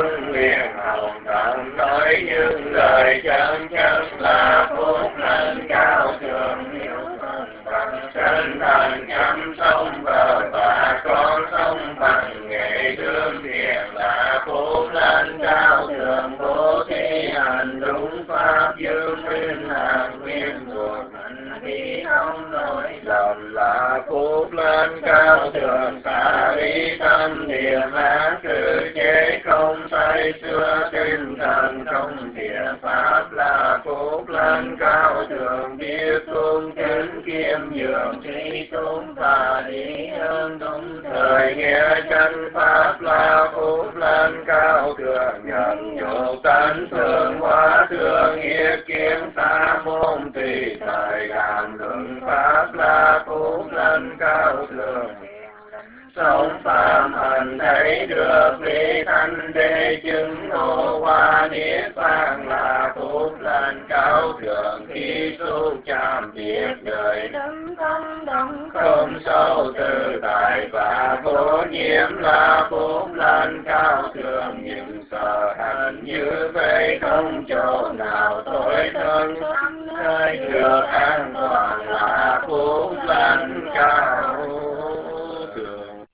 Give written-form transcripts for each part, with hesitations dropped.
hưng nguyện hồng tận nói những lời chân chân là phúc lành cao thượng hiếu thuận bằng chân thành chăm sóc vợ và con sống bằng nghệ thương thiện là phúc lành cao thượng bố thí hành đúng pháp dương nguyên hàng nguyên thuộc hành vi không lỗi lầm là phúc lành cao thượng xả ly tâm niệm ác cử chế không say xưa tinh thần không thiện pháp là phúc lành cao thượng biết cung kính kiêm nhường trí tốn và lý ơn đúng thời nghe chân pháp là phúc lành cao thượng nhận nhục tánh thương hóa thương nghiệp kiến xa môn tùy thời làm luận pháp là phúc lành cao thượng sống phạm hành thấy được lý thanh đế chứng ngộ hoa niết bàn là phúc lành cao thượng khi xúc chạm việc đời đấng không động không sâu tự tại và vô nhiễm là phúc lành cao thượng những sở hành như vậy không chỗ nào tối thân nơi được an toàn là phúc lành cao thượng.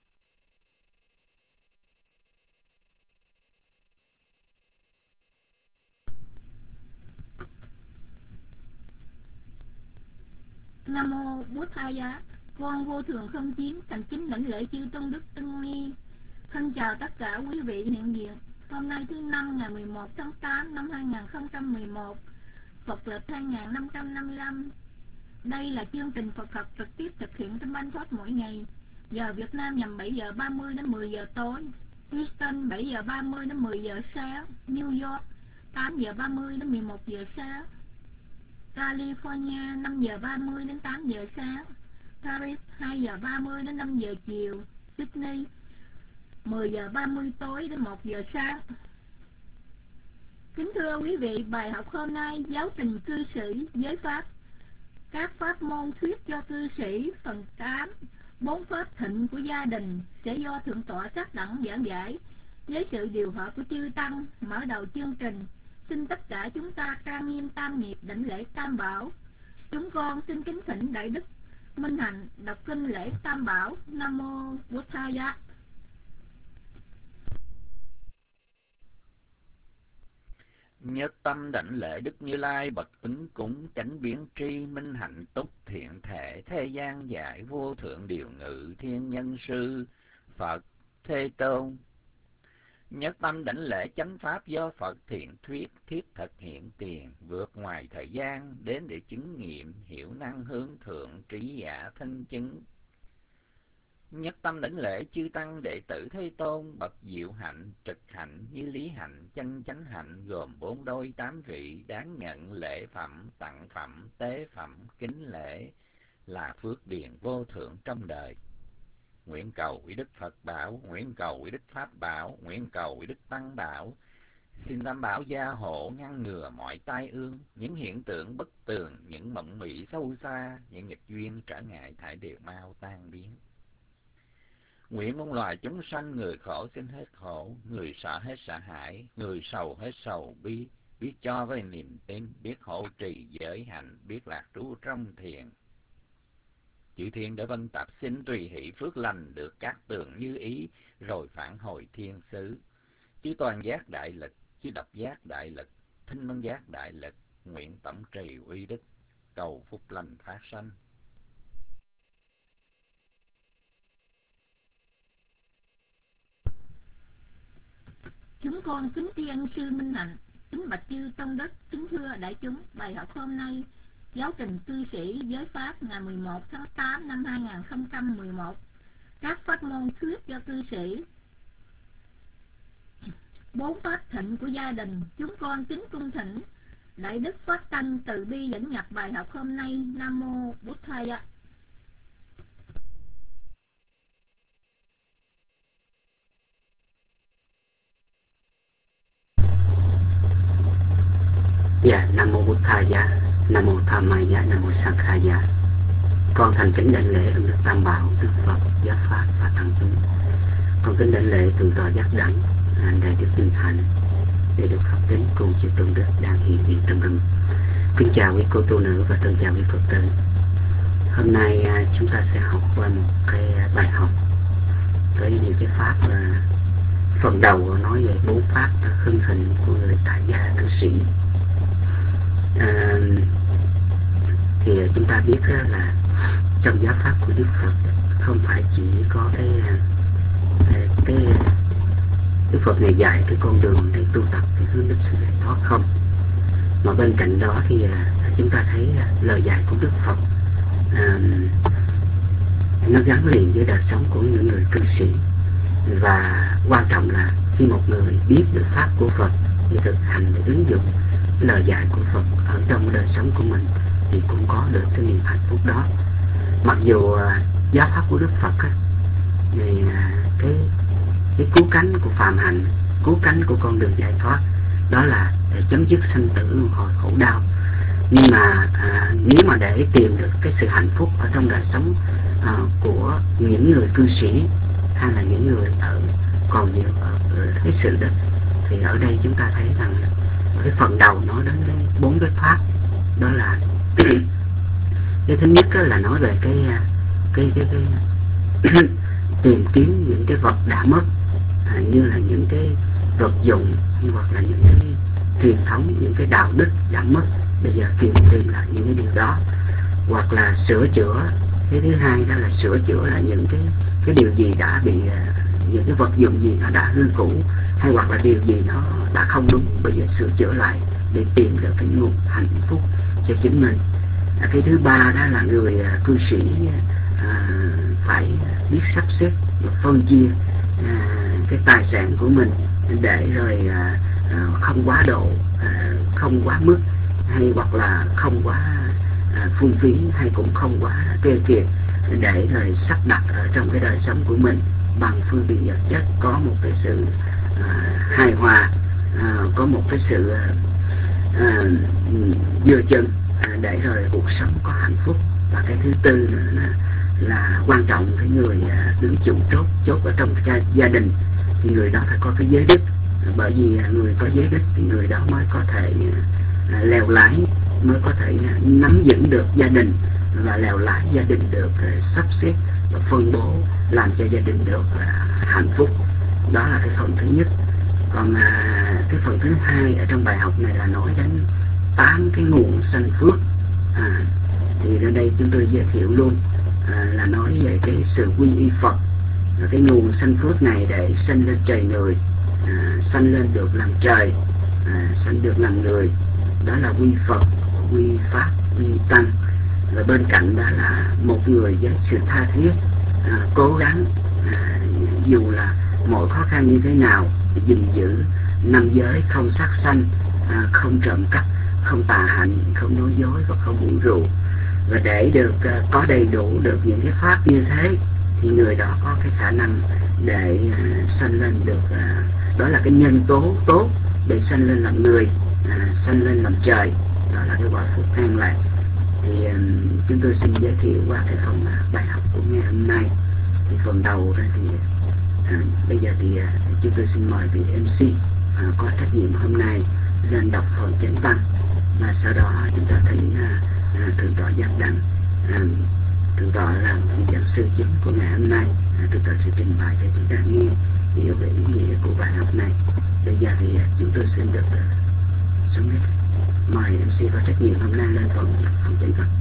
Nam mô Bút Tha Giá. Con vô thượng không chiến thành kính lãnh lễ chư tôn đức ưng nghi. Thân chào tất cả quý vị hiện diện. Hôm nay thứ năm ngày 11 tháng 8 năm 2011, Phật lịch 2555. Đây là chương trình Phật học trực tiếp thực hiện trong Bánh Pháp mỗi ngày. Giờ Việt Nam nhằm 7 giờ 30 đến 10 giờ tối, Houston 7 giờ 30 đến 10 giờ sáng, New York 8 giờ 30 đến 11 giờ sáng, California 5 giờ 30 đến 8 giờ sáng, Paris 2 giờ 30 đến 5 giờ chiều, Sydney 10 giờ 30 tối đến 1 giờ sáng. Kính thưa quý vị, bài học hôm nay giáo trình cư sĩ giới pháp, các pháp môn thuyết cho cư sĩ phần 8, 4 pháp thịnh của gia đình sẽ do Thượng tọa Sát Đẳng giảng giải với sự điều hòa của chư tăng. Mở đầu chương trình, xin tất cả chúng ta trang nghiêm tam nghiệp đảnh lễ tam bảo. Chúng con xin kính thỉnh Đại Đức Minh Hạnh đọc kinh lễ tam bảo. Nam mô Bổn Tha Giá. Nhất tâm đảnh lễ Đức Như Lai bậc ứng cúng chánh biến tri minh hạnh túc thiện thể thế gian giải vô thượng điều ngự thiên nhân sư Phật Thế Tôn. Nhất tâm đảnh lễ chánh pháp do Phật thiện thuyết thiết thực hiện tiền vượt ngoài thời gian đến để chứng nghiệm hiểu năng hướng thượng trí giả thân chứng. Nhất tâm đảnh lễ chư tăng đệ tử Thế Tôn bậc diệu hạnh trực hạnh như lý hạnh chân chánh hạnh gồm 4 đôi 8 vị đáng nhận lễ phẩm tặng phẩm tế phẩm kính lễ là phước điền vô thượng trong đời. Nguyện cầu quý Đức Phật bảo, nguyện cầu quý Đức Pháp bảo, nguyện cầu quý Đức Tăng bảo. Xin tam bảo gia hộ ngăn ngừa mọi tai ương, những hiện tượng bất tường, những mộng mị sâu xa, những nghịch duyên trở ngại thải đều mau tan biến. Nguyện muôn loài chúng sanh người khổ xin hết khổ, người sợ hết sợ hãi, người sầu hết sầu bi, biết cho với niềm tin, biết hộ trì giới hạnh, biết lạc trú trong thiền. Chư thiên để vân tập xin tùy hỷ phước lành được các tường như ý, rồi phản hồi thiên xứ. Chư toàn giác đại lực, chư độc giác đại lực, thinh minh giác đại lực, nguyện tổng trì uy đức, cầu phúc lành phát sanh. Chúng con kính tri ân sư Minh Hạnh, kính bạch chư tôn đức, kính thưa đại chúng. Bài học hôm nay giáo trình cư sĩ giới pháp ngày 11 tháng 8 năm 2011, các pháp môn thuyết cho cư sĩ, 4 pháp thịnh của gia đình. Chúng con kính cung thỉnh Đại Đức Pháp Tanh từ bi dẫn nhập bài học hôm nay. Nam mô Bổn Tha Giá. Dạ, Nam mô Bổn Tha Giá, Nam mô Tham Ma Giá, Nam mô Sang Kha Giá. Con thành kính đảnh lễ ơn Đức Tam Bảo, Đức Phật, Giáo Pháp và Tăng chúng. Con kính đảnh lễ Thượng tọa Giác Đẳng Đại Đức Vinh Hạnh, Đại Đức Pháp Tính cùng chư tôn đức đang hiện diện trong rừng. Kính chào quý cô tu nữ và thân chào quý Phật tử. Hôm nay chúng ta sẽ học qua một cái bài học với những cái pháp phần đầu nói về 4 pháp hưng thịnh của người tại gia cư sĩ. Thì chúng ta biết là trong giáo pháp của Đức Phật không phải chỉ có cái Đức Phật này dạy cái con đường để tu tập để hướng đến sự giải thoát không, mà bên cạnh đó thì chúng ta thấy lời dạy của Đức Phật nó gắn liền với đời sống của những người cư sĩ. Và quan trọng là khi một người biết được pháp của Phật thì thực hành để ứng dụng lời dạy của Phật ở trong đời sống của mình thì cũng có được cái niềm hạnh phúc đó. Mặc dù giáo pháp của Đức Phật thì cái cứu cánh của phàm hành, cứu cánh của con đường giải thoát đó là để chấm dứt sanh tử luân hồi khổ đau. Nhưng mà nếu mà để tìm được cái sự hạnh phúc ở trong đời sống của những người cư sĩ hay là những người còn nhiều ở thế sự đó, thì ở đây chúng ta thấy rằng cái phần đầu nói đến cái 4 cái pháp. Đó là cái thứ nhất là nói về cái tìm kiếm những cái vật đã mất, như là những cái vật dụng hoặc là những cái truyền thống, những cái đạo đức đã mất, bây giờ tìm lại những cái điều đó, hoặc là sửa chữa. Cái thứ hai đó là sửa chữa là những cái điều gì đã bị, những cái vật dụng gì nó đã hư cũ, hay hoặc là điều gì nó đã không đúng, bây giờ sửa chữa lại để tìm được cái nguồn hạnh phúc cho chính mình. Cái thứ ba đó là người cư sĩ phải biết sắp xếp và phân chia cái tài sản của mình để rồi không quá độ, không quá mức, hay hoặc là không quá phung phí, hay cũng không quá keo kiệt, để rồi sắp đặt ở trong cái đời sống của mình bằng phương tiện vật chất có một cái sự hài hòa, có một cái sự dựa chân để rồi cuộc sống có hạnh phúc. Và cái thứ tư nữa là quan trọng, cái người đứng chủ chốt ở trong cái gia đình thì người đó phải có cái giới đức, bởi vì người có giới đức thì người đó mới có thể lèo lái, mới có thể nắm giữ được gia đình và lèo lái gia đình được, sắp xếp và phân bố làm cho gia đình được hạnh phúc. Đó là cái phần thứ nhất. Còn cái phần thứ hai ở trong bài học này là nói đến 8 cái nguồn sanh phước. Thì ở đây chúng tôi giới thiệu luôn là nói về cái sự quy y Phật. Cái nguồn sanh phước này để sanh lên trời người, sanh lên được làm trời, sanh được làm người, đó là quy Phật, quy Pháp, quy Tăng. Và bên cạnh đó là một người với sự tha thiết, cố gắng dù là mọi khó khăn như thế nào gìn giữ 5 giới không sát sanh, không trộm cắp, không tà hạnh, không nói dối và không uống rượu. Và để được có đầy đủ được những cái pháp như thế thì người đó có cái khả năng để sanh lên được, đó là cái nhân tố tốt để sanh lên làm người, sanh lên làm trời, đó là cái quả phúc an lạc. Thì chúng tôi xin giới thiệu qua cái phần bài học của ngày hôm nay. Thì phần đầu ra thì bây giờ thì chúng tôi xin mời vị MC có trách nhiệm hôm nay lên đọc phần chánh văn, và sau đó chúng ta thỉnh thượng tọa giác đăng, thượng tọa là vị giảng sư chính của ngày hôm nay, thượng tọa sẽ trình bày cho chúng ta nghe hiểu về ý nghĩa của bài học này. Bây giờ thì chúng tôi xin được xuống mic, mời MC có trách nhiệm hôm nay lên phần chánh văn.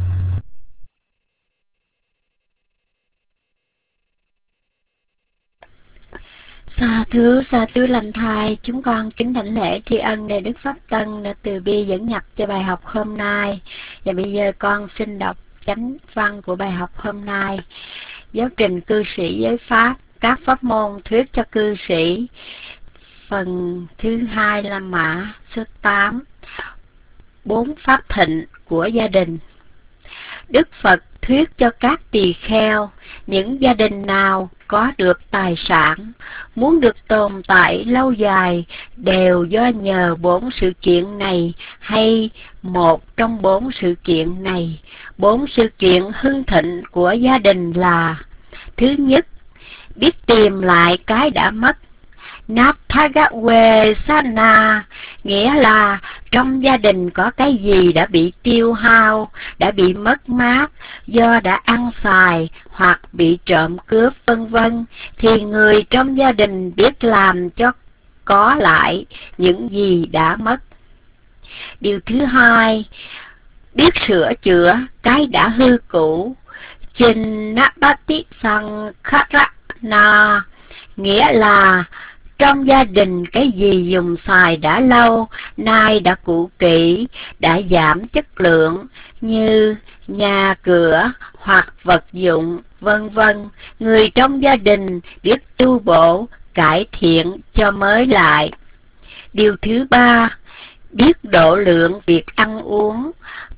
Sa thú lành thai, chúng con kính đảnh lễ tri ân Đại Đức Pháp Tân đã từ bi dẫn nhập cho bài học hôm nay. Và bây giờ con xin đọc chánh văn của bài học hôm nay. Giáo trình cư sĩ giới pháp, các pháp môn thuyết cho cư sĩ. Phần thứ 2 là mã số 8, 4 pháp thịnh của gia đình. Đức Phật thuyết cho các tỳ kheo, những gia đình nào có được tài sản, muốn được tồn tại lâu dài đều do nhờ 4 sự kiện này hay một trong 4 sự kiện này. 4 sự kiện hưng thịnh của gia đình là: thứ nhất, biết tìm lại cái đã mất, Nathagawe Sana, nghĩa là trong gia đình có cái gì đã bị tiêu hao, đã bị mất mát do đã ăn xài hoặc bị trộm cướp vân vân, thì người trong gia đình biết làm cho có lại những gì đã mất. Điều thứ hai, biết sửa chữa cái đã hư cũ. Chinnabati Sankharana, nghĩa là trong gia đình cái gì dùng xài đã lâu, nay đã cũ kỹ, đã giảm chất lượng, như nhà cửa hoặc vật dụng, vân vân. Người trong gia đình biết tu bổ, cải thiện cho mới lại. Điều thứ ba, biết độ lượng việc ăn uống.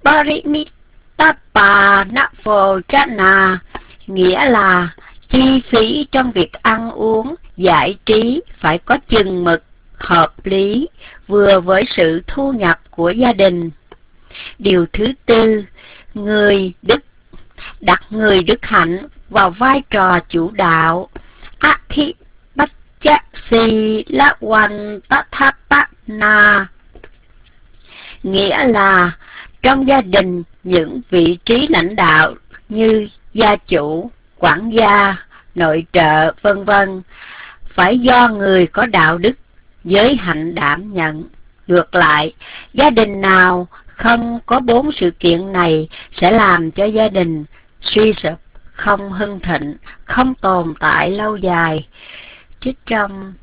Parimittapanaphojana, nghĩa là chi phí trong việc ăn uống, giải trí phải có chừng mực, hợp lý, vừa với sự thu nhập của gia đình. Điều thứ tư, đặt người đức hạnh vào vai trò chủ đạo. Athipachasilawantathapana, nghĩa là trong gia đình những vị trí lãnh đạo như gia chủ, quản gia, nội trợ, vân vân, phải do người có đạo đức, giới hạnh đảm nhận. Ngược lại, gia đình nào không có 4 sự kiện này sẽ làm cho gia đình suy sụp, không hưng thịnh, không tồn tại lâu dài. Trích trong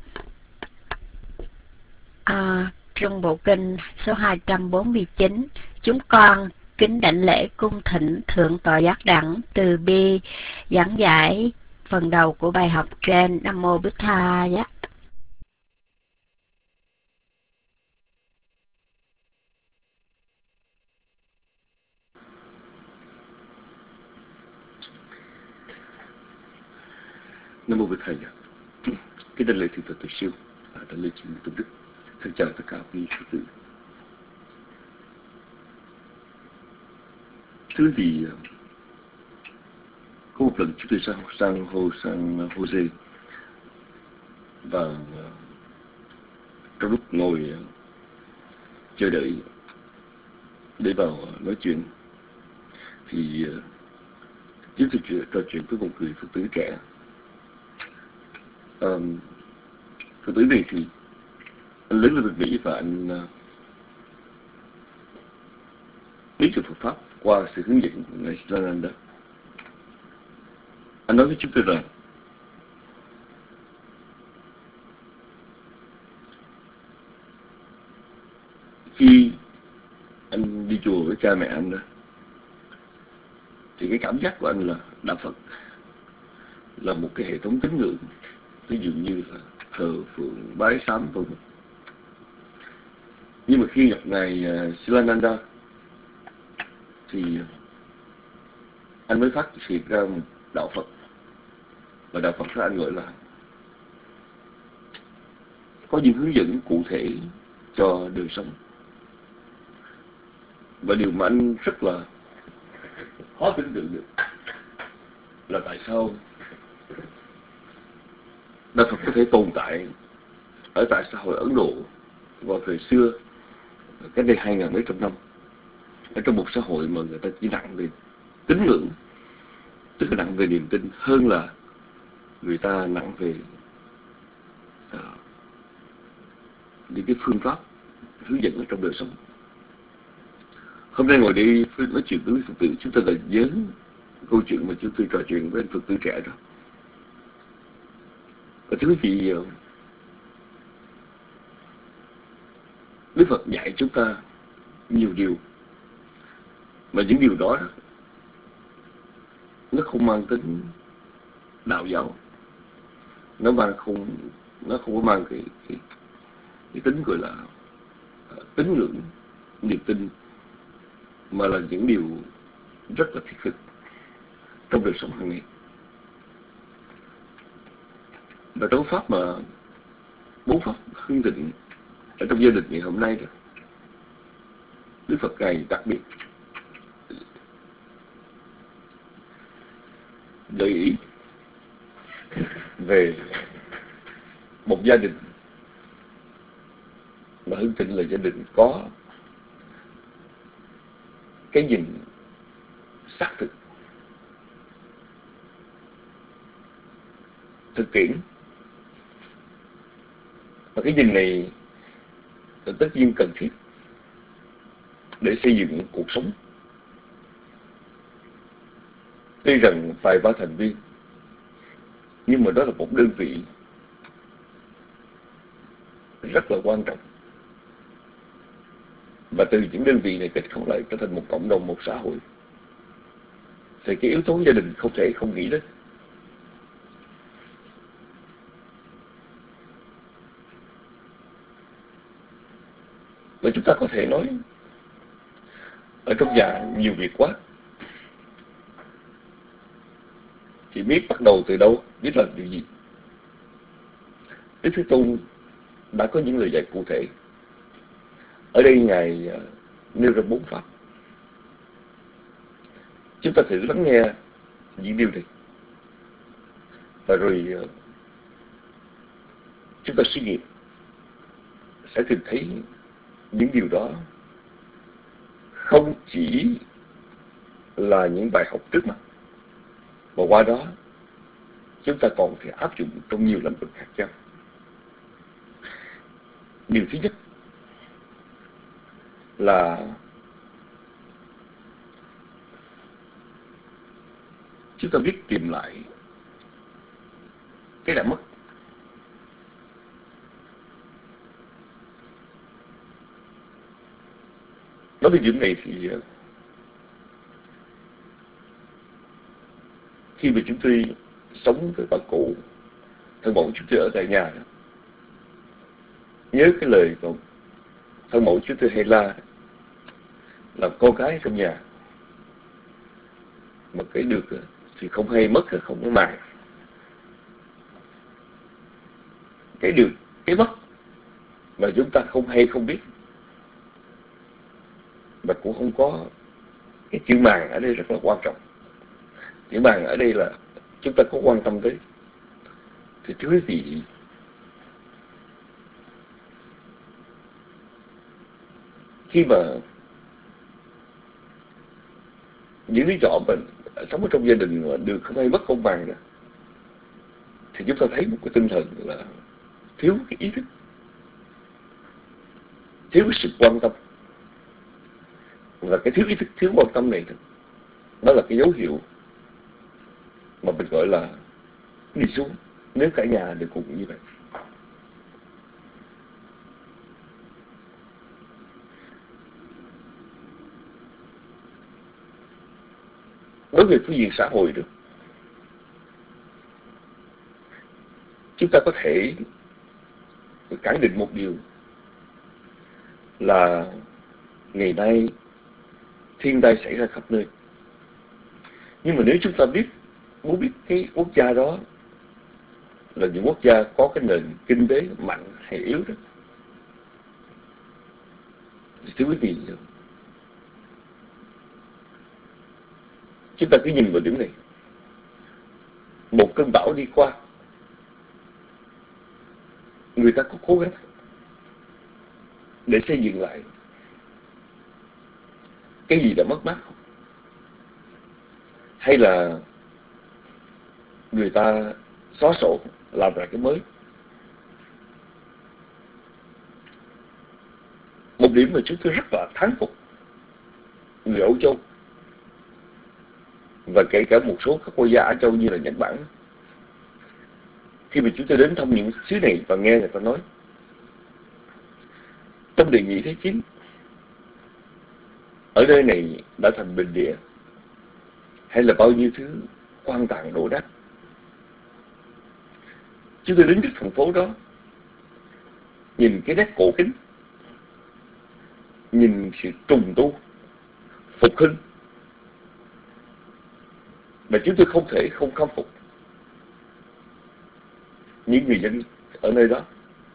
bộ kinh số 249, chúng con kính đảnh lễ cung thỉnh Thượng tọa Giác Đẳng từ bi giảng giải phần đầu của bài học trên. Nam mô Bích Tha Giá. Nam mô Bích Thầy. Kính đảnh lễ Thượng tọa Từ Siêu, đảnh lễ chư tôn đức. Xin chào tất cả quý Phật tử. Thưa quý vị, có một lần chúng tôi sang Jose, và trong lúc ngồi chờ đợi để vào nói chuyện thì chúng tôi trò chuyện với một người Phật tử trẻ. Phật tử này thì anh lớn lên bên Mỹ và anh biết được Phật Pháp qua sự hướng dẫn của Ngài Silananda. Anh nói với chúng tôi rằng khi anh đi chùa với cha mẹ anh đó, thì cái cảm giác của anh là Đạo Phật là một cái hệ thống tín ngưỡng, ví dụ như là thờ phượng, bái sám vân vân. Nhưng mà khi gặp Ngài Silananda thì anh mới phát hiện ra một đạo Phật, và đạo Phật đó anh gọi là có những hướng dẫn cụ thể cho đời sống. Và điều mà anh rất là khó tưởng tượng được là tại sao đạo Phật có thể tồn tại ở tại xã hội Ấn Độ vào thời xưa, cách đây 2000 mấy trăm năm, ở trong một xã hội mà người ta chỉ nặng về tín ngưỡng, tức là nặng về niềm tin hơn là người ta nặng về những cái phương pháp hướng dẫn ở trong đời sống. Hôm nay ngồi đi nói chuyện với Phật tử, chúng ta lại nhớ câu chuyện mà chúng tôi trò chuyện với anh Phật tử trẻ đó. Và thưa quý vị, Đức Phật dạy chúng ta nhiều điều, mà những điều đó nó không mang tính đạo giáo, nó không có mang cái tính gọi là tín ngưỡng, niềm tin, mà là những điều rất là thiết thực trong đời sống hàng ngày. Và trong pháp mà 4 pháp hưng thịnh ở trong gia đình ngày hôm nay đó, Đức Phật Ngài đặc biệt gợi ý về một gia đình mà Hưng Thịnh là gia đình có cái nhìn xác thực, thực tiễn. Và cái nhìn này là tất nhiên cần thiết để xây dựng cuộc sống. Tuy rằng vài ba thành viên, nhưng mà đó là một đơn vị rất là quan trọng. Và từ những đơn vị này kết hợp lại trở thành một cộng đồng, một xã hội, thì cái yếu tố gia đình không thể không nghĩ đến. Và chúng ta có thể nói ở trong nhà nhiều việc quá, thì biết bắt đầu từ đâu, biết làm điều gì. Đức Thế Tôn đã có những lời dạy cụ thể. Ở đây Ngài nêu ra 4 pháp. Chúng ta thử lắng nghe những điều này, và rồi chúng ta suy nghiệm, sẽ tìm thấy những điều đó không chỉ là những bài học trước mắt, mà qua đó chúng ta còn thể áp dụng trong nhiều lĩnh vực khác nhau. Điều thứ nhất là chúng ta biết tìm lại cái đã mất. Nói về điểm này thì khi mà chúng tôi sống với bà cụ thân mẫu chúng tôi ở tại nhà, nhớ cái lời của thân mẫu chúng tôi hay la là con cái trong nhà mà cái được thì không hay, mất không có màng. Cái được, cái mất mà chúng ta không hay không biết, mà cũng không có. Cái chữ màng ở đây rất là quan trọng. Chữ màng ở đây là chúng ta có quan tâm tới. Thì thưa quý vị, khi mà những đứa nhỏ mình sống ở trong gia đình mà được không hay mất không màng nữa, thì chúng ta thấy một cái tinh thần là thiếu cái ý thức, thiếu cái sự quan tâm. Và cái thiếu ý thức, thiếu quan tâm này đó là cái dấu hiệu mà mình gọi là đi xuống, nếu cả nhà đều cùng như vậy. Đối với phương diện xã hội được, chúng ta có thể khẳng định một điều là ngày nay thiên tai xảy ra khắp nơi. Nhưng mà nếu chúng ta muốn biết cái quốc gia đó là những quốc gia có cái nền kinh tế mạnh hay yếu đó, thì thưa quý vị, chúng ta cứ nhìn vào điểm này. Một cơn bão đi qua, người ta có cố gắng để xây dựng lại cái gì đã mất mát không? Hay là người ta xóa sổ làm lại cái mới? Một điểm mà chúng tôi rất là thán phục người Âu Châu, và kể cả một số các quốc gia Á Châu như là Nhật Bản, khi mà chúng tôi đến thăm những xứ này và nghe người ta nói trong Đệ Nhị Thế Chiến, ở nơi này đã thành bình địa, hay là bao nhiêu thứ quan tàn đổ nát. Chúng tôi đến cái thành phố đó, nhìn cái nét cổ kính, nhìn sự trùng tu, phục hưng, mà chúng tôi không thể không khâm phục những người dân ở nơi đó.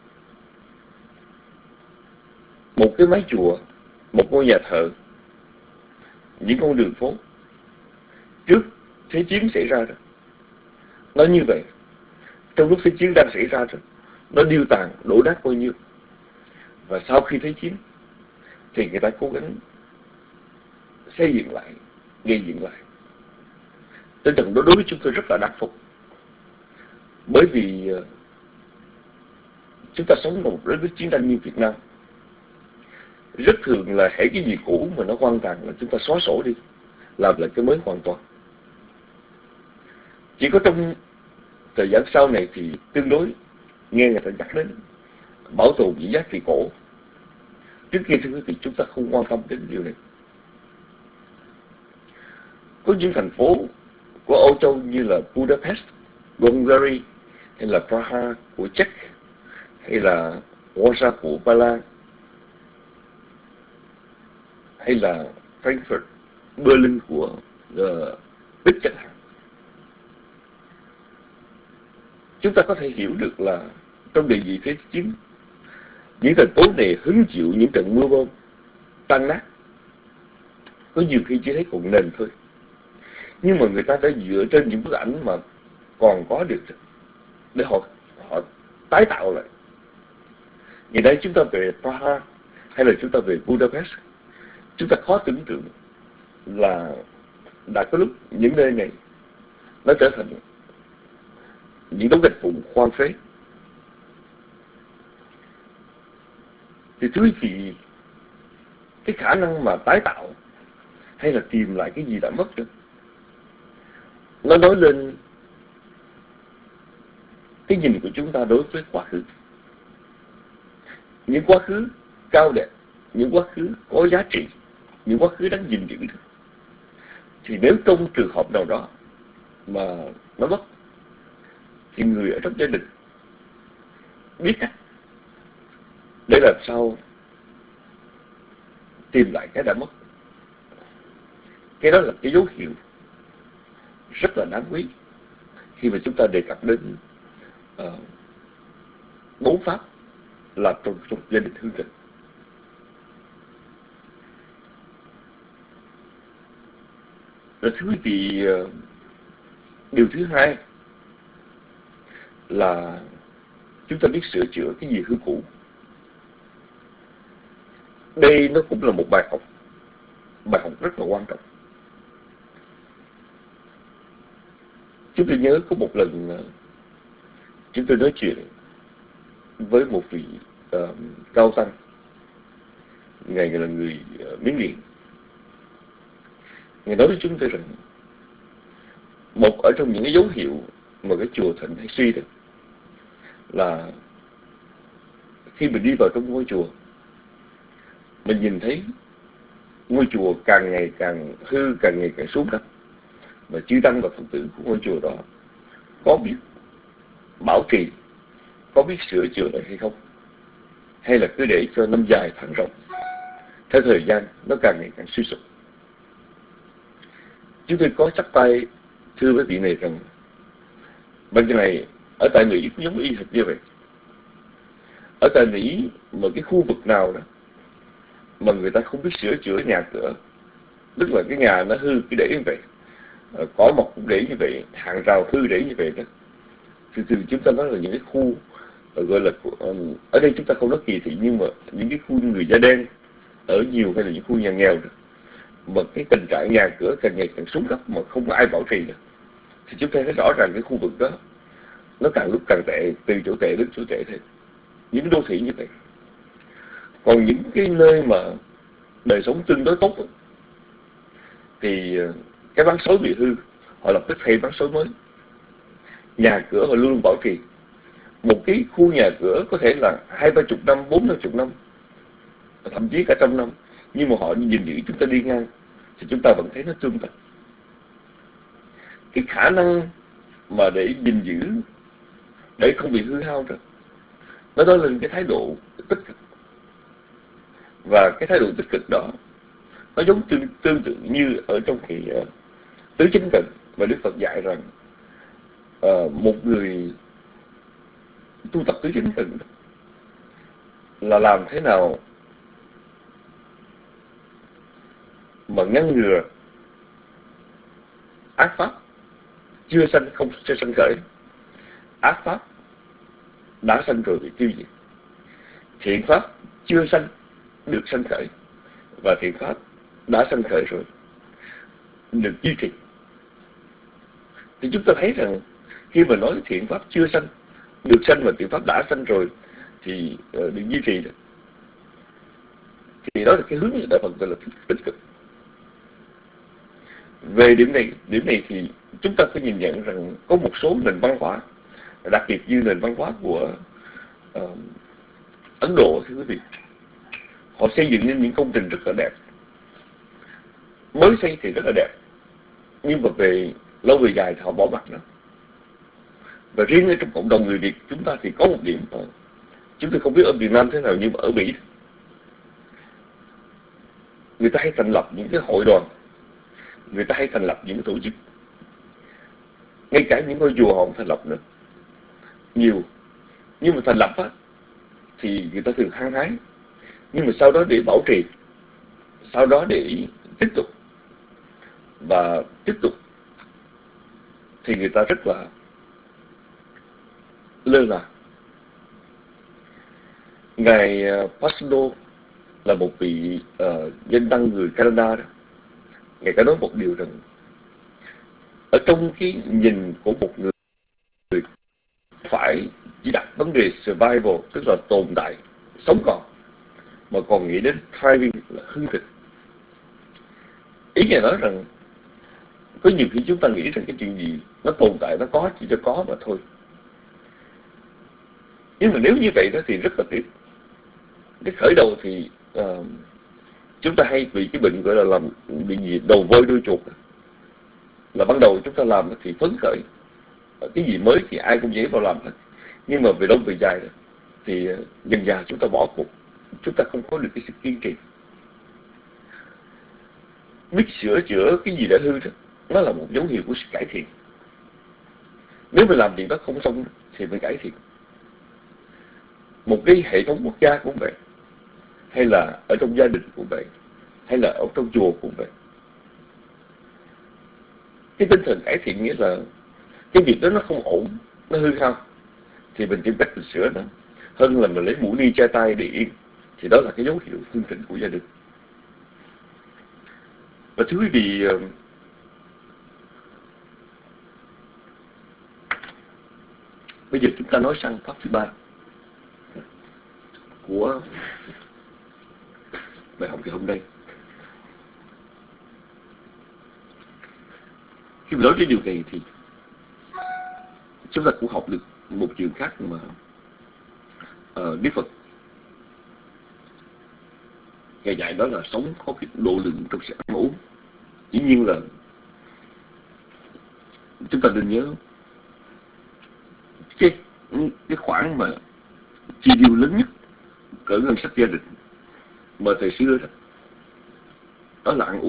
Một cái mái chùa, một ngôi nhà thờ, những con đường phố trước Thế chiến xảy ra đó, nó như vậy. Trong lúc Thế chiến đang xảy ra đó, nó điêu tàn, đổ nát bao nhiêu. Và sau khi Thế chiến thì người ta cố gắng xây dựng lại, gây dựng lại. Tinh thần đó đối với chúng tôi rất là đắc phục. Bởi vì chúng ta sống một đất nước chiến tranh như Việt Nam, rất thường là hễ cái gì cũ mà nó hoang tàn là chúng ta xóa sổ đi, làm lại cái mới hoàn toàn. Chỉ có trong thời gian sau này thì tương đối nghe người ta nhắc đến bảo tồn những giá trị cổ. Trước kia thưa quý vị, chúng ta không quan tâm đến điều này. Có những thành phố của Âu Châu như là Budapest của Hungary, hay là Praha của Czech, hay là Warsaw của Ba Lan, hay là Frankfurt, Berlin của Đức chẳng hạn. Chúng ta có thể hiểu được là trong địa vị Thế chiến, những thành phố này hứng chịu những trận mưa bom tan nát, có nhiều khi chỉ thấy còn nền thôi. Nhưng mà người ta đã dựa trên những bức ảnh mà còn có được để họ tái tạo lại. Ngày nay chúng ta về Praha hay là chúng ta về Budapest, chúng ta khó tưởng tượng là đã có lúc những nơi này nó trở thành những đống gạch vụn hoang phế. Thì thưa quý vị, cái khả năng mà tái tạo hay là tìm lại cái gì đã mất được, nó nói lên cái nhìn của chúng ta đối với quá khứ. Những quá khứ cao đẹp, những quá khứ có giá trị, những quá khứ đáng gìn giữ được. Thì nếu trong trường hợp nào đó mà nó mất, thì người ở trong gia đình biết cách để làm sao tìm lại cái đã mất. Cái đó là cái dấu hiệu rất là đáng quý khi mà chúng ta đề cập đến 4 pháp là trong gia đình hương thịnh. Rồi thưa quý vị, điều thứ hai là chúng ta biết sửa chữa cái gì hư cũ. Đây nó cũng là một bài học rất là quan trọng. Chúng tôi nhớ có một lần chúng tôi nói chuyện với một vị cao tăng, Ngài là người Miến Điện. Ngài nói với chúng tôi rằng một ở trong những cái dấu hiệu mà cái chùa thịnh hay suy đó là khi mình đi vào trong ngôi chùa, mình nhìn thấy ngôi chùa càng ngày càng hư, càng ngày càng xuống cấp, và chư tăng và Phật tử của ngôi chùa đó có biết bảo trì, có biết sửa chữa lại hay không, hay là cứ để cho năm dài tháng rộng, theo thời gian nó càng ngày càng suy sụp. Chúng tôi có chắp tay thưa với vị này rằng bên này ở tại Mỹ cũng giống y hệt như vậy. Ở tại Mỹ mà cái khu vực nào đó mà người ta không biết sửa chữa nhà cửa, tức là cái nhà nó hư cứ để như vậy, cỏ mọc cũng để như vậy, hàng rào hư để như vậy đó, thì chúng ta nói là những cái khu gọi là ở đây chúng ta không nói kỳ thị, nhưng mà những cái khu người da đen ở nhiều, hay là những khu nhà nghèo đó, mà cái tình trạng nhà cửa càng ngày càng xuống cấp mà không có ai bảo trì được, thì chúng ta thấy rõ ràng cái khu vực đó nó càng lúc càng tệ, từ chỗ tệ đến chỗ tệ thêm. Những đô thị như vậy. Còn những cái nơi mà đời sống tương đối tốt đó, thì cái ván sối bị hư, họ lập tức thay ván sối mới. Nhà cửa họ luôn bảo trì. Một cái khu nhà cửa có thể là 20-30 năm, 40-50 năm, thậm chí cả 100 năm, nhưng mà họ nhìn giữ chúng ta đi ngang thì chúng ta vẫn thấy nó tươm tất. Cái khả năng mà để gìn giữ, để không bị hư hao rồi, nó nói lên cái thái độ tích cực. Và cái thái độ tích cực đó nó giống tương tự như ở trong cái tứ chính cần mà Đức Phật dạy rằng một người tu tập tứ chính cần là làm thế nào mà ngăn ngừa ác pháp chưa sanh không sẽ sanh khởi, ác pháp đã sanh rồi thì tiêu diệt, thiện pháp chưa sanh được sanh khởi, và thiện pháp đã sanh khởi rồi được duy trì. Thì chúng ta thấy rằng khi mà nói thiện pháp chưa sanh được sanh và thiện pháp đã sanh rồi thì được duy trì đó, thì đó là cái hướng Đại Phật gọi là tích cực. Về điểm này thì chúng ta phải nhìn nhận rằng có một số nền văn hóa, đặc biệt như nền văn hóa của Ấn Độ, thưa quý vị, họ xây dựng nên những công trình rất là đẹp, mới xây thì rất là đẹp, nhưng mà về lâu về dài thì họ bỏ mặc nó. Và riêng ở trong cộng đồng người Việt chúng ta thì có một điểm chúng tôi không biết ở Việt Nam thế nào, nhưng mà ở Mỹ người ta hay thành lập những cái hội đoàn, người ta hay thành lập những cái tổ chức, ngay cả những ngôi chùa họ cũng thành lập nữa nhiều. Nhưng mà thành lập á, thì người ta thường hăng hái, nhưng mà sau đó để bảo trì, sau đó để tiếp tục và tiếp tục thì người ta rất là lơ là. Ngài Pasdo là một vị danh tăng người Canada đó, Ngài có nói một điều rằng ở trong cái nhìn của một người phải chỉ đặt vấn đề survival, tức là tồn tại, sống còn, mà còn nghĩ đến thriving là hưng thịnh. Ý Ngài nói rằng có nhiều khi chúng ta nghĩ rằng cái chuyện gì nó tồn tại, nó có chỉ cho có mà thôi. Nhưng mà nếu như vậy đó thì rất là tiếc. Cái khởi đầu thì chúng ta hay bị cái bệnh gọi là làm bị gì đầu voi đuôi chuột, là ban đầu chúng ta làm thì phấn khởi, cái gì mới thì ai cũng dễ vào làm hết, nhưng mà về lâu về dài thì dần dà chúng ta bỏ cuộc, chúng ta không có được cái sự kiên trì. Biết sửa chữa cái gì đã hư đó, nó là một dấu hiệu của sự cải thiện. Nếu mình làm việc đó không xong thì mình cải thiện. Một cái hệ thống quốc gia cũng vậy, hay là ở trong gia đình cũng vậy, hay là ở trong chùa cũng vậy. Cái tinh thần cải thiện nghĩa là cái việc đó nó không ổn, nó hư hao, thì mình tìm cách mình sửa nó, hơn là mình lấy mũ ni che tay để yên. Thì đó là cái dấu hiệu hưng thịnh của gia đình. Và thưa quý vị, bây giờ chúng ta nói sang pháp thứ ba của bài học ngày hôm nay. Khi mà nói đến điều này thì chúng ta cũng học được một chuyện khác mà Đức Phật Ngài dạy, đó là sống có cái độ lượng trong sự ăn uống. Dĩ nhiên là chúng ta nên nhớ cái khoản mà chi tiêu lớn nhất cỡ ngân sách gia đình mà thời xưa đó, đó là ăn uống.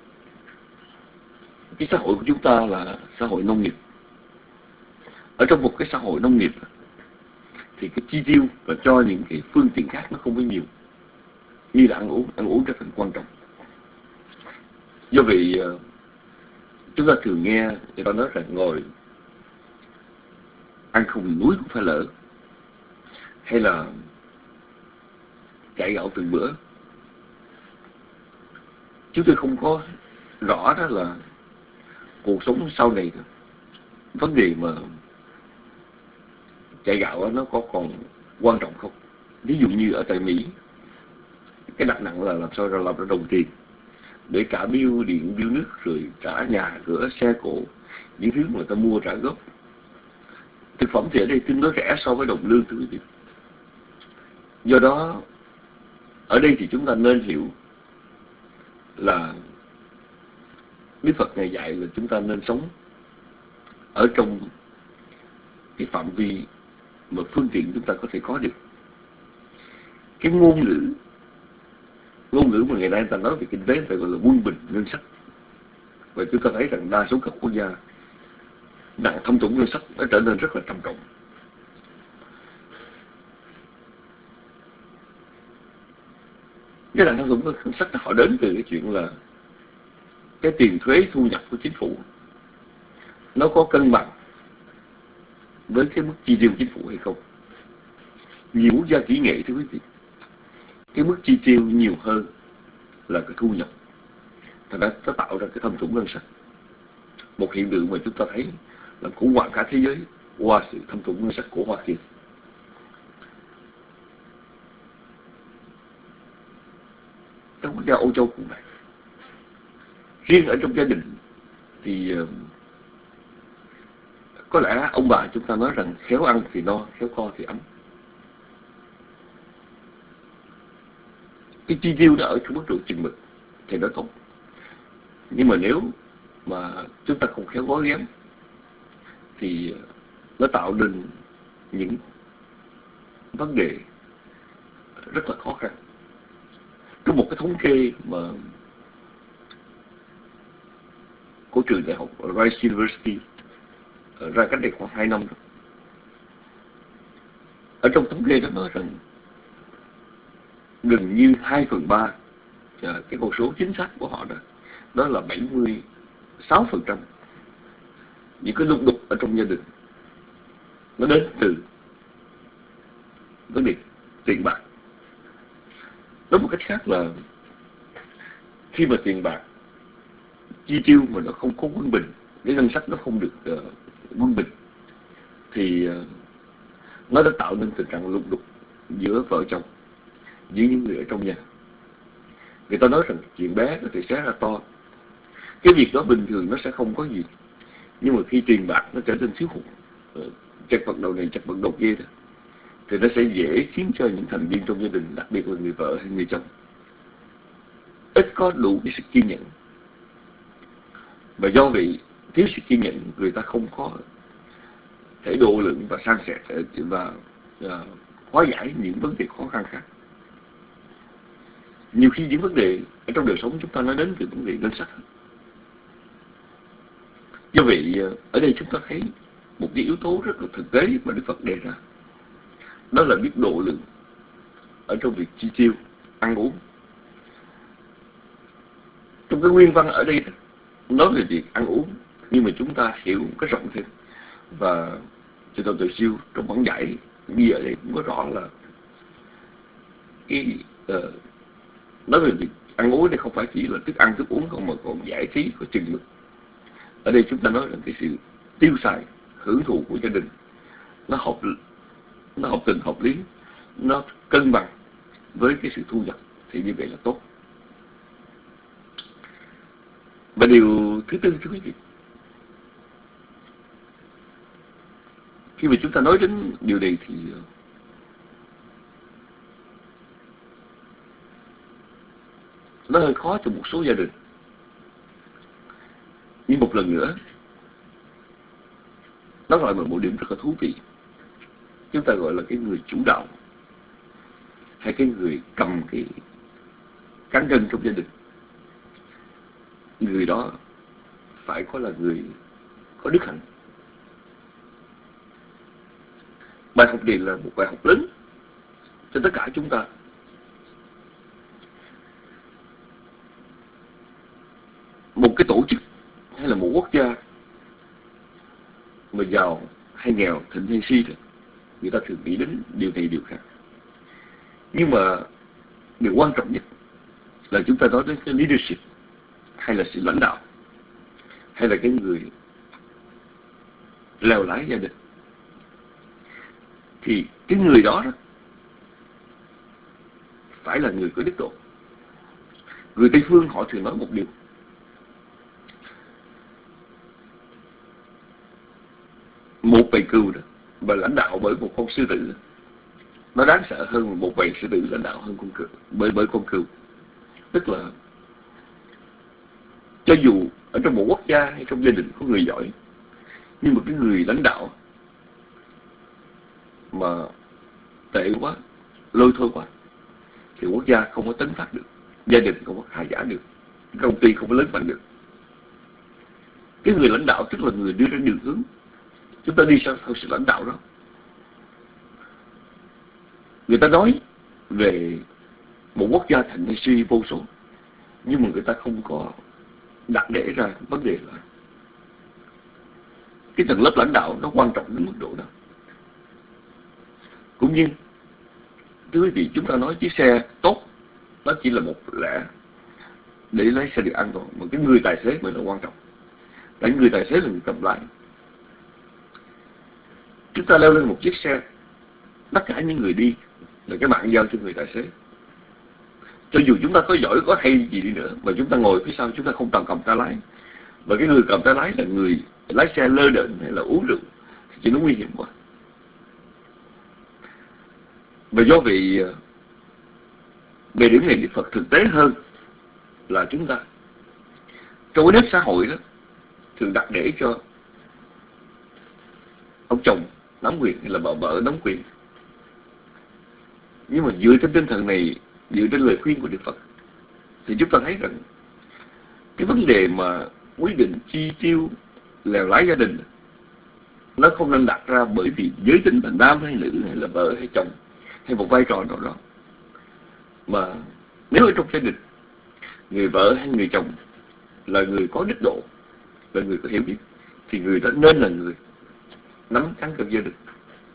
Cái xã hội của chúng ta là xã hội nông nghiệp. Ở trong một cái xã hội nông nghiệp thì cái chi tiêu và cho những cái phương tiện khác nó không có nhiều như là ăn uống rất là quan trọng. Do vậy chúng ta thường nghe người ta nói rằng ngồi ăn không núi cũng phải lỡ, hay là chạy gạo từng bữa. Chúng tôi không có rõ đó là cuộc sống sau này vấn đề mà chạy gạo nó có còn quan trọng không. Ví dụ như ở tại Mỹ, cái đặt nặng là làm sao ra làm ra đồng tiền để cả bill điện, bill nước, rồi trả nhà cửa, xe cộ, những thứ mà người ta mua trả góp. Thực phẩm thì ở đây tương đối rẻ so với đồng lương, thưa quý vị. Do đó ở đây thì chúng ta nên hiểu là Đức Phật Ngài dạy là chúng ta nên sống ở trong cái phạm vi mà phương tiện chúng ta có thể có được. Cái ngôn ngữ mà ngày nay người ta nói về kinh tế người ta gọi là quân bình ngân sách. Và chúng ta thấy rằng đa số các quốc gia nặng thâm thủng ngân sách nó trở nên rất là trầm trọng. Cái nặng thâm thủng ngân sách họ đến từ cái chuyện là cái tiền thuế thu nhập của chính phủ nó có cân bằng với cái mức chi tiêu chính phủ hay không. Nhiều quốc gia kỹ nghệ, thưa quý vị, cái mức chi tiêu nhiều hơn là cái thu nhập. Thành ra nó tạo ra cái thâm thủng ngân sách, một hiện tượng mà chúng ta thấy là khủng hoảng cả thế giới qua sự thâm thủng ngân sách của Hoa Kỳ. Trong quốc gia Âu Châu cũng vậy. Riêng ở trong gia đình thì có lẽ ông bà chúng ta nói rằng khéo ăn thì no, khéo co thì ấm. Cái chi tiêu nó ở trong mức độ chừng mực thì nó tốt. Nhưng mà nếu mà chúng ta không khéo gói ghém thì nó tạo nên những vấn đề rất là khó khăn. Trong một cái thống kê mà của trường đại học Rice University ra cách đây khoảng 2 năm rồi. Ở trong thống kê đó nói rằng gần như 2/3 cái con số chính xác của họ đó là 76% những cái lục đục ở trong gia đình nó đến từ vấn đề tiền bạc. Nói một cách khác là khi mà tiền bạc chi tiêu mà nó không có quân bình, cái ngân sách nó không được quân bình thì nó đã tạo nên tình trạng lục đục giữa vợ chồng, giữa những người ở trong nhà. Người ta nói rằng chuyện bé có thể xé ra to. Cái việc đó bình thường nó sẽ không có gì, nhưng mà khi tiền bạc nó trở nên thiếu hụt, chặt vật đầu này chặt vật đầu kia đó, thì nó sẽ dễ khiến cho những thành viên trong gia đình, đặc biệt là người vợ hay người chồng, ít có đủ cái sự kiên nhẫn. Và do vậy thiếu sự kiên nhẫn, người ta không có thể độ lượng và san sẻ và hóa giải những vấn đề khó khăn khác. Nhiều khi những vấn đề ở trong đời sống chúng ta nói đến từ vấn đề ngân sách. Do vậy ở đây chúng ta thấy một cái yếu tố rất là thực tế mà Đức Phật đề ra, đó là biết độ lượng ở trong việc chi tiêu, ăn uống. Trong cái nguyên văn ở đây nói về việc ăn uống, nhưng mà chúng ta hiểu một cái rộng thêm. Và Chư Tôn Tuệ Siêu trong bản giải ghi ở đây cũng có rõ là cái nói về việc ăn uống đây không phải chỉ là thức ăn thức uống không, mà còn giải trí có chừng mực. Ở đây chúng ta nói rằng cái sự tiêu xài hưởng thụ của gia đình nó hợp tình hợp lý, nó cân bằng với cái sự thu nhập, thì như vậy là tốt. Và điều thứ tư, thưa quý vị, khi mà chúng ta nói đến điều này thì nó hơi khó cho một số gia đình. Nhưng một lần nữa, nó gọi là một điểm rất là thú vị. Chúng ta gọi là cái người chủ đạo, hay cái người cầm cái cán cân trong gia đình. Người đó phải có là người có đức hạnh. Bài học này là một bài học lớn cho tất cả chúng ta. Một cái tổ chức hay là một quốc gia mà giàu hay nghèo, thịnh hay suy thì người ta thường nghĩ đến điều này điều khác. Nhưng mà điều quan trọng nhất là chúng ta nói đến cái leadership, hay là sự lãnh đạo, hay là cái người lèo lái gia đình. Thì cái người đó phải là người có đức độ. Người Tây Phương họ thường nói một điều: một bầy cừu đó và lãnh đạo bởi một con sư tử, nó đáng sợ hơn một bầy sư tử lãnh đạo hơn con cừu, bởi con cừu. Tức là cho dù ở trong một quốc gia hay trong gia đình có người giỏi, nhưng mà cái người lãnh đạo mà tệ quá, lôi thôi quá, thì quốc gia không có tấn phát được, gia đình không có khai giả được, công ty không có lớn mạnh được. Cái người lãnh đạo tức là người đưa ra đường hướng. Chúng ta đi theo sự lãnh đạo đó. Người ta nói về một quốc gia thịnh hay suy vô số, nhưng mà người ta không có đặt để ra vấn đề là cái tầng lớp lãnh đạo nó quan trọng đến mức độ đó. Cũng như Thưa quý vị, chúng ta nói chiếc xe tốt nó chỉ là một lẽ để lái xe được an toàn, mà cái người tài xế mới là quan trọng. Tại người tài xế là người cầm lái. Chúng ta leo lên một chiếc xe, tất cả những người đi là cái mạng giao cho người tài xế. Cho dù chúng ta có giỏi, có hay gì đi nữa, mà chúng ta ngồi phía sau, chúng ta không cần cầm tay lái, và cái người cầm tay lái là người lái xe lơ đễnh hay là uống rượu, thì nó nguy hiểm quá. Và do vậy, về điểm này Đức Phật thực tế hơn là chúng ta trong cái nếp xã hội đó thường đặt để cho ông chồng nắm quyền hay là bà vợ nắm quyền. Nhưng mà dựa trên tinh thần này, dựa trên lời khuyên của Đức Phật, thì chúng ta thấy rằng cái vấn đề mà quyết định chi tiêu lèo lái gia đình nó không nên đặt ra bởi vì giới tính là nam hay nữ, hay là vợ hay chồng, hay một vai trò nào đó. Mà nếu ở trong gia đình, người vợ hay người chồng là người có đức độ, là người có hiểu biết, thì người đó nên là người nắm cán cân gia đình.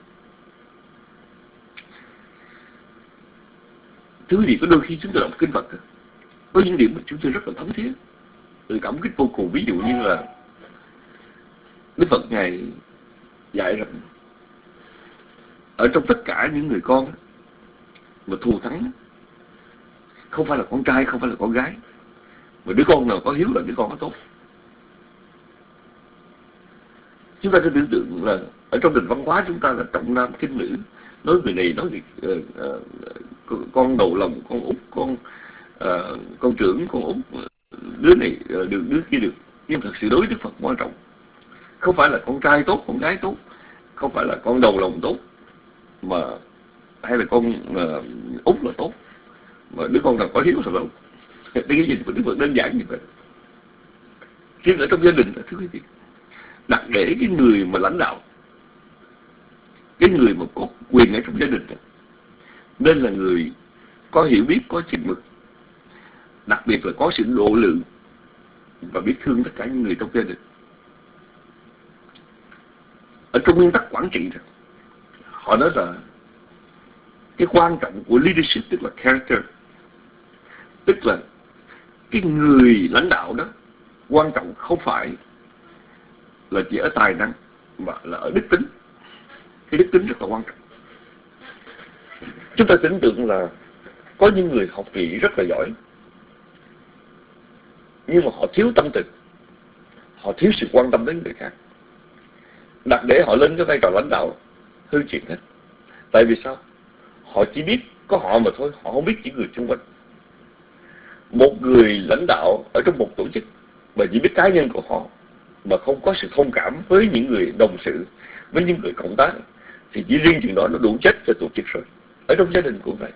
Thưa quý vị, có đôi khi chúng tôi đọc kinh Phật, có những điểm mà chúng tôi rất là thấm thía, tôi cảm kích vô cùng. Ví dụ như là Đức Phật Ngài dạy rằng ở trong tất cả những người con mà thù thắng không phải là con trai, không phải là con gái, mà đứa con nào có hiếu là đứa con có tốt. Chúng ta cứ tưởng tượng là ở trong nền văn hóa chúng ta là trọng nam khinh nữ, nói người này nói người con đầu lòng, con út, con trưởng, con út, đứa này được, đứa kia được. Nhưng thật sự đối với Đức Phật quan trọng không phải là con trai tốt, con gái tốt, không phải là con đầu lòng tốt, mà hay là con út là tốt, mà đứa con nào có hiếu là đâu. Cái nhìn của Đức Phật đơn giản như vậy. Riêng ở trong gia đình, thưa quý vị, đặt để cái người mà lãnh đạo, cái người mà có quyền ở trong gia đình nên là người có hiểu biết, có chừng mực, đặc biệt là có sự độ lượng và biết thương tất cả những người trong gia đình. Ở trong nguyên tắc quản trị đó, họ nói là cái quan trọng của leadership tức là character, tức là cái người lãnh đạo đó quan trọng không phải là chỉ ở tài năng mà là ở đức tính. Cái đức tính rất là quan trọng. Chúng ta tưởng tượng là có những người học vị rất là giỏi, nhưng mà họ thiếu tâm tình, họ thiếu sự quan tâm đến người khác. Đặt để họ lên cái vai trò lãnh đạo hư chuyện hết. Tại vì sao? Họ chỉ biết có họ mà thôi, họ không biết những người xung quanh. Một người lãnh đạo ở trong một tổ chức mà chỉ biết cá nhân của họ, mà không có sự thông cảm với những người đồng sự, với những người cộng tác, thì chỉ riêng chuyện đó nó đủ chết cho tổ chức rồi. Ở trong gia đình cũng vậy.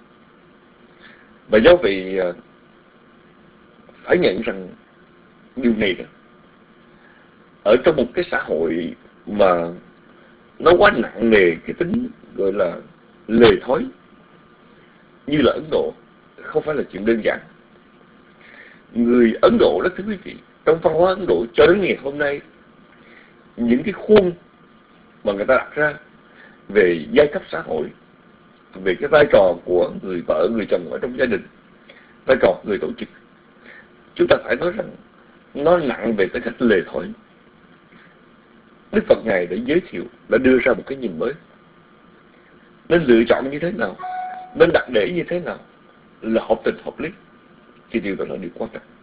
Và do vậy phải nhận rằng điều này đó, ở trong một cái xã hội mà nó quá nặng nề cái tính gọi là lề thói như là Ấn Độ, không phải là chuyện đơn giản. Người Ấn Độ đó, thưa quý vị, trong văn hóa Ấn Độ cho đến ngày hôm nay, những cái khuôn mà người ta đặt ra về giai cấp xã hội, về cái vai trò của người vợ, người chồng ở trong gia đình, vai trò người tổ chức, chúng ta phải nói rằng nó nặng về cái cách lề thói. Đức Phật Ngài đã giới thiệu, đã đưa ra một cái nhìn mới. Nên lựa chọn như thế nào, nên đặt để như thế nào là hợp tình hợp lý, thì điều đó là điều quan trọng.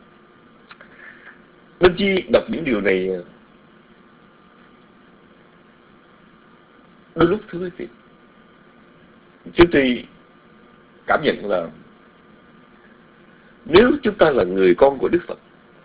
Nên chi đọc những điều này đôi lúc, thưa quý vị, chúng tôi cảm nhận là nếu chúng ta là người con của Đức Phật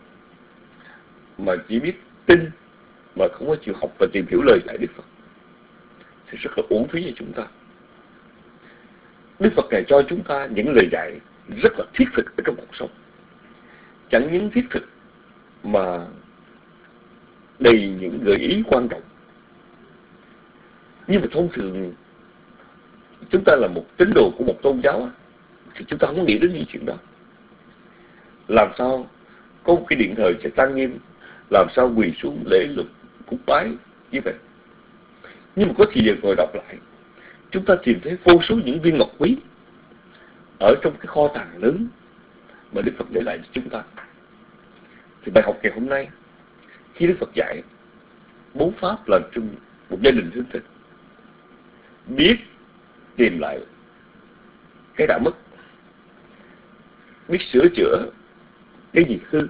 mà chỉ biết tin mà không có chịu học và tìm hiểu lời dạy Đức Phật thì rất là uổng phí cho chúng ta. Đức Phật này cho chúng ta những lời dạy rất là thiết thực ở trong cuộc sống. Chẳng những thiết thực mà đầy những gợi ý quan trọng. Nhưng mà thông thường chúng ta là một tín đồ của một tôn giáo thì chúng ta không nghĩ đến những chuyện đó. Làm sao có một cái điện thờ sẽ trang nghiêm, làm sao quỳ xuống lễ lục cúng bái như vậy. Nhưng mà có thời giờ ngồi đọc lại chúng ta tìm thấy vô số những viên ngọc quý ở trong cái kho tàng lớn mà Đức Phật để lại cho chúng ta. Thì bài học ngày hôm nay, khi Đức Phật dạy 4 pháp là trong một gia đình hương thịnh, biết tìm lại cái đã mất, biết sửa chữa cái gì hư,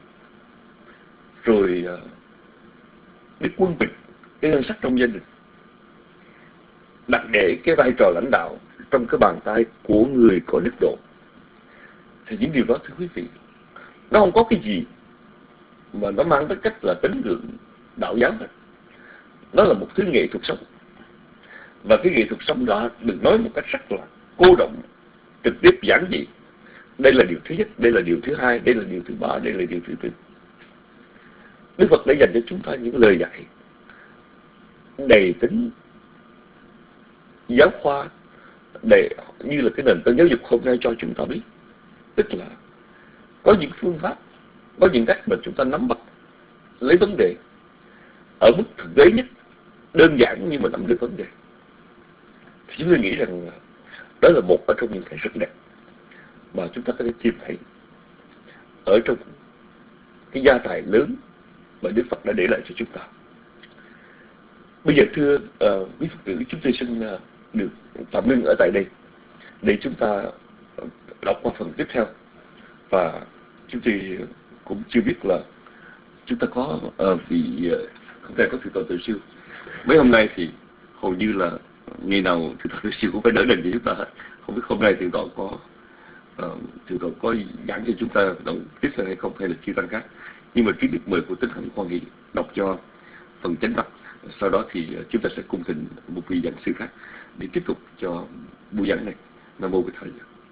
rồi biết quân bình cái ngân sách trong gia đình, đặt để cái vai trò lãnh đạo trong cái bàn tay của người có đức độ. Thì những điều đó, thưa quý vị, nó không có cái gì mà nó mang tới cách là tín ngưỡng đạo giáo hết. Nó là một thứ nghệ thuật sống. Và cái nghệ thuật sống đó được nói một cách rất là cô động, trực tiếp, giản dị. Đây là điều thứ nhất, đây là điều thứ hai, đây là điều thứ ba, đây là điều thứ tư. Đức Phật đã dành cho chúng ta những lời dạy đầy tính giáo khoa, như là cái nền tảng giáo dục hôm nay cho chúng ta biết. Tức là có những phương pháp, có những cách mà chúng ta nắm bắt lấy vấn đề ở mức thực tế nhất, đơn giản nhưng mà nắm được vấn đề. Thì chúng tôi nghĩ rằng đó là một trong những cái rất đẹp mà chúng ta có thể tìm thấy ở trong cái gia tài lớn mà Đức Phật đã để lại cho chúng ta. Bây giờ thưa quý Phật tử, chúng tôi xin được tạm ngưng ở tại đây để chúng ta đọc qua phần tiếp theo. Và chúng tôi cũng chưa biết là chúng ta có vì không thể có thượng tọa Từ Siêu. Mấy hôm nay thì hầu như là ngày nào thượng tọa Từ Siêu cũng phải đỡ đần cho chúng ta hết. Không biết hôm nay thượng tọa có giảng cho chúng ta động tiếp theo hay không, hay là chưa tăng khác. Nhưng mà trước được mời của Tinh Hạnh Khoa Nghị đọc cho phần chánh văn. Sau đó thì chúng ta sẽ cùng thỉnh một vị giảng sư khác để tiếp tục cho buổi giảng này. Nam mô Bổn Thầy.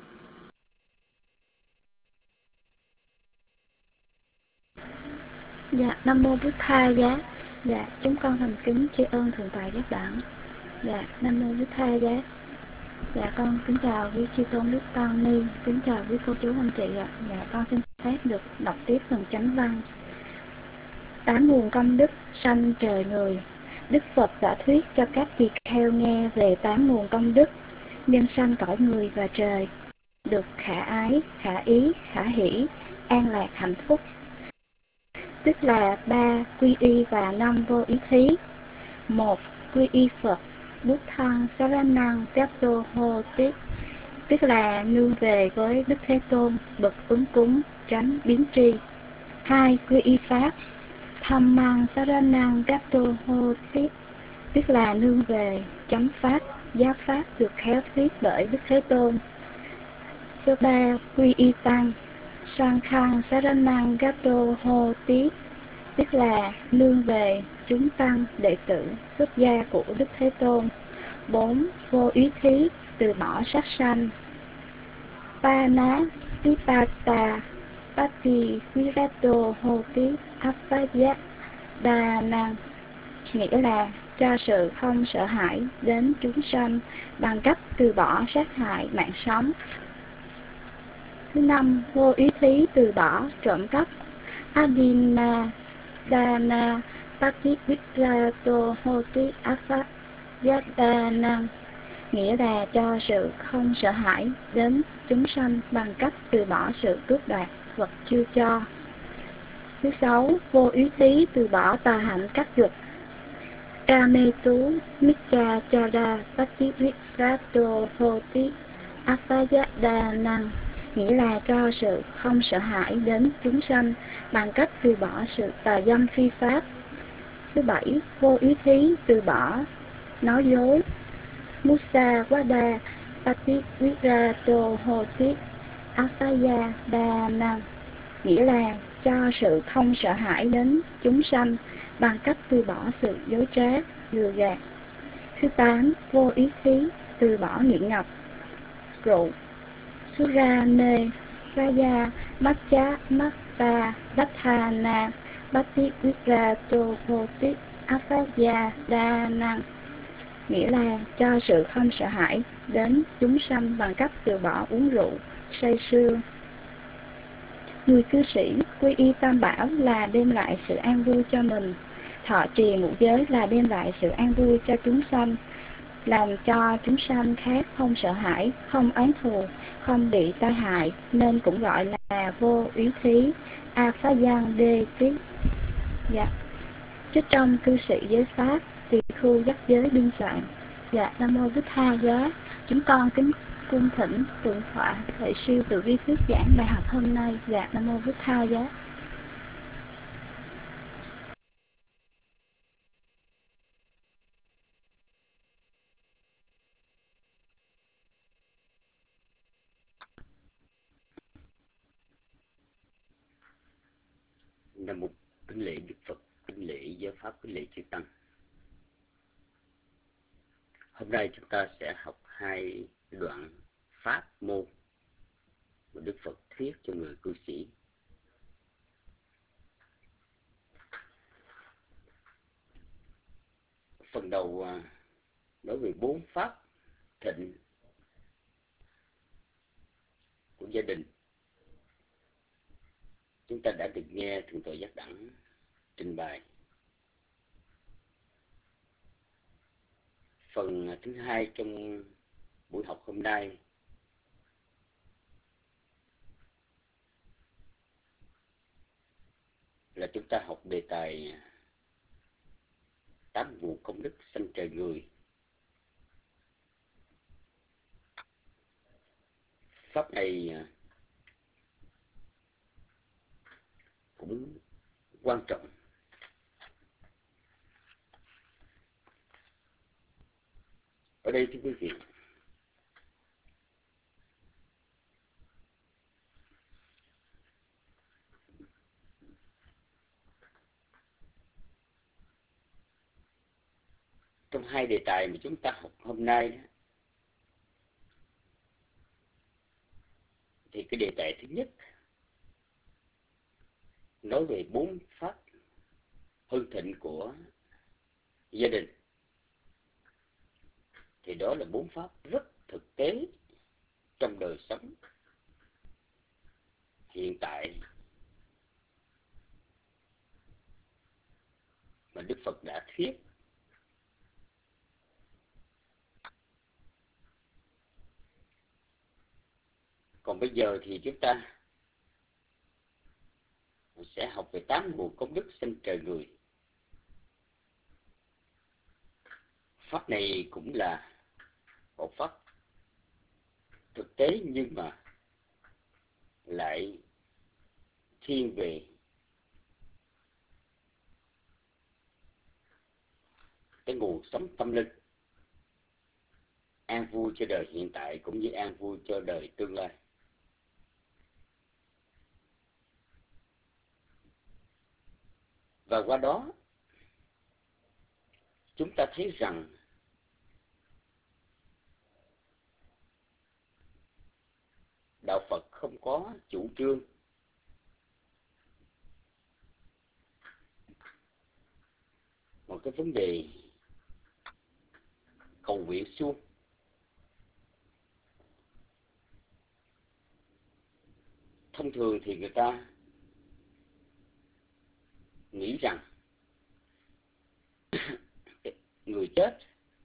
Dạ, Nam mô Bổn Thầy giá. Dạ, chúng con thành kính tri ân thượng tọa giác đẳng. Dạ, Nam mô Bổn Thầy giá. Dạ, con kính chào quý chư tôn đức tăng ni, kính chào quý cô chú anh chị ạ. Dạ, con xin phép được đọc tiếp phần chánh văn. 8 nguồn công đức sanh trời người. Đức Phật đã thuyết cho các tỳ kheo nghe về 8 nguồn công đức nhân sanh cõi người và trời, được khả ái, khả ý, khả hỷ, an lạc hạnh phúc. Tức là 3 quy y và 5 vô ý thí. 1. Quy y Phật, Bút Thăng Saranang Gato Hô Tích, tức là nương về với Đức Thế Tôn, bậc ứng cúng, tránh biến tri. 2. Quy y Pháp, Tham Mang Saranang Gato Hô Tích, tức là nương về chánh Pháp, giáo Pháp được khéo thuyết bởi Đức Thế Tôn. Số 3. Quy y Tăng, Sang Khang Saranang Gato Hô Tích, tức là nương về chúng tăng đệ tử xuất gia của Đức Thế Tôn. 4. Vô ý thí, từ bỏ sát sanh. Pana Tipata Pati Virato Hoti Apayat Đà Năng, nghĩa là cho sự không sợ hãi đến chúng sanh bằng cách từ bỏ sát hại mạng sống. Thứ 5. Vô ý thí, từ bỏ trộm cắp. Adina Dana Pati Virato Hoti Apayat Đà Năng, nghĩa là cho sự không sợ hãi đến chúng sanh bằng cách từ bỏ sự cướp đoạt vật chưa cho. Thứ 6. Vô ý thí, từ bỏ tà hạnh các dục. Kametu Mika Chara Pativikrato Hoti Apayadana, nghĩa là cho sự không sợ hãi đến chúng sanh bằng cách từ bỏ sự tà dâm phi pháp. Thứ 7. Vô ý thí, từ bỏ nói dối. Musa Wada Pativikrato Hoti Apayadana, nghĩa là cho sự không sợ hãi đến chúng sanh bằng cách từ bỏ sự dối trá, lừa gạt. Thứ 8. Vô ý thí, từ bỏ nghiện ngập rượu. Surane Raya Matcha Matta Dathana Pativikrato Hoti Apayadana, nghĩa là cho sự không sợ hãi đến chúng sanh bằng cách từ bỏ uống rượu, say sưa. Người cư sĩ quy y Tam Bảo là đem lại sự an vui cho mình, thọ trì ngũ giới là đem lại sự an vui cho chúng sanh, làm cho chúng sanh khác không sợ hãi, không oán thù, không bị tai hại, nên cũng gọi là vô úy thí, a phá gian đê tí. Dạ. Chứ trong cư sĩ giới pháp, tỳ khu giác giới biên soạn. Dạ, Nam mô Bích Tha Giá. Chúng con kính cung thỉnh tượng tọa Thệ Siêu Từ Bi thuyết giảng bài học hôm nay. Dạ, Nam mô Bích Tha Giá. Nam mô kính lễ Đức Phật, kính lễ giáo pháp, kính lễ chư tăng. Hôm nay chúng ta sẽ học hai đoạn pháp môn mà Đức Phật thuyết cho người cư sĩ. Phần đầu nói về 4 pháp thịnh của gia đình. Chúng ta đã được nghe Thượng tọa Giác Đẳng trình bày. Phần thứ hai trong buổi học hôm nay là chúng ta học đề tài 8 nguồn công đức sanh trời người. Pháp này cũng quan trọng. Ở đây thưa quý vị, trong hai đề tài mà chúng ta học hôm nay đó, thì cái đề tài thứ nhất nói về 4 pháp hưng thịnh của gia đình, thì đó là 4 pháp rất thực tế trong đời sống hiện tại mà Đức Phật đã thuyết. Còn bây giờ thì chúng ta sẽ học về 8 nguồn công đức sanh trời người. Pháp này cũng là một pháp thực tế nhưng mà lại thiên về cái nguồn sống tâm linh, an vui cho đời hiện tại cũng như an vui cho đời tương lai. Và qua đó chúng ta thấy rằng đạo Phật không có chủ trương một cái vấn đề cầu nguyện suông. Thông thường thì người ta nghĩ rằng người chết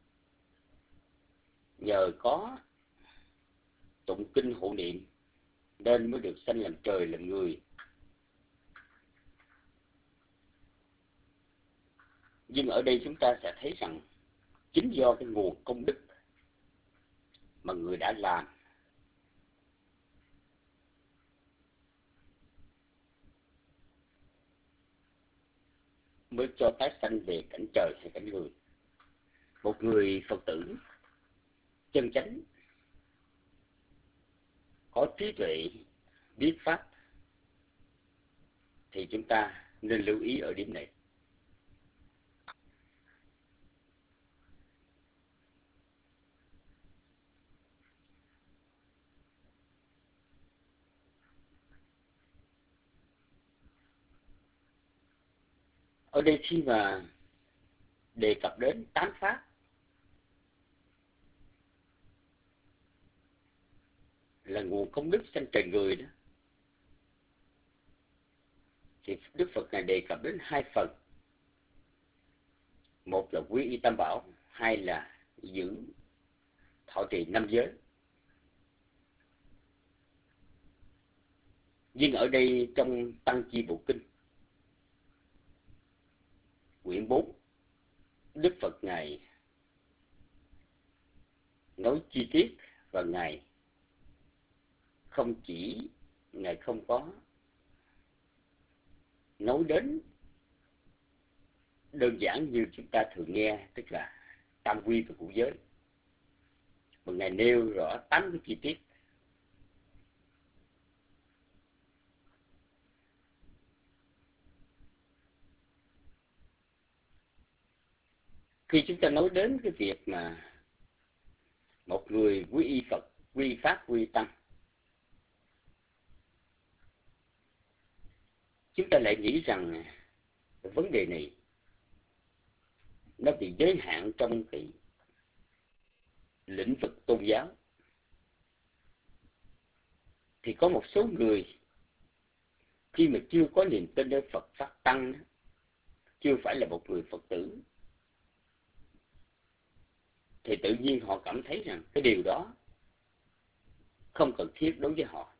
nhờ có tụng kinh hộ niệm nên mới được sanh làm trời làm người. Nhưng ở đây chúng ta sẽ thấy rằng chính do cái nguồn công đức mà người đã làm mới cho tái sanh về cảnh trời hay cảnh người. Một người Phật tử chân chánh, có trí tuệ, biết pháp, thì chúng ta nên lưu ý ở điểm này. Ở đây khi mà đề cập đến 8 pháp là nguồn công đức sanh trời người đó, thì Đức Phật này đề cập đến 2 phần. Một là quy y tam bảo, hai là giữ thọ trì 5 giới. Nhưng ở đây trong Tăng Chi Bộ Kinh quyển 4, Đức Phật Ngài nói chi tiết, và Ngài không có nói đến đơn giản như chúng ta thường nghe, tức là tam quy và ngũ giới, mà Ngài nêu rõ 8 cái chi tiết. Khi chúng ta nói đến cái việc mà một người quy y Phật, quy Pháp, quy Tăng, chúng ta lại nghĩ rằng vấn đề này nó bị giới hạn trong cái lĩnh vực tôn giáo. Thì có một số người khi mà chưa có niềm tin ở Phật Pháp Tăng, chưa phải là một người Phật tử, thì tự nhiên họ cảm thấy rằng cái điều đó không cần thiết đối với họ.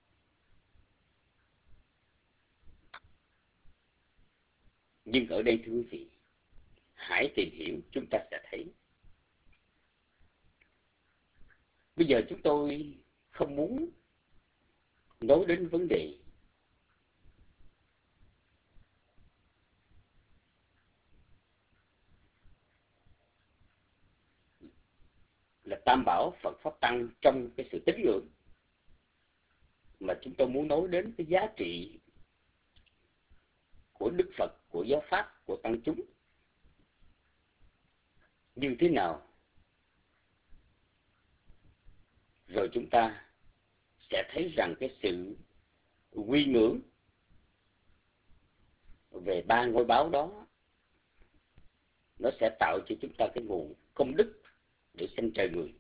Nhưng ở đây thưa quý vị, hãy tìm hiểu chúng ta sẽ thấy. Bây giờ chúng tôi không muốn nói đến vấn đề là Tam Bảo Phật Pháp Tăng trong cái sự tín ngưỡng, mà chúng tôi muốn nói đến cái giá trị của Đức Phật, của giáo Pháp, của Tăng chúng như thế nào. Rồi chúng ta sẽ thấy rằng cái sự quy ngưỡng về ba ngôi báo đó nó sẽ tạo cho chúng ta cái nguồn công đức để sanh trời người.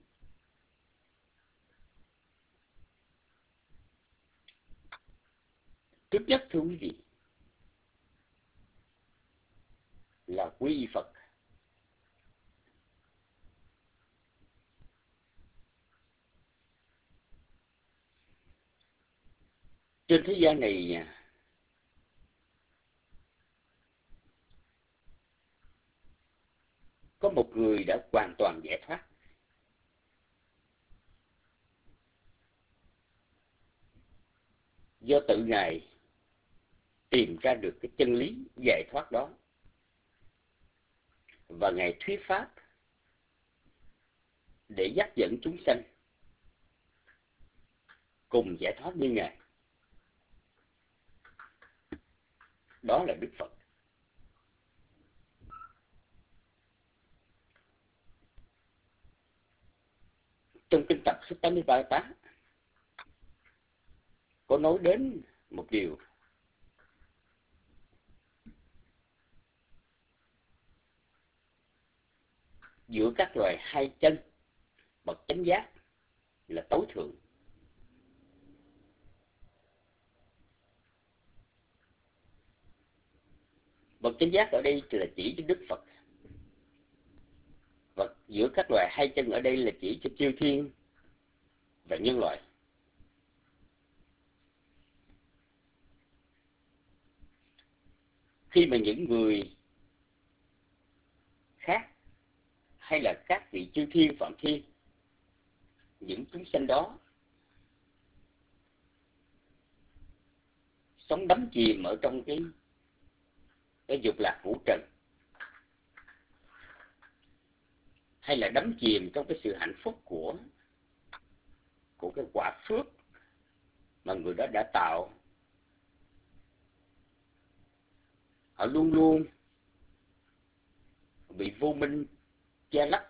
Trước nhất thưa quý vị là quy y Phật. Trên thế gian này có một người đã hoàn toàn giải thoát. Do tự Ngài tìm ra được cái chân lý giải thoát đó, và Ngài thuyết pháp để dắt dẫn chúng sanh cùng giải thoát như Ngài. Đó là Đức Phật. Trong kinh tập số 83 có nói đến một điều giữa các loài hai chân, bậc chánh giác là tối thượng. Bậc chánh giác ở đây là chỉ cho Đức Phật, và giữa các loài hai chân ở đây là chỉ cho chư thiên và nhân loại. Khi mà những người khác hay là các vị chư thiên phạm thiên, những chúng sanh đó sống đắm chìm ở trong cái dục lạc ngũ trần, hay là đắm chìm trong cái sự hạnh phúc của cái quả phước mà người đó đã tạo, họ luôn luôn bị vô minh che lấp,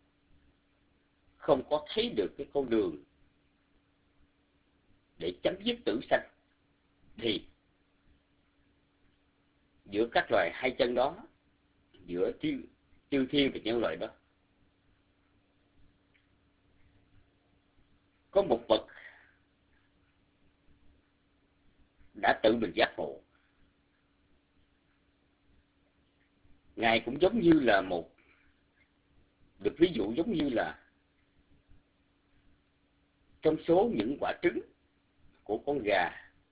không có thấy được cái con đường để chấm dứt tử sanh. Thì giữa các loài hai chân đó, giữa chư thiên và nhân loại đó, có một bậc đã tự mình giác ngộ. Ngài cũng giống như là một được ví dụ giống như là trong số những quả trứng của con gà,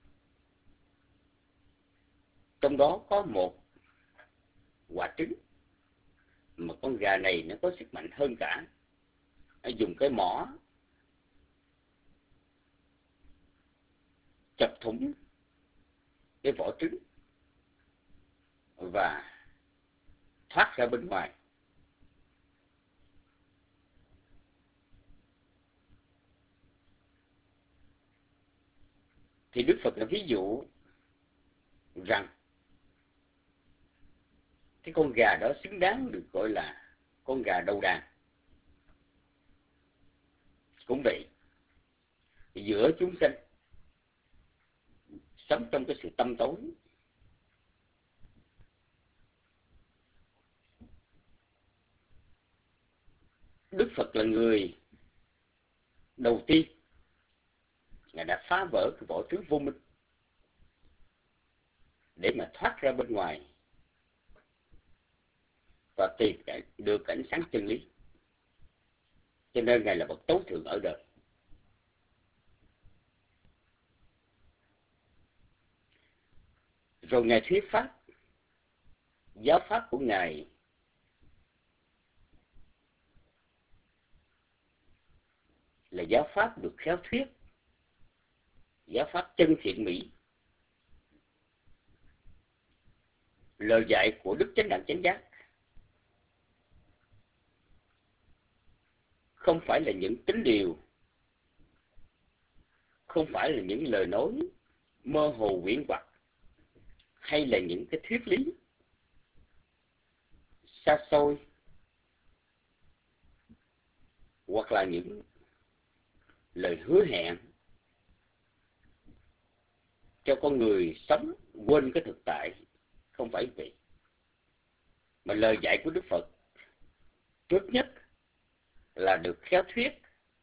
trong đó có một quả trứng mà con gà này nó có sức mạnh hơn cả, nó dùng cái mỏ chọc thủng cái vỏ trứng và thoát ra bên ngoài. Thì Đức Phật là ví dụ rằng cái con gà đó xứng đáng được gọi là con gà đầu đàn. Cũng vậy, giữa chúng sanh sống trong cái sự tăm tối, Đức Phật là người đầu tiên Ngài đã phá vỡ cái vỏ trứng vô minh để mà thoát ra bên ngoài và tìm được ánh sáng chân lý. Cho nên Ngài là bậc tối thượng ở đời. Rồi Ngài thuyết pháp, giáo pháp của Ngài là giáo pháp được khéo thuyết, giáo pháp chân thiện mỹ. Lời dạy của Đức Chánh Đẳng Chánh Giác không phải là những tín điều, không phải là những lời nói mơ hồ huyễn hoặc, hay là những cái thuyết lý xa xôi, hoặc là những lời hứa hẹn cho con người sống quên cái thực tại. Không phải vậy, mà lời dạy của Đức Phật trước nhất là được khéo thuyết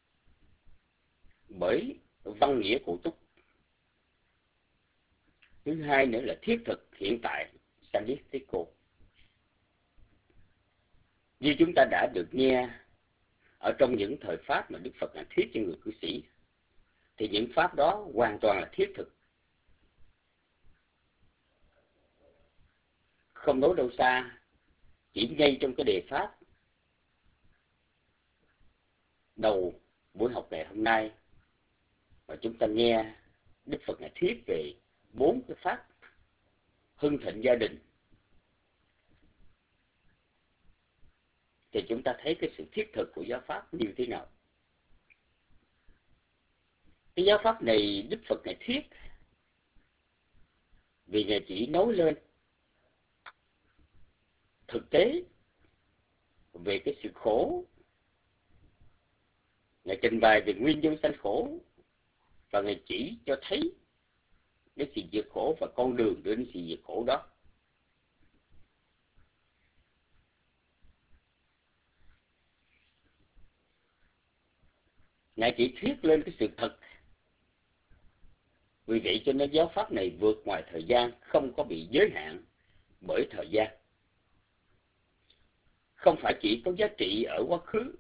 bởi văn nghĩa cụ túc. Thứ hai nữa là thiết thực hiện tại, Sandistico. Như chúng ta đã được nghe ở trong những thời pháp mà Đức Phật đã thuyết cho người cư sĩ, thì những pháp đó hoàn toàn là thiết thực, không nói đâu xa, chỉ ngay trong cái đề pháp đầu buổi học ngày hôm nay mà chúng ta nghe Đức Phật ngài thuyết về 4 cái pháp hưng thịnh gia đình, thì chúng ta thấy cái sự thiết thực của giáo pháp như thế nào. Cái giáo pháp này Đức Phật ngài thuyết vì ngài chỉ nói lên thực tế về cái sự khổ, ngài trình bày về nguyên nhân sanh khổ, và ngài chỉ cho thấy cái sự diệt khổ và con đường đến sự diệt khổ đó. Ngài chỉ thuyết lên cái sự thật. Vì vậy cho nên giáo pháp này vượt ngoài thời gian, không có bị giới hạn bởi thời gian. Không phải chỉ có giá trị ở quá khứ.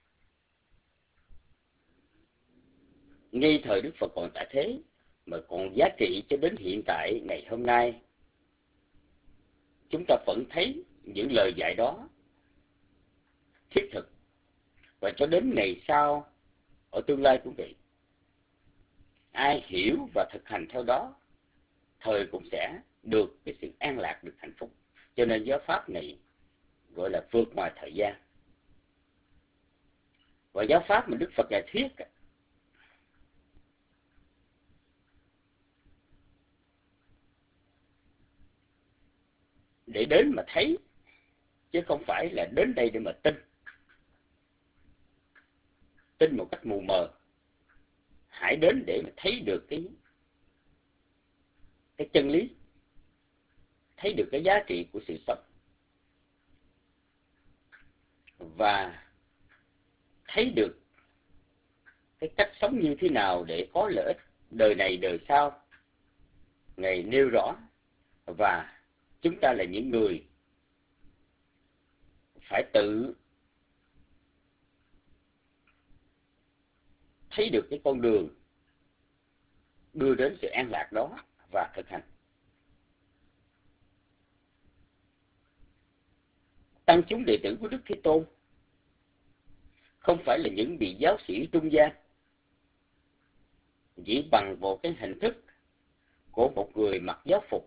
Ngay thời Đức Phật còn tại thế, mà còn giá trị cho đến hiện tại ngày hôm nay. Chúng ta vẫn thấy những lời dạy đó thiết thực, và cho đến ngày sau ở tương lai cũng vậy. Ai hiểu và thực hành theo đó, thời cũng sẽ được cái sự an lạc, được hạnh phúc. Cho nên giáo pháp này gọi là vượt ngoài thời gian. Và giáo pháp mà Đức Phật ngài thuyết để đến mà thấy, chứ không phải là đến đây để mà tin. Tin một cách mù mờ. Hãy đến để mà thấy được cái chân lý, thấy được cái giá trị của sự sống, và thấy được cái cách sống như thế nào để có lợi ích đời này đời sau. Ngài nêu rõ, và chúng ta là những người phải tự thấy được cái con đường đưa đến sự an lạc đó và thực hành. Tăng chúng đệ tử của Đức Thế Tôn không phải là những vị giáo sĩ trung gian, chỉ bằng một cái hình thức của một người mặc giáo phục,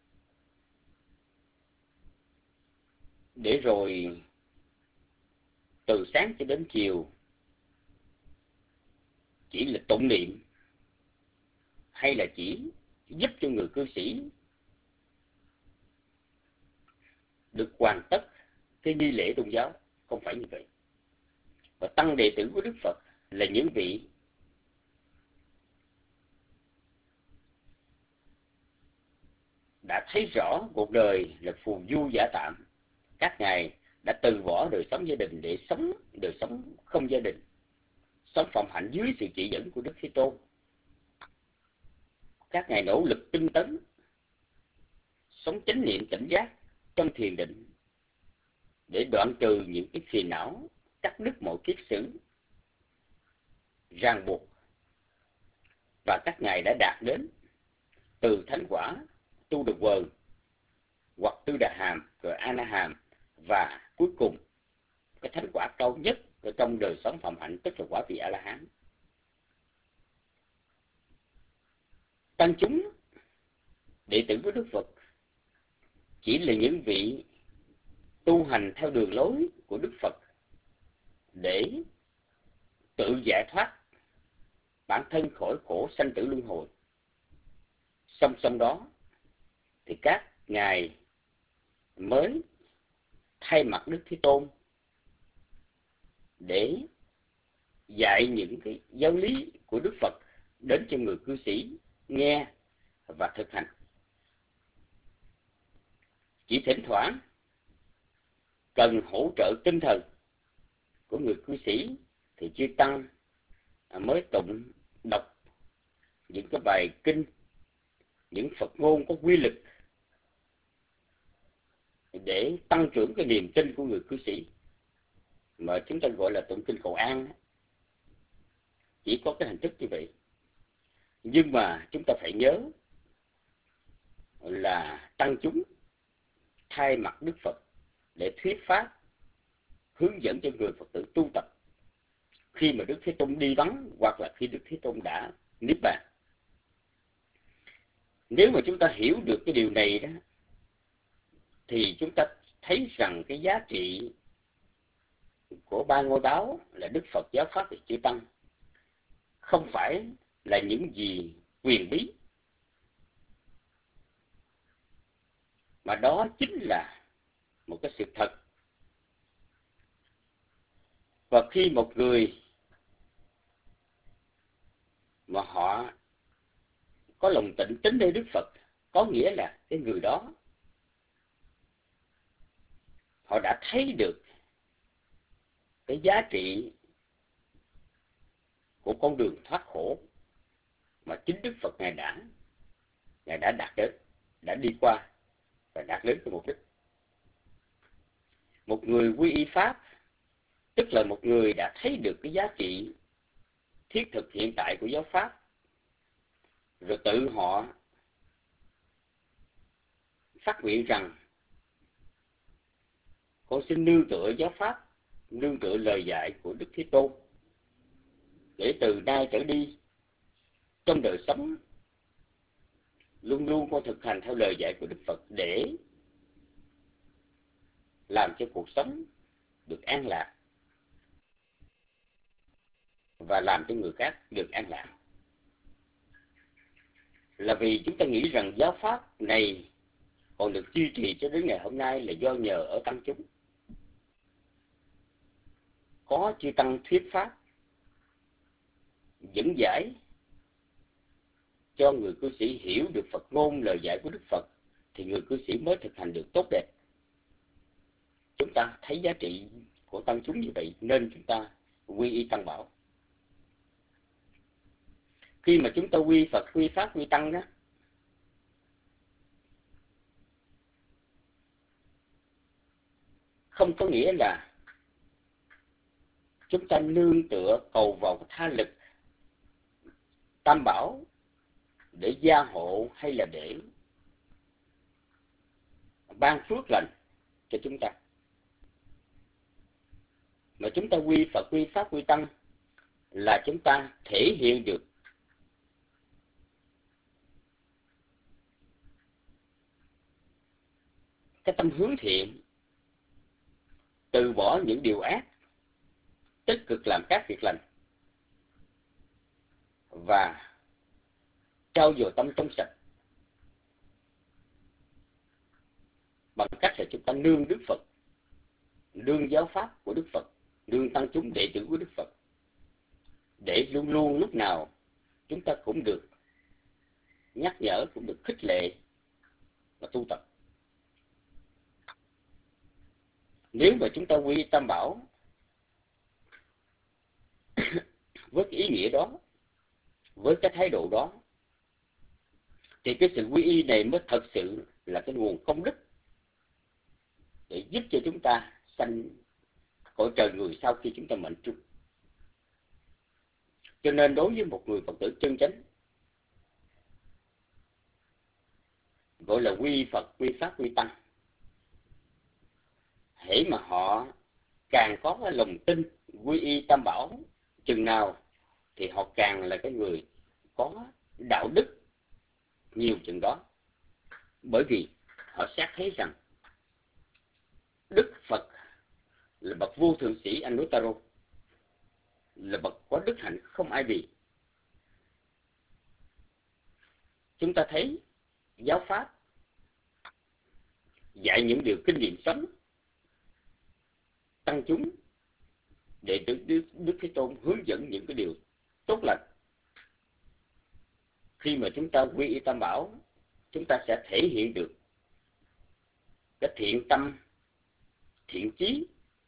để rồi từ sáng cho đến chiều chỉ là tụng niệm, hay là chỉ giúp cho người cư sĩ được hoàn tất cái nghi lễ tôn giáo. Không phải như vậy. Và tăng đệ tử của Đức Phật là những vị đã thấy rõ cuộc đời là phù du giả tạm. Các ngài đã từ bỏ đời sống gia đình để sống đời sống không gia đình, sống phụng hạnh dưới sự chỉ dẫn của Đức Thế Tôn. Các ngài nỗ lực tinh tấn, sống chánh niệm cảnh giác trong thiền định để đoạn trừ những cái phiền não, cắt đứt mọi kiết sử, ràng buộc. Và các ngài đã đạt đến từ thánh quả Tu Đà Quần hoặc Tư Đà Hàm rồi A Na Hàm, và cuối cùng cái thánh quả cao nhất ở trong đời sống phạm hạnh, tức là quả vị A La Hán. Tăng chúng đệ tử của Đức Phật chỉ là những vị tu hành theo đường lối của Đức Phật để tự giải thoát bản thân khỏi khổ sanh tử luân hồi. Song song đó thì các ngài mới thay mặt Đức Thế Tôn để dạy những cái giáo lý của Đức Phật đến cho người cư sĩ nghe và thực hành. Chỉ thỉnh thoảng cần hỗ trợ tinh thần của người cư sĩ thì chư tăng mới tụng đọc những cái bài kinh, những Phật ngôn có quy lực để tăng trưởng cái niềm tin của người cư sĩ, mà chúng ta gọi là tụng kinh cầu an. Chỉ có cái hình thức như vậy. Nhưng mà chúng ta phải nhớ là tăng chúng thay mặt Đức Phật để thuyết pháp, hướng dẫn cho người Phật tử tu tập khi mà Đức Thế Tôn đi vắng, hoặc là khi Đức Thế Tôn đã niết bàn. Nếu mà chúng ta hiểu được cái điều này đó, thì chúng ta thấy rằng cái giá trị của ba ngôi báo là Đức Phật, giáo pháp và chư tăng không phải là những gì quyền bí, mà đó chính là một cái sự thật. Và khi một người mà họ có lòng tịnh tín nơi Đức Phật, có nghĩa là cái người đó họ đã thấy được cái giá trị của con đường thoát khổ mà chính Đức Phật Ngài đã đạt đến, đã đi qua và đạt đến cái mục đích. Một người quy y Pháp tức là một người đã thấy được cái giá trị thiết thực hiện tại của giáo Pháp, rồi tự họ phát nguyện rằng con xin nương tựa giáo Pháp, nương tựa lời dạy của Đức Thế Tôn, để từ nay trở đi trong đời sống luôn luôn con thực hành theo lời dạy của Đức Phật, để làm cho cuộc sống được an lạc và làm cho người khác được an lạc. Là vì chúng ta nghĩ rằng giáo pháp này còn được duy trì cho đến ngày hôm nay là do nhờ ở tăng chúng. Có chư tăng thuyết pháp dẫn giải cho người cư sĩ hiểu được Phật ngôn, lời dạy của Đức Phật, thì người cư sĩ mới thực hành được tốt đẹp. Chúng ta thấy giá trị của tăng chúng như vậy nên chúng ta quy y tăng bảo. Khi mà chúng ta quy Phật, quy Pháp, quy Tăng đó, không có nghĩa là chúng ta nương tựa cầu vào tha lực Tam Bảo để gia hộ hay là để ban phước lành cho chúng ta. Mà chúng ta quy Phật, quy Pháp, quy Tăng là chúng ta thể hiện được cái tâm hướng thiện, từ bỏ những điều ác, tích cực làm các việc lành và trau dồi tâm trong sạch bằng cách là chúng ta nương Đức Phật, nương giáo pháp của Đức Phật, nương tăng chúng đệ tử của Đức Phật, để luôn luôn lúc nào chúng ta cũng được nhắc nhở, cũng được khích lệ và tu tập. Nếu mà chúng ta quy Tam Bảo với cái ý nghĩa đó, với cái thái độ đó, thì cái sự quy y này mới thật sự là cái nguồn công đức để giúp cho chúng ta sanh cõi trời người sau khi chúng ta mệnh chung. Cho nên đối với một người Phật tử chân chánh, gọi là quy Phật, quy Pháp, quy Tăng, hễ mà họ càng có cái lòng tin quy y Tam Bảo chừng nào thì họ càng là cái người có đạo đức nhiều chừng đó. Bởi vì họ xét thấy rằng Đức Phật là bậc vô thượng sĩ Anuttara, là bậc có đức hạnh không ai bì. Chúng ta thấy giáo pháp dạy những điều kinh nghiệm sống, tăng chúng để Đức Thế Tôn hướng dẫn những cái điều tốt lành. Khi mà chúng ta quy y Tam Bảo, chúng ta sẽ thể hiện được cái thiện tâm, thiện chí,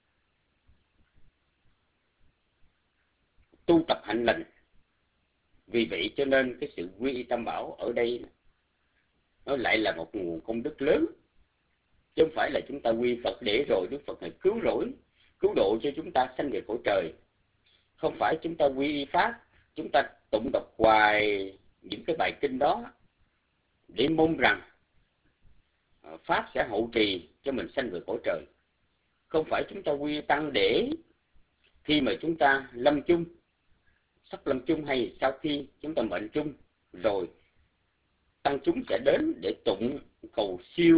tu tập hạnh lành. Vì vậy cho nên cái sự quy y Tam Bảo ở đây nó lại là một nguồn công đức lớn, chứ không phải là chúng ta quy Phật để rồi Đức Phật này cứu độ cho chúng ta sanh về cõi trời. Không phải chúng ta quy y Pháp, chúng ta tụng đọc hoài những cái bài kinh đó để mong rằng Pháp sẽ hộ trì cho mình sanh về cõi trời. Không phải chúng ta quy Tăng để khi mà chúng ta lâm chung, sắp lâm chung hay sau khi chúng ta mệnh chung rồi, tăng chúng sẽ đến để tụng cầu siêu,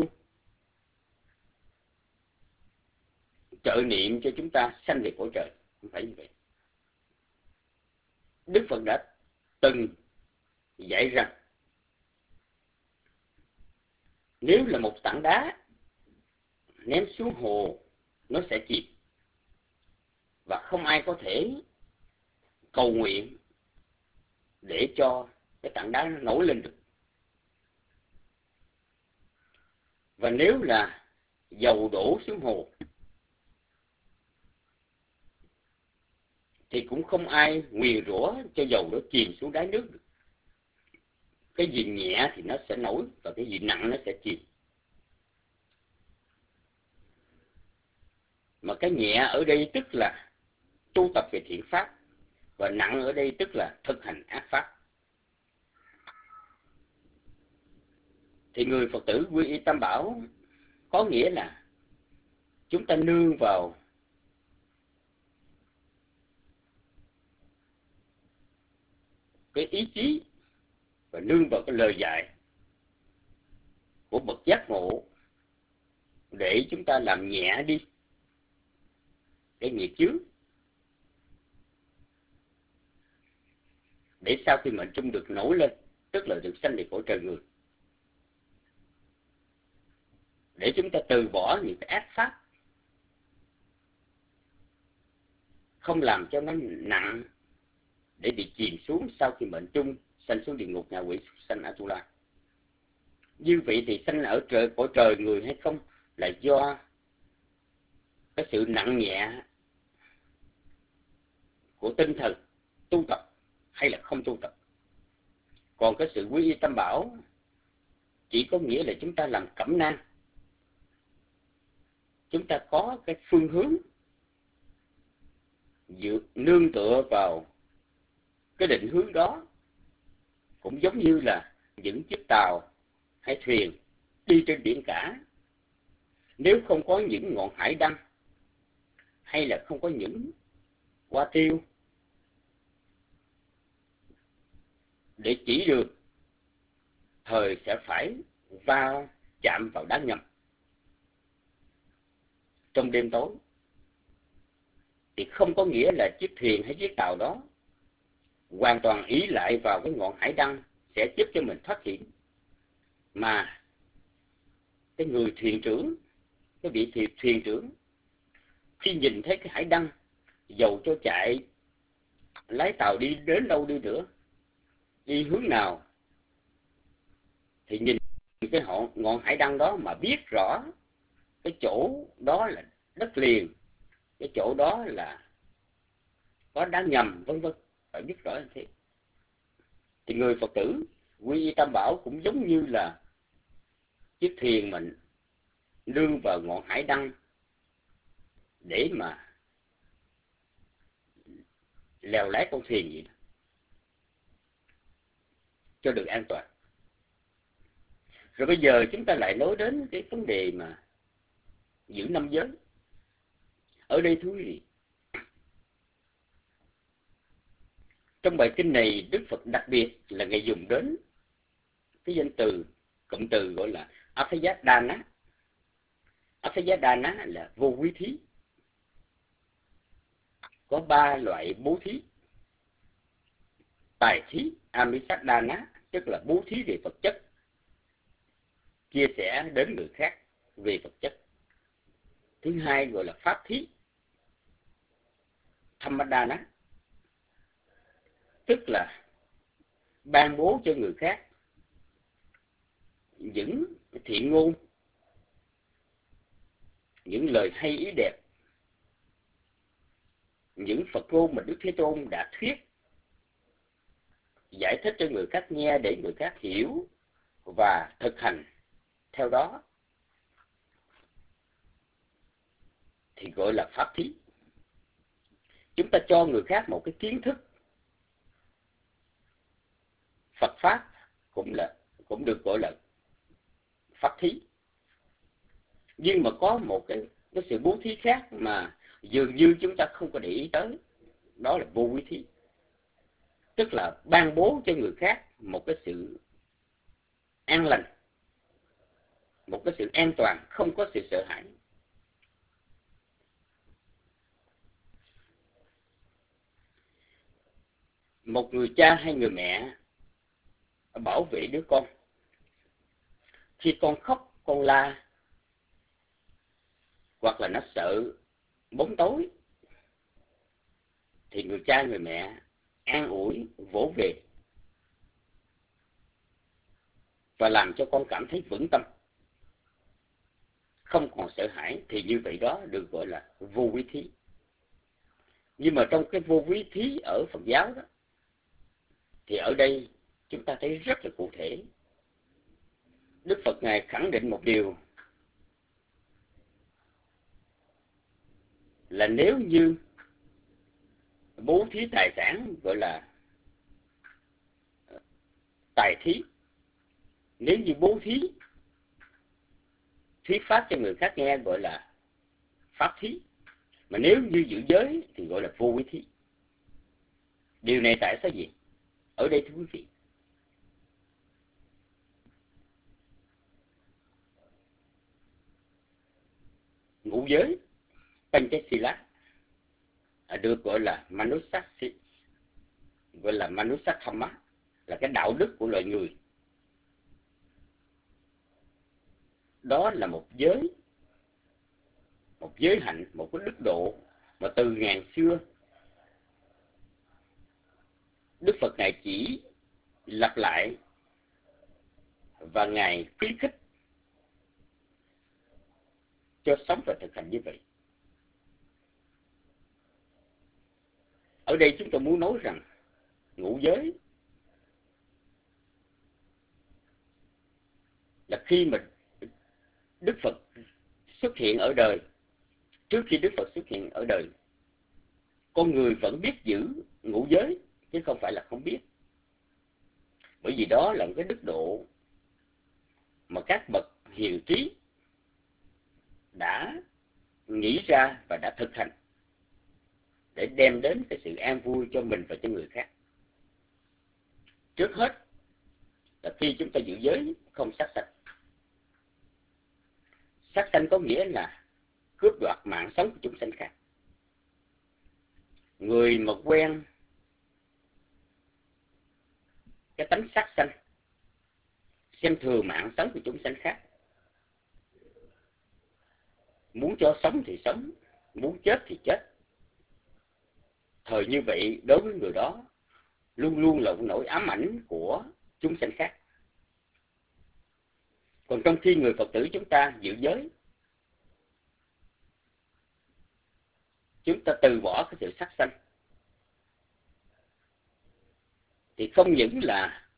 trợ niệm cho chúng ta sanh về cõi trời. Không phải như vậy. Đức Phật đã từng dạy rằng nếu là một tảng đá ném xuống hồ, nó sẽ chìm, và không ai có thể cầu nguyện để cho cái tảng đá nó nổi lên được. Và nếu là dầu đổ xuống hồ thì cũng không ai nguyền rủa cho dầu đó chìm xuống đáy nước được. Cái gì nhẹ thì nó sẽ nổi, và cái gì nặng nó sẽ chìm. Mà cái nhẹ ở đây tức là tu tập về thiện pháp, và nặng ở đây tức là thực hành ác pháp. Thì người Phật tử quy y Tam Bảo có nghĩa là chúng ta nương vào cái ý chí và nương vào cái lời dạy của bậc giác ngộ để chúng ta làm nhẹ đi cái nghiệp chướng, để sau khi mệnh chung được nổi lên, tức là được sanh về cõi trời người, để chúng ta từ bỏ những cái ác pháp, không làm cho nó nặng để bị chìm xuống sau khi mệnh chung sanh xuống địa ngục, ngạ quỷ, sanh Atula. Như vậy thì sanh ở cõi trời người hay không là do cái sự nặng nhẹ của tinh thần tu tập hay là không tu tập. Còn cái sự quy y Tam Bảo chỉ có nghĩa là chúng ta làm cẩm nang, chúng ta có cái phương hướng nương tựa vào cái định hướng đó cũng giống như là những chiếc tàu hay thuyền đi trên biển cả. Nếu không có những ngọn hải đăng hay là không có những hoa tiêu để chỉ đường, thời sẽ phải chạm vào đá ngầm trong đêm tối, thì không có nghĩa là chiếc thuyền hay chiếc tàu đó hoàn toàn ý lại vào cái ngọn hải đăng sẽ giúp cho mình thoát hiểm, mà cái người thuyền trưởng, cái vị thuyền trưởng khi nhìn thấy cái hải đăng, dầu cho chạy lái tàu đi đến đâu đi nữa, đi hướng nào, thì nhìn cái ngọn hải đăng đó mà biết rõ cái chỗ đó là đất liền, cái chỗ đó là có đá ngầm, vân vân, phải biết rõ như thế. Thì người Phật tử quy y Tam Bảo cũng giống như là chiếc thuyền mình nương vào ngọn hải đăng để mà lèo lái con thuyền vậy đó, cho được an toàn. Rồi bây giờ chúng ta lại nói đến cái vấn đề mà giữ năm giới. Ở đây thưa quý vị, trong bài kinh này Đức Phật đặc biệt là Ngài dùng đến cái danh từ, cụm từ gọi là Abhayadana. Abhayadana là vô quý thí. Có 3 loại bố thí. Tài thí, Amisadana, tức là bố thí về vật chất, chia sẻ đến người khác về vật chất. Thứ hai gọi là pháp thí, Thammadana, tức là ban bố cho người khác những thiện ngôn, những lời hay ý đẹp, những Phật ngôn mà Đức Thế Tôn đã thuyết, giải thích cho người khác nghe để người khác hiểu và thực hành theo đó, thì gọi là pháp thí. Chúng ta cho người khác một cái kiến thức Phật pháp cũng được gọi là pháp thí. Nhưng mà có một cái sự bố thí khác mà dường như chúng ta không có để ý tới, đó là vô quý thí, tức là ban bố cho người khác một cái sự an lành, một cái sự an toàn, không có sự sợ hãi. Một người cha hay người mẹ bảo vệ đứa con, khi con khóc, con la, hoặc là nó sợ bóng tối, thì người cha người mẹ an ủi, vỗ về và làm cho con cảm thấy vững tâm, không còn sợ hãi, thì như vậy đó được gọi là vô quý thí. Nhưng mà trong cái vô quý thí ở Phật giáo đó, thì ở đây chúng ta thấy rất là cụ thể. Đức Phật Ngài khẳng định một điều là nếu như bố thí tài sản gọi là tài thí, nếu như bố thí thuyết pháp cho người khác nghe gọi là pháp thí, mà nếu như giữ giới thì gọi là vô quý thí. Điều này tại sao gì? Ở đây thưa quý vị, ngũ giới Panchasila được gọi là Manusasthi, gọi là Manusathama, là cái đạo đức của loài người. Đó là một giới hạnh, một cái đức độ mà từ ngàn xưa Đức Phật Ngài chỉ lặp lại và Ngài khuyến khích cho sống và thực hành như vậy. Ở đây chúng tôi muốn nói rằng ngũ giới là khi mà Đức Phật xuất hiện ở đời, trước khi Đức Phật xuất hiện ở đời, con người vẫn biết giữ ngũ giới, chứ không phải là không biết. Bởi vì đó là một cái đức độ mà các bậc hiền trí đã nghĩ ra và đã thực hành để đem đến cái sự an vui cho mình và cho người khác. Trước hết là khi chúng ta giữ giới không sát sanh. Sát sanh có nghĩa là cướp đoạt mạng sống của chúng sanh khác. Người mà quen cái tánh sát sanh, xem thường mạng sống của chúng sanh khác, muốn cho sống thì sống, muốn chết thì chết. Thời như vậy, đối với người đó luôn luôn là một nỗi ám ảnh của chúng sanh khác. Còn trong khi người Phật tử chúng ta giữ giới, chúng ta từ bỏ cái sự sát sanh, thì không những là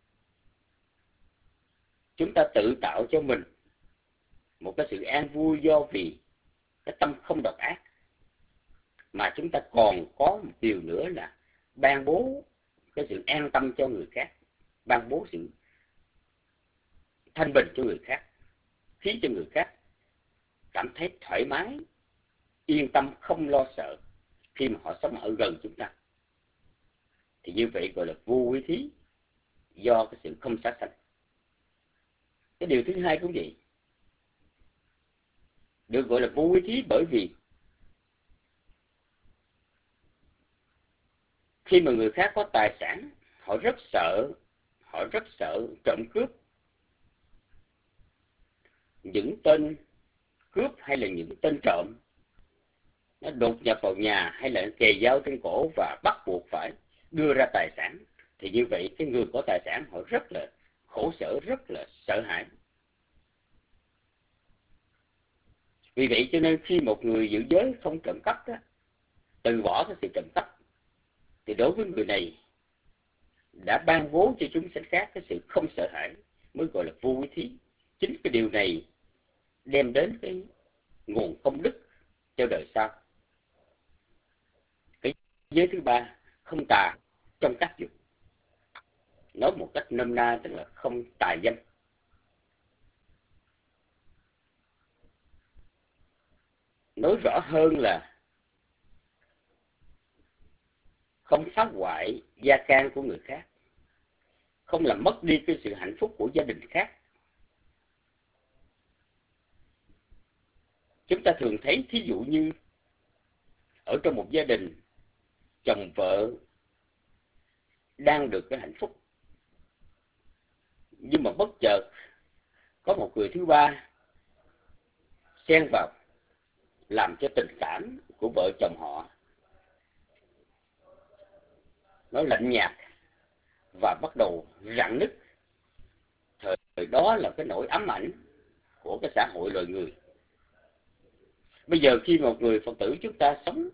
chúng ta tự tạo cho mình một cái sự an vui do vì cái tâm không độc ác, mà chúng ta còn có một điều nữa là ban bố cái sự an tâm cho người khác, ban bố sự thanh bình cho người khác, khiến cho người khác cảm thấy thoải mái, yên tâm, không lo sợ khi mà họ sống ở gần chúng ta. Thì như vậy gọi là vô quý thí do cái sự không sát sanh. Cái điều thứ hai cũng vậy, được gọi là vô quý thí bởi vì khi mà người khác có tài sản, họ rất sợ trộm cướp. Những tên cướp hay là những tên trộm nó đột nhập vào nhà hay là kề dao trên cổ và bắt buộc phải đưa ra tài sản, thì như vậy cái người có tài sản họ rất là khổ sở, rất là sợ hãi. Vì vậy cho nên khi một người giữ giới không trộm cắp đó, từ bỏ cái sự trộm cắp, thì đối với người này đã ban bố cho chúng sanh khác cái sự không sợ hãi, mới gọi là vô quý thí. Chính cái điều này đem đến cái nguồn công đức cho đời sau. Cái giới thứ ba, không tà trong các dục. Nói một cách nôm na tức là không tà dâm. Nói rõ hơn là không phá hoại gia can của người khác, không làm mất đi cái sự hạnh phúc của gia đình khác. Chúng ta thường thấy thí dụ như ở trong một gia đình, chồng vợ đang được cái hạnh phúc, nhưng mà bất chợt có một người thứ ba xen vào, làm cho tình cảm của vợ chồng họ nó lạnh nhạt và bắt đầu rạn nứt. Thời đó là cái nỗi ám ảnh của cái xã hội loài người. Bây giờ khi một người Phật tử chúng ta sống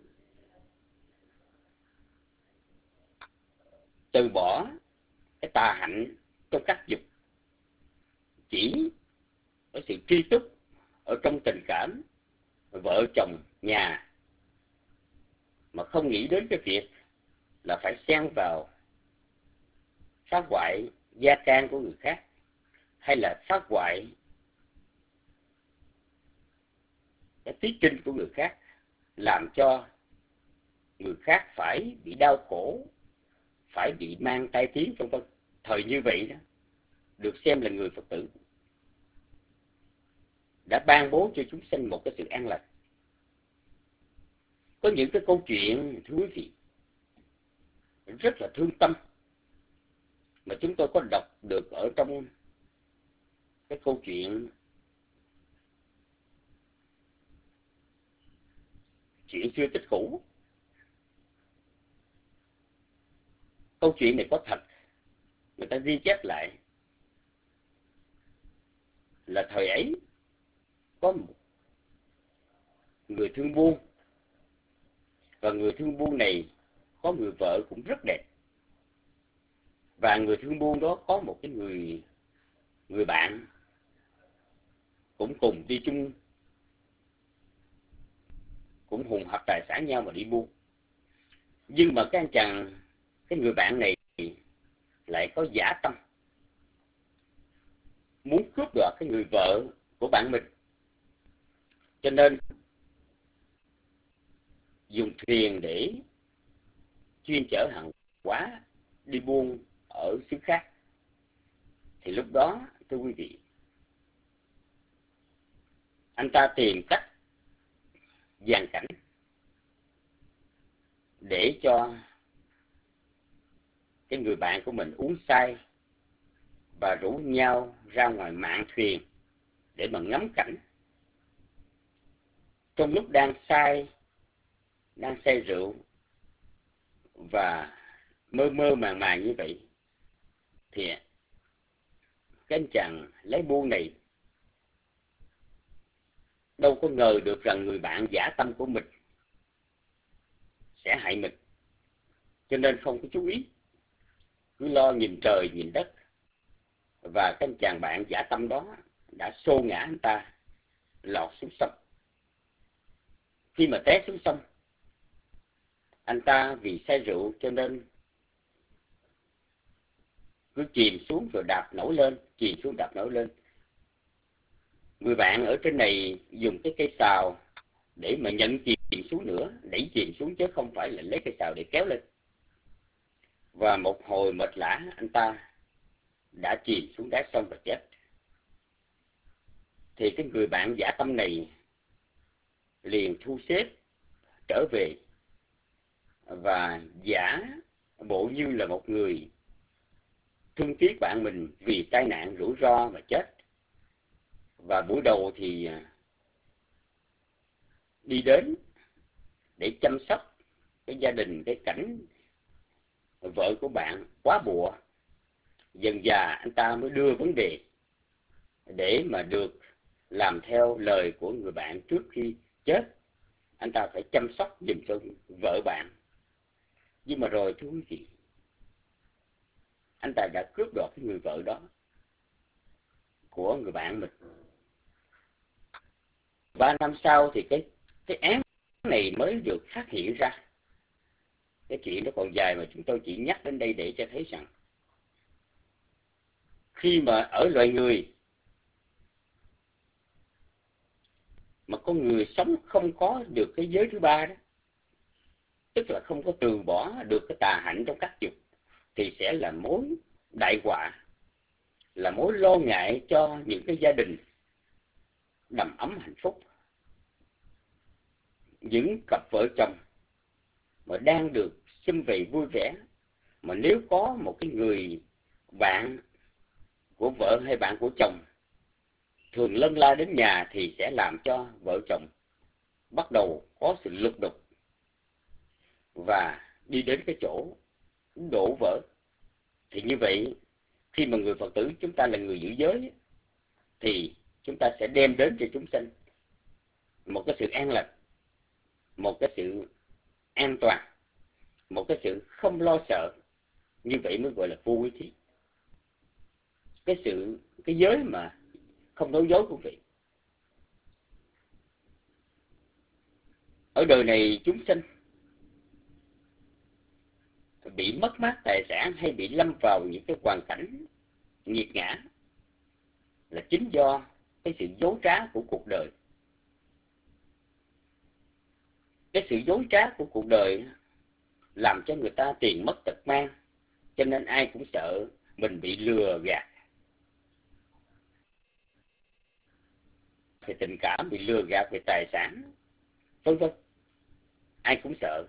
từ bỏ cái tà hạnh trong các dục, chỉ ở sự tri túc ở trong tình cảm vợ chồng nhà, mà không nghĩ đến cái việc là phải xen vào phá hoại gia can của người khác, hay là phá hoại cái tiết trinh của người khác, làm cho người khác phải bị đau khổ, phải bị mang tai tiếng vân vân. Thời như vậy đó, được xem là người Phật tử đã ban bố cho chúng sanh một cái sự an lành. Có những cái câu chuyện, thưa quý vị, rất là thương tâm mà chúng tôi có đọc được ở trong cái câu chuyện xưa tích cũ. Câu chuyện này có thật, người ta ghi chép lại là thời ấy có một người thương buôn, và người thương buôn này có người vợ cũng rất đẹp, và người thương buôn đó có một cái người bạn cũng cùng đi chung, cũng hùng hạp tài sản nhau mà đi buôn. Nhưng mà cái người bạn này lại có dã tâm, muốn cướp đoạt cái người vợ của bạn mình, cho nên dùng thuyền để chuyên chở hàng hóa đi buôn ở xứ khác. Thì lúc đó, thưa quý vị, anh ta tìm cách dàn cảnh để cho cái người bạn của mình uống say và rủ nhau ra ngoài mạn thuyền để mà ngắm cảnh. Trong lúc đang say rượu và mơ mơ màng màng như vậy, thì cái anh chàng lấy buôn này đâu có ngờ được rằng người bạn dã tâm của mình sẽ hại mình, cho nên không có chú ý, cứ lo nhìn trời nhìn đất. Và cái anh chàng bạn dã tâm đó đã xô ngã anh ta lọt xuống sông. Khi mà té xuống sông, anh ta vì say rượu cho nên cứ chìm xuống rồi đạp nổi lên, chìm xuống đạp nổi lên. Người bạn ở trên này dùng cái cây sào để mà nhận chìm xuống nữa, đẩy chìm xuống chứ không phải là lấy cây sào để kéo lên. Và một hồi mệt lả, anh ta đã chìm xuống đáy sông và chết. Thì cái người bạn dã tâm này liền thu xếp trở về và giả bộ như là một người thương tiếc bạn mình vì tai nạn rủi ro mà chết. Và buổi đầu thì đi đến để chăm sóc cái gia đình, cái cảnh vợ của bạn quá bụa. Dần dà anh ta mới đưa vấn đề để mà được làm theo lời của người bạn trước khi chết. Anh ta phải chăm sóc giùm cho vợ bạn. Nhưng mà rồi thưa quý vị, anh ta đã cướp đoạt cái người vợ đó của người bạn mình. 3 năm sau thì cái án này mới được phát hiện ra. Cái chuyện nó còn dài mà chúng tôi chỉ nhắc đến đây để cho thấy rằng khi mà ở loài người mà con người sống không có được cái giới thứ ba đó, tức là không có từ bỏ được cái tà hạnh trong các dục, thì sẽ là mối đại họa, là mối lo ngại cho những cái gia đình đầm ấm hạnh phúc. Những cặp vợ chồng mà đang được sum vầy vui vẻ, mà nếu có một cái người bạn của vợ hay bạn của chồng thường lân la đến nhà, thì sẽ làm cho vợ chồng bắt đầu có sự lục đục và đi đến cái chỗ đổ vỡ. Thì như vậy, khi mà người Phật tử chúng ta là người giữ giới, thì chúng ta sẽ đem đến cho chúng sanh một cái sự an lành, một cái sự an toàn, một cái sự không lo sợ. Như vậy mới gọi là vô quý thí. Cái giới mà không nói dối quý vị. Ở đời này chúng sanh bị mất mát tài sản hay bị lâm vào những cái hoàn cảnh nghiệt ngã là chính do cái sự dối trá của cuộc đời. Cái sự dối trá của cuộc đời làm cho người ta tiền mất tật mang, cho nên ai cũng sợ mình bị lừa gạt. Về tình cảm, bị lừa gạt về tài sản, vân vân. Ai cũng sợ.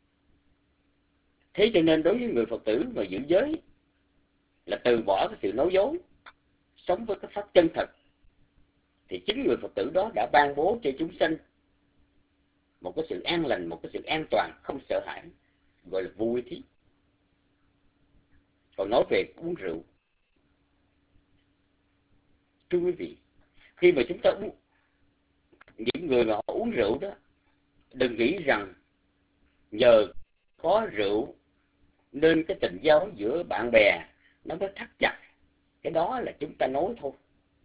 Thế cho nên đối với người Phật tử mà giữ giới là từ bỏ cái sự nói dối, sống với cái pháp chân thật, thì chính người Phật tử đó đã ban bố cho chúng sanh một cái sự an lành, một cái sự an toàn, không sợ hãi, gọi là vô quý thí. Còn nói về uống rượu, thưa quý vị, khi mà chúng ta uống, những người mà họ uống rượu đó, đừng nghĩ rằng nhờ có rượu nên cái tình giao giữa bạn bè nó mới thắt chặt. Cái đó là chúng ta nói thôi.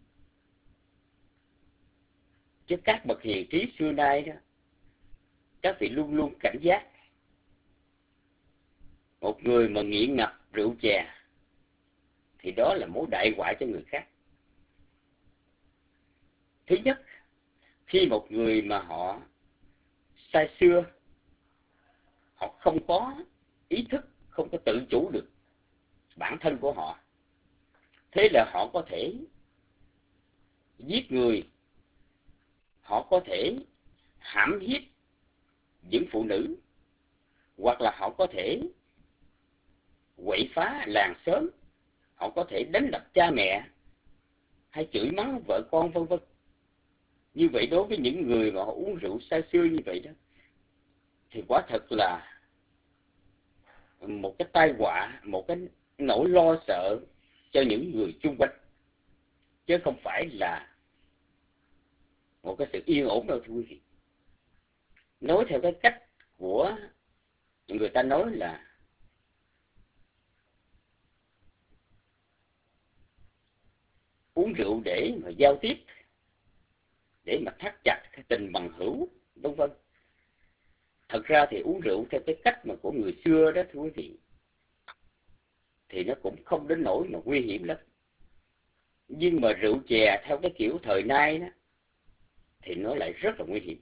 Chứ các bậc hiền trí xưa nay đó, các vị luôn luôn cảnh giác. Một người mà nghiện ngập rượu chè thì đó là mối đại họa cho người khác. Thứ nhất, khi một người mà họ say xưa, họ không có ý thức, không có tự chủ được bản thân của họ, thế là họ có thể giết người, họ có thể hãm hiếp những phụ nữ, hoặc là họ có thể quậy phá làng xóm, họ có thể đánh đập cha mẹ hay chửi mắng vợ con, vân vân. Như vậy đối với những người mà họ uống rượu say sưa như vậy đó, thì quả thật là một cái tai họa, một cái nỗi lo sợ cho những người chung quanh, chứ không phải là một cái sự yên ổn đâu thưa quý vị. Nói theo cái cách của người ta nói là uống rượu để mà giao tiếp, để mà thắt chặt cái tình bằng hữu, vân vân. Thật ra thì uống rượu theo cái cách mà của người xưa đó thưa quý vị, thì nó cũng không đến nỗi mà nguy hiểm lắm. Nhưng mà rượu chè theo cái kiểu thời nay đó, thì nó lại rất là nguy hiểm.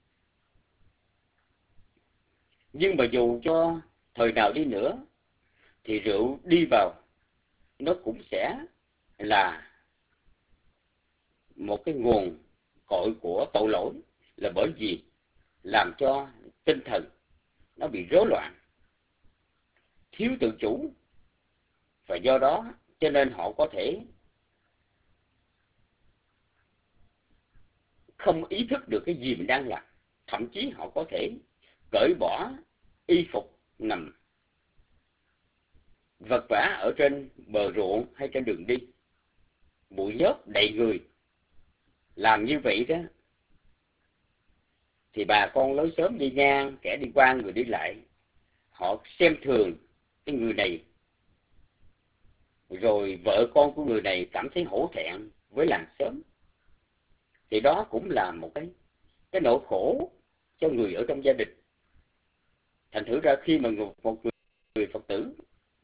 Nhưng mà dù cho thời nào đi nữa, thì rượu đi vào, nó cũng sẽ là một cái nguồn cội của tội lỗi, là bởi vì làm cho tinh thần nó bị rối loạn, thiếu tự chủ, và do đó cho nên họ có thể không ý thức được cái gì mình đang làm. Thậm chí họ có thể cởi bỏ y phục nằm vật vã ở trên bờ ruộng hay trên đường đi, bụi nhớp đầy người. Làm như vậy đó thì bà con lối xóm đi ngang, kẻ đi qua, người đi lại, họ xem thường cái người này, rồi vợ con của người này cảm thấy hổ thẹn với làng xóm. Thì đó cũng là một cái nỗi khổ cho người ở trong gia đình. Thành thử ra khi mà một người Phật tử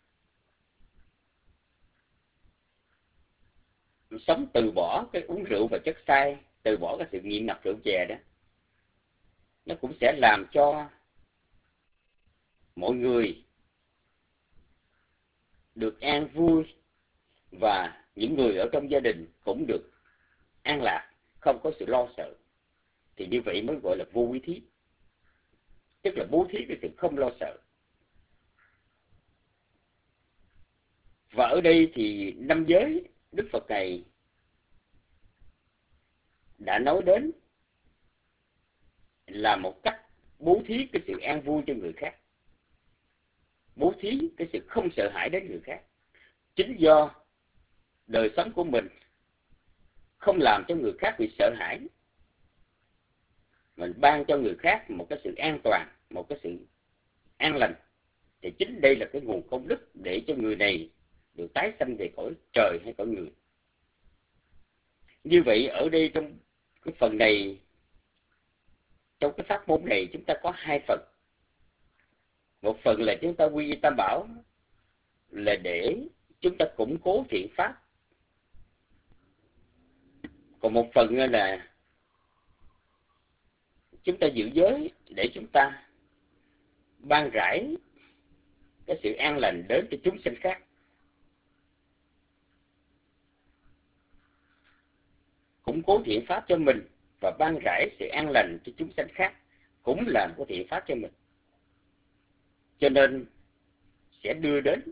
sống từ bỏ cái uống rượu và chất say, từ bỏ cái sự nghiện ngập rượu chè đó, nó cũng sẽ làm cho mọi người được an vui, và những người ở trong gia đình cũng được an lạc, không có sự lo sợ. Thì như vậy mới gọi là vô quý thí, tức là bố thí cái sự không lo sợ. Và ở đây thì năm giới Đức Phật này đã nói đến là một cách bố thí cái sự an vui cho người khác, bố thí cái sự không sợ hãi đến người khác. Chính do đời sống của mình không làm cho người khác bị sợ hãi, mình ban cho người khác một cái sự an toàn, một cái sự an lành, thì chính đây là cái nguồn công đức để cho người này được tái sanh về cõi trời hay cõi người. Như vậy ở đây trong cái phần này, trong cái pháp môn này, chúng ta có hai phần. Một phần là chúng ta quy y Tam Bảo, là để chúng ta củng cố thiện pháp. Còn một phần là chúng ta giữ giới để chúng ta ban rải cái sự an lành đến cho chúng sinh khác. Củng cố thiện pháp cho mình và ban rải sự an lành cho chúng sanh khác cũng là một thiện pháp cho mình. Cho nên sẽ đưa đến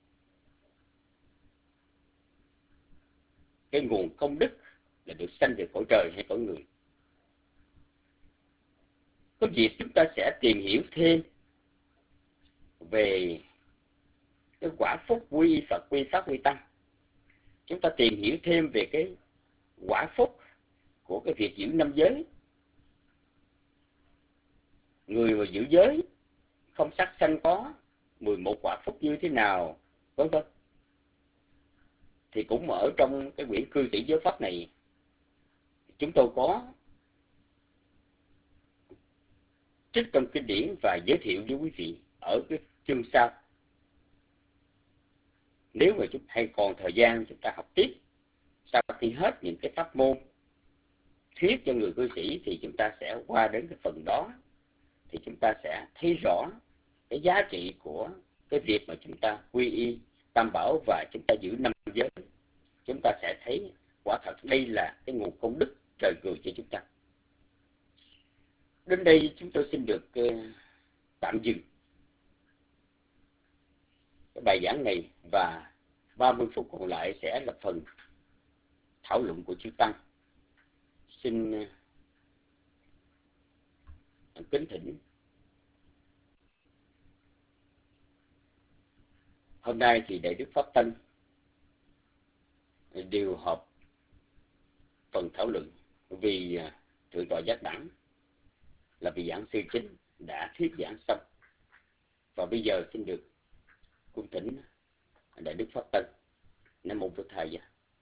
cái nguồn công đức là được sanh về cõi trời hay cõi người. Có dịp chúng ta sẽ tìm hiểu thêm về cái quả phúc quy Phật, quy Pháp, quy Tăng. Chúng ta tìm hiểu thêm về cái quả phúc của cái việc giữ năm giới. Người mà giữ giới không sát sanh có 11 quả phúc như thế nào, vân vân. Thì cũng ở trong cái quyển Cư Sĩ Giới Pháp này, chúng tôi có trích trong kinh điển và giới thiệu với quý vị ở cái chương sau. Nếu mà chúng hay còn thời gian, chúng ta học tiếp sau khi hết những cái pháp môn thuyết cho người cư sĩ thì chúng ta sẽ qua đến cái phần đó, thì chúng ta sẽ thấy rõ cái giá trị của cái việc mà chúng ta quy y Tam Bảo và chúng ta giữ 5 giới. Chúng ta sẽ thấy quả thật đây là cái nguồn công đức trời cười cho chúng ta. Đến đây chúng tôi xin được tạm dừng cái bài giảng này, và 30 phút còn lại sẽ là phần thảo luận của chư Tăng. Xin kính thỉnh. Hôm nay thì Đại Đức Pháp Tân điều họp phần thảo luận vì Thượng tọa Giác Đẳng là vị giảng sư chính đã thuyết giảng xong, và bây giờ xin được cung thỉnh Đại Đức Pháp Tân. Nam mô Bổn Thầy.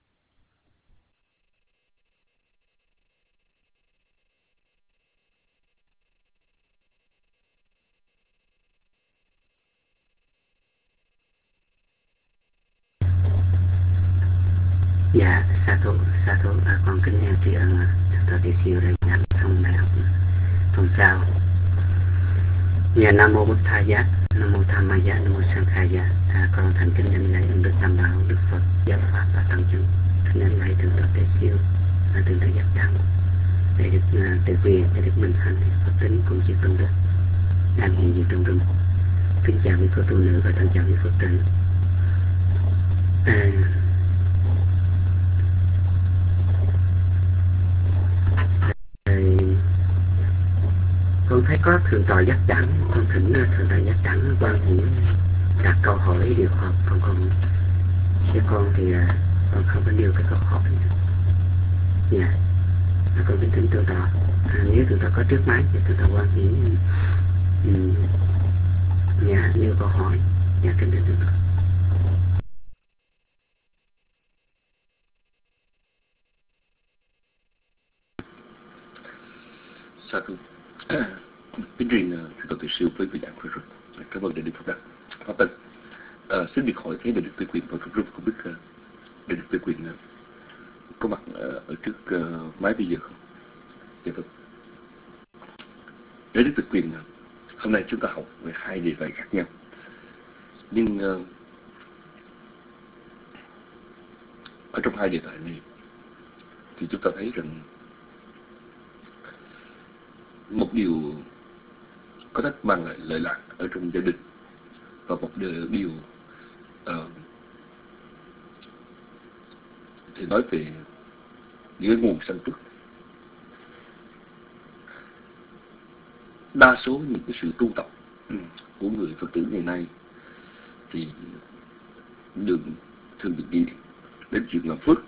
Dạ, sa thú, con kính tri ân Thượng tọa Tỳ Siêu đã giảng xong bài học tuần sau. Dạ, Nam mô Bổn Thầy, Nam mô Tham Ma Giá, Nam mô Sang Khai Giá. Con thành kính đảnh lễ ơn Đức Tam Bảo, Đức Phật, Giáo Pháp và Tăng chúng. Thành đảnh lễ Thượng tọa Tỳ Siêu, Thượng tọa Giác Đẳng, để được Từ Bi, để được Minh Hạnh, Phật tính cùng chư tôn đức đang hiện diện trong rừng. Kính chào quý cô tu nữ và thân chào quý Phật tử. Con thấy có Thượng tọa Giác Đẳng, con thỉnh Thượng tọa Giác Đẳng quan hiển đặt câu hỏi điều họp. Con thì con không có nêu cái câu hỏi nữa. Dạ, con kính thỉnh Thượng tọa, nếu Thượng tọa có trước máy thì Thượng tọa quan hiển nêu câu hỏi. Dạ, kính thỉnh Thượng tọa. Sa thú. Kính riêng Thượng tọa Tỳ Siêu với vị giảng vừa rồi. Cảm ơn Đại Đức Pháp Tân. Xin được hỏi thấy Đại Đức Tư Quyền và Pháp Rung không biết Đại Đức Tư Quyền có mặt ở trước máy bây giờ không? Dạ vâng. Đại Đức Tư Quyền, hôm nay chúng ta học về 2 đề tài khác nhau, nhưng ở trong 2 đề tài này thì chúng ta thấy rằng một điều có thể mang lại lợi lạc ở trong gia đình, và một điều thì nói về những cái nguồn sanh phước. Đa số những cái sự tu tập của người Phật tử ngày nay thì thường được nghĩ đến chuyện làm phước.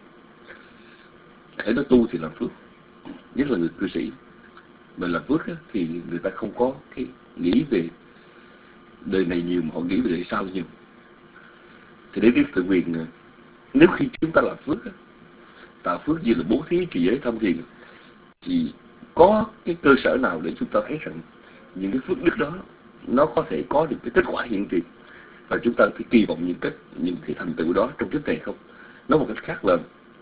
Hễ nói tu thì làm phước, nhất là người cư sĩ. Mà làm phước thì người ta không có cái nghĩ về đời này nhiều, mà họ nghĩ về đời sau nhiều. Thì để biết tự quyền, nếu khi chúng ta làm phước, tạo phước như là bố thí, trì giới, tham thiền, thì có cái cơ sở nào để chúng ta thấy rằng những cái phước đức đó nó có thể có được cái kết quả hiện tiền, và chúng ta phải kỳ vọng những cái thành tựu đó trong kiếp này không? Nói một cách khác là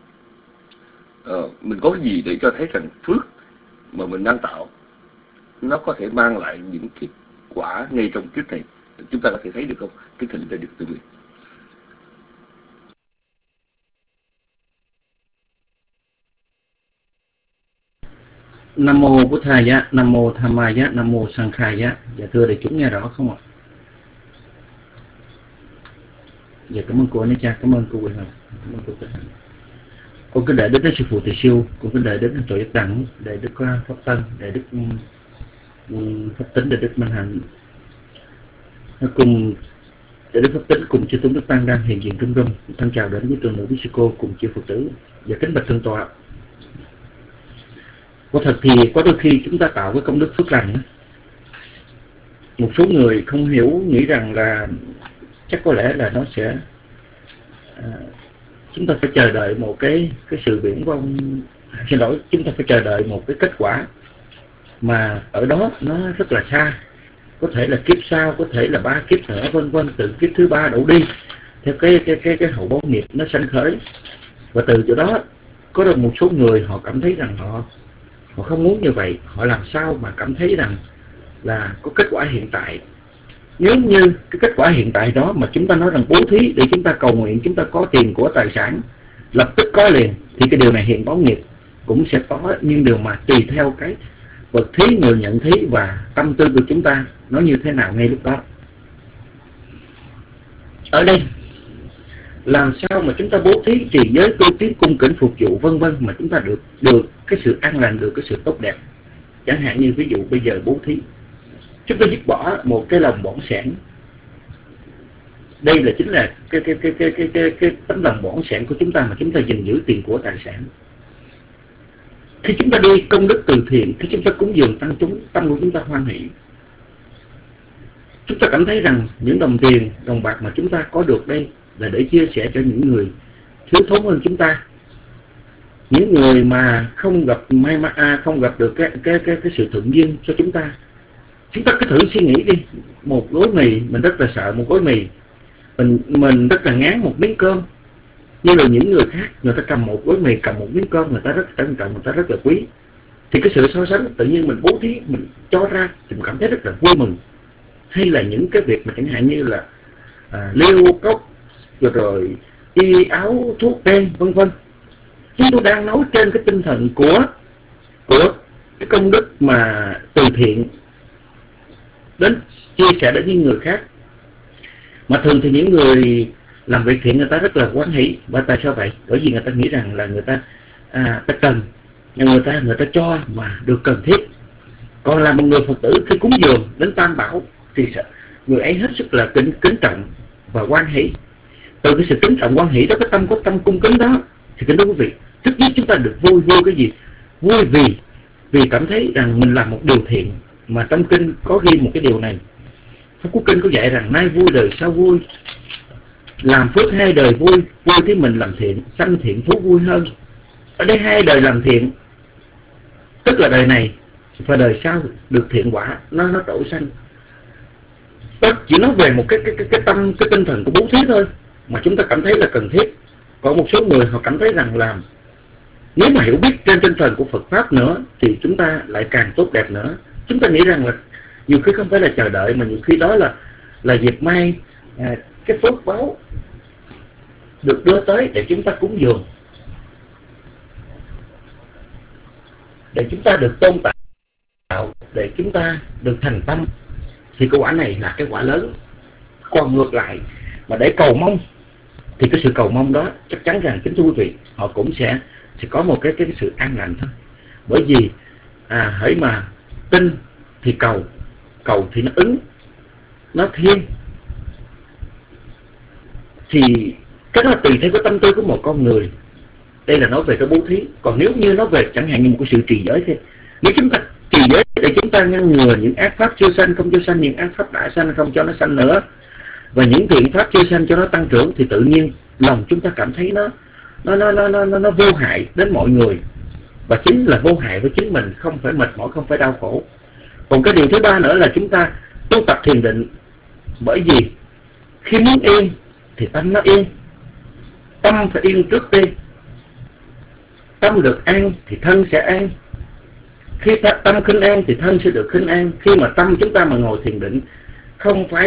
mình có cái gì để cho thấy rằng phước mà mình đang tạo nó có thể mang lại những cái quả ngay trong kiếp này, chúng ta có thể thấy được không? Cái thịnh đã được tự nguyện. Nam mô Bổn Thầy, Nam mô Tham Ma Giá, Nam mô Sang Khai Giá. Dạ thưa đại chúng nghe rõ không ạ? Dạ cảm ơn cô Anh Cha, cảm ơn cô Quỳnh Hồng, cảm ơn cô Tích. Con kính đệ đến sư phụ Tỳ Siêu, con kính đệ đến Thượng tọa Giác Đẳng, đại đức Pháp Tân, đại đức Pháp Tính, đại đức Minh Hạnh, cùng đại đức Pháp Tính cùng chư tôn đức tăng đang hiện diện trong rung. Thân chào đến với tôn nữ quý sư cô cùng chư Phật tử. Và kính bạch thượng tọa, có thật thì có đôi khi chúng ta tạo cái công đức phước lành, một số người không hiểu, nghĩ rằng là chắc có lẽ là nó sẽ chúng ta phải chờ đợi một cái sự viễn vông, xin lỗi, chúng ta phải chờ đợi một cái kết quả mà ở đó nó rất là xa, có thể là kiếp sau, có thể là 3 kiếp nữa, vân vân, từ kiếp thứ 3 đổ đi theo cái hậu báo nghiệp nó sanh khởi, và từ chỗ đó có được một số người họ cảm thấy rằng họ không muốn như vậy. Họ làm sao mà cảm thấy rằng là có kết quả hiện tại. Nếu như cái kết quả hiện tại đó mà chúng ta nói rằng bố thí để chúng ta cầu nguyện, chúng ta có tiền của tài sản lập tức có liền, thì cái điều này hiện báo nghiệp cũng sẽ có, nhưng điều mà tùy theo cái vật thí, người nhận thí và tâm tư của chúng ta nó như thế nào ngay lúc đó. Ở đây làm sao mà chúng ta bố thí, trì giới, tu tiến, cung kính, phục vụ vân vân mà chúng ta được cái sự an lành, được cái sự tốt đẹp. Chẳng hạn như ví dụ bây giờ bố thí, chúng ta dứt bỏ một cái lòng bỏng sẻn. Đây là chính là cái tấm lòng bỏng sẻn của chúng ta mà chúng ta gìn giữ tiền của tài sản. Khi chúng ta đi công đức từ thiện, khi chúng ta cúng dường tăng chúng, tâm của chúng ta hoan hỷ. Chúng ta cảm thấy rằng những đồng tiền, đồng bạc mà chúng ta có được đây là để chia sẻ cho những người thiếu thốn hơn chúng ta, những người mà không gặp không gặp được cái sự thuận duyên cho chúng ta. Chúng ta cứ thử suy nghĩ đi, một gói mì mình rất là sợ, một gói mì mình rất là ngán một miếng cơm, nhưng là những người khác người ta cầm một gói mì, cầm một miếng cơm, người ta rất trân trọng, người ta rất là quý. Thì cái sự so sánh tự nhiên mình bố thí, mình cho ra thì mình cảm thấy rất là vui mừng. Hay là những cái việc mà chẳng hạn như là liêu cốc rồi y áo thuốc men vân vân. Chúng tôi đang nói trên cái tinh thần của cái công đức mà từ thiện đến chia sẻ đến những người khác. Mà thường thì những người làm việc thiện người ta rất là hoan hỷ. Và tại sao vậy? Bởi vì người ta nghĩ rằng là người ta cần, người ta cho mà được cần thiết. Còn là một người Phật tử khi cúng dường đến Tam Bảo thì người ấy hết sức là kính trọng và hoan hỷ. Từ cái sự kính trọng hoan hỷ đó, cái tâm có tâm cung kính đó, thì kính thưa quý vị, trước nhất chúng ta được vui cái gì? Vui vì cảm thấy rằng mình làm một điều thiện. Mà trong kinh có ghi một cái điều này, Pháp Cú Kinh có dạy rằng nay vui đời sau vui, làm phước hai đời vui, vui thì mình làm thiện, sanh thiện phú vui hơn. Ở đây hai đời làm thiện, tức là đời này và đời sau được thiện quả, nó trổ sanh. Đó chỉ nói về một cái tâm, cái tinh thần của bố thí thôi mà chúng ta cảm thấy là cần thiết. Còn một số người họ cảm thấy rằng làm, nếu mà hiểu biết trên tinh thần của Phật Pháp nữa thì chúng ta lại càng tốt đẹp nữa. Chúng ta nghĩ rằng là nhiều khi không phải là chờ đợi, mà nhiều khi đó là dịp may cái phước báo được đưa tới để chúng ta cúng dường, để chúng ta được tôn tạo, để chúng ta được thành tâm, thì cái quả này là cái quả lớn. Còn ngược lại mà để cầu mong thì cái sự cầu mong đó chắc chắn rằng kính thưa quý vị, họ cũng sẽ có một cái sự an lành thôi. Bởi vì hãy mà tin thì cầu thì nó ứng, nó thiên. Thì cái đó tùy theo cái tâm tư của một con người. Đây là nói về cái bố thí. Còn nếu như nói về chẳng hạn như một cái sự trì giới thì nếu chúng ta trì giới để chúng ta ngăn ngừa những ác pháp chưa sanh không cho sanh, những ác pháp đã sanh không cho nó sanh nữa, và những thiện pháp chưa sanh cho nó tăng trưởng, thì tự nhiên lòng chúng ta cảm thấy nó vô hại đến mọi người, và chính là vô hại với chính mình, không phải mệt mỏi, không phải đau khổ. Còn cái điều thứ ba nữa là chúng ta tu tập thiền định. Bởi vì khi muốn yên thì tâm nó yên, tâm phải yên trước tiên. Tâm được an thì thân sẽ an. Khi tâm khinh an thì thân sẽ được khinh an. Khi mà tâm chúng ta mà ngồi thiền định, không phải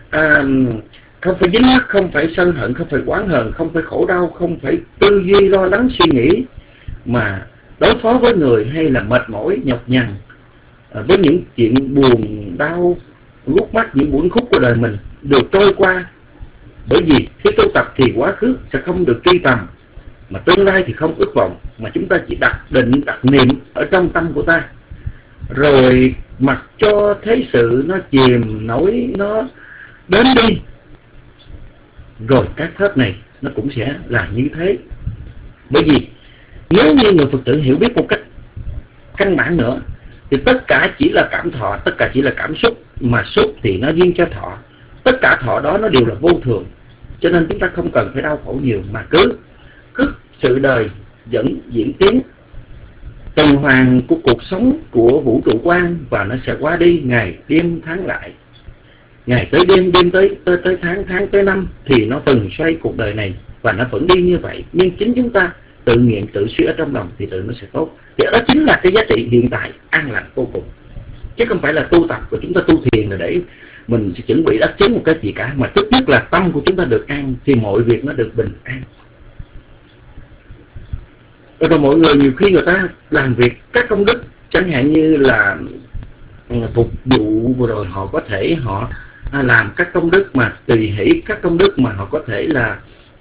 dính mắc, không phải sân hận, không phải oán hờn, không phải khổ đau, không phải tư duy lo lắng suy nghĩ mà đối phó với người, hay là mệt mỏi nhọc nhằn với những chuyện buồn đau gút mắt, những buồn khúc của đời mình được trôi qua. Bởi vì khi tu tập thì quá khứ sẽ không được truy tầm, mà tương lai thì không ước vọng, mà chúng ta chỉ đặt định, đặt niệm ở trong tâm của ta, rồi mặc cho thế sự nó chìm nổi, nó đến đi, rồi các pháp này nó cũng sẽ là như thế. Bởi vì nếu như người Phật tử hiểu biết một cách căn bản nữa thì tất cả chỉ là cảm thọ, tất cả chỉ là cảm xúc, mà xúc thì nó duyên cho thọ, tất cả thọ đó nó đều là vô thường. Cho nên chúng ta không cần phải đau khổ nhiều, mà cứ sự đời vẫn diễn tiến tuần hoàn của cuộc sống của vũ trụ quan, và nó sẽ qua đi, ngày đêm tháng lại, ngày tới đêm, đêm tới tháng, tháng tới năm, thì nó từng xoay cuộc đời này và nó vẫn đi như vậy. Nhưng chính chúng ta tự nghiệm, tự suy ở trong lòng thì tự nó sẽ tốt. Thì đó chính là cái giá trị hiện tại an lành vô cùng, chứ không phải là tu tập của chúng ta tu thiền là để mình sẽ chuẩn bị đắc chứng một cái gì cả, mà trước nhất là tâm của chúng ta được an thì mọi việc nó được bình an. Rồi mọi người nhiều khi người ta làm việc các công đức, chẳng hạn như là phục vụ, vừa rồi họ có thể họ làm các công đức mà tùy hỷ, các công đức mà họ có thể là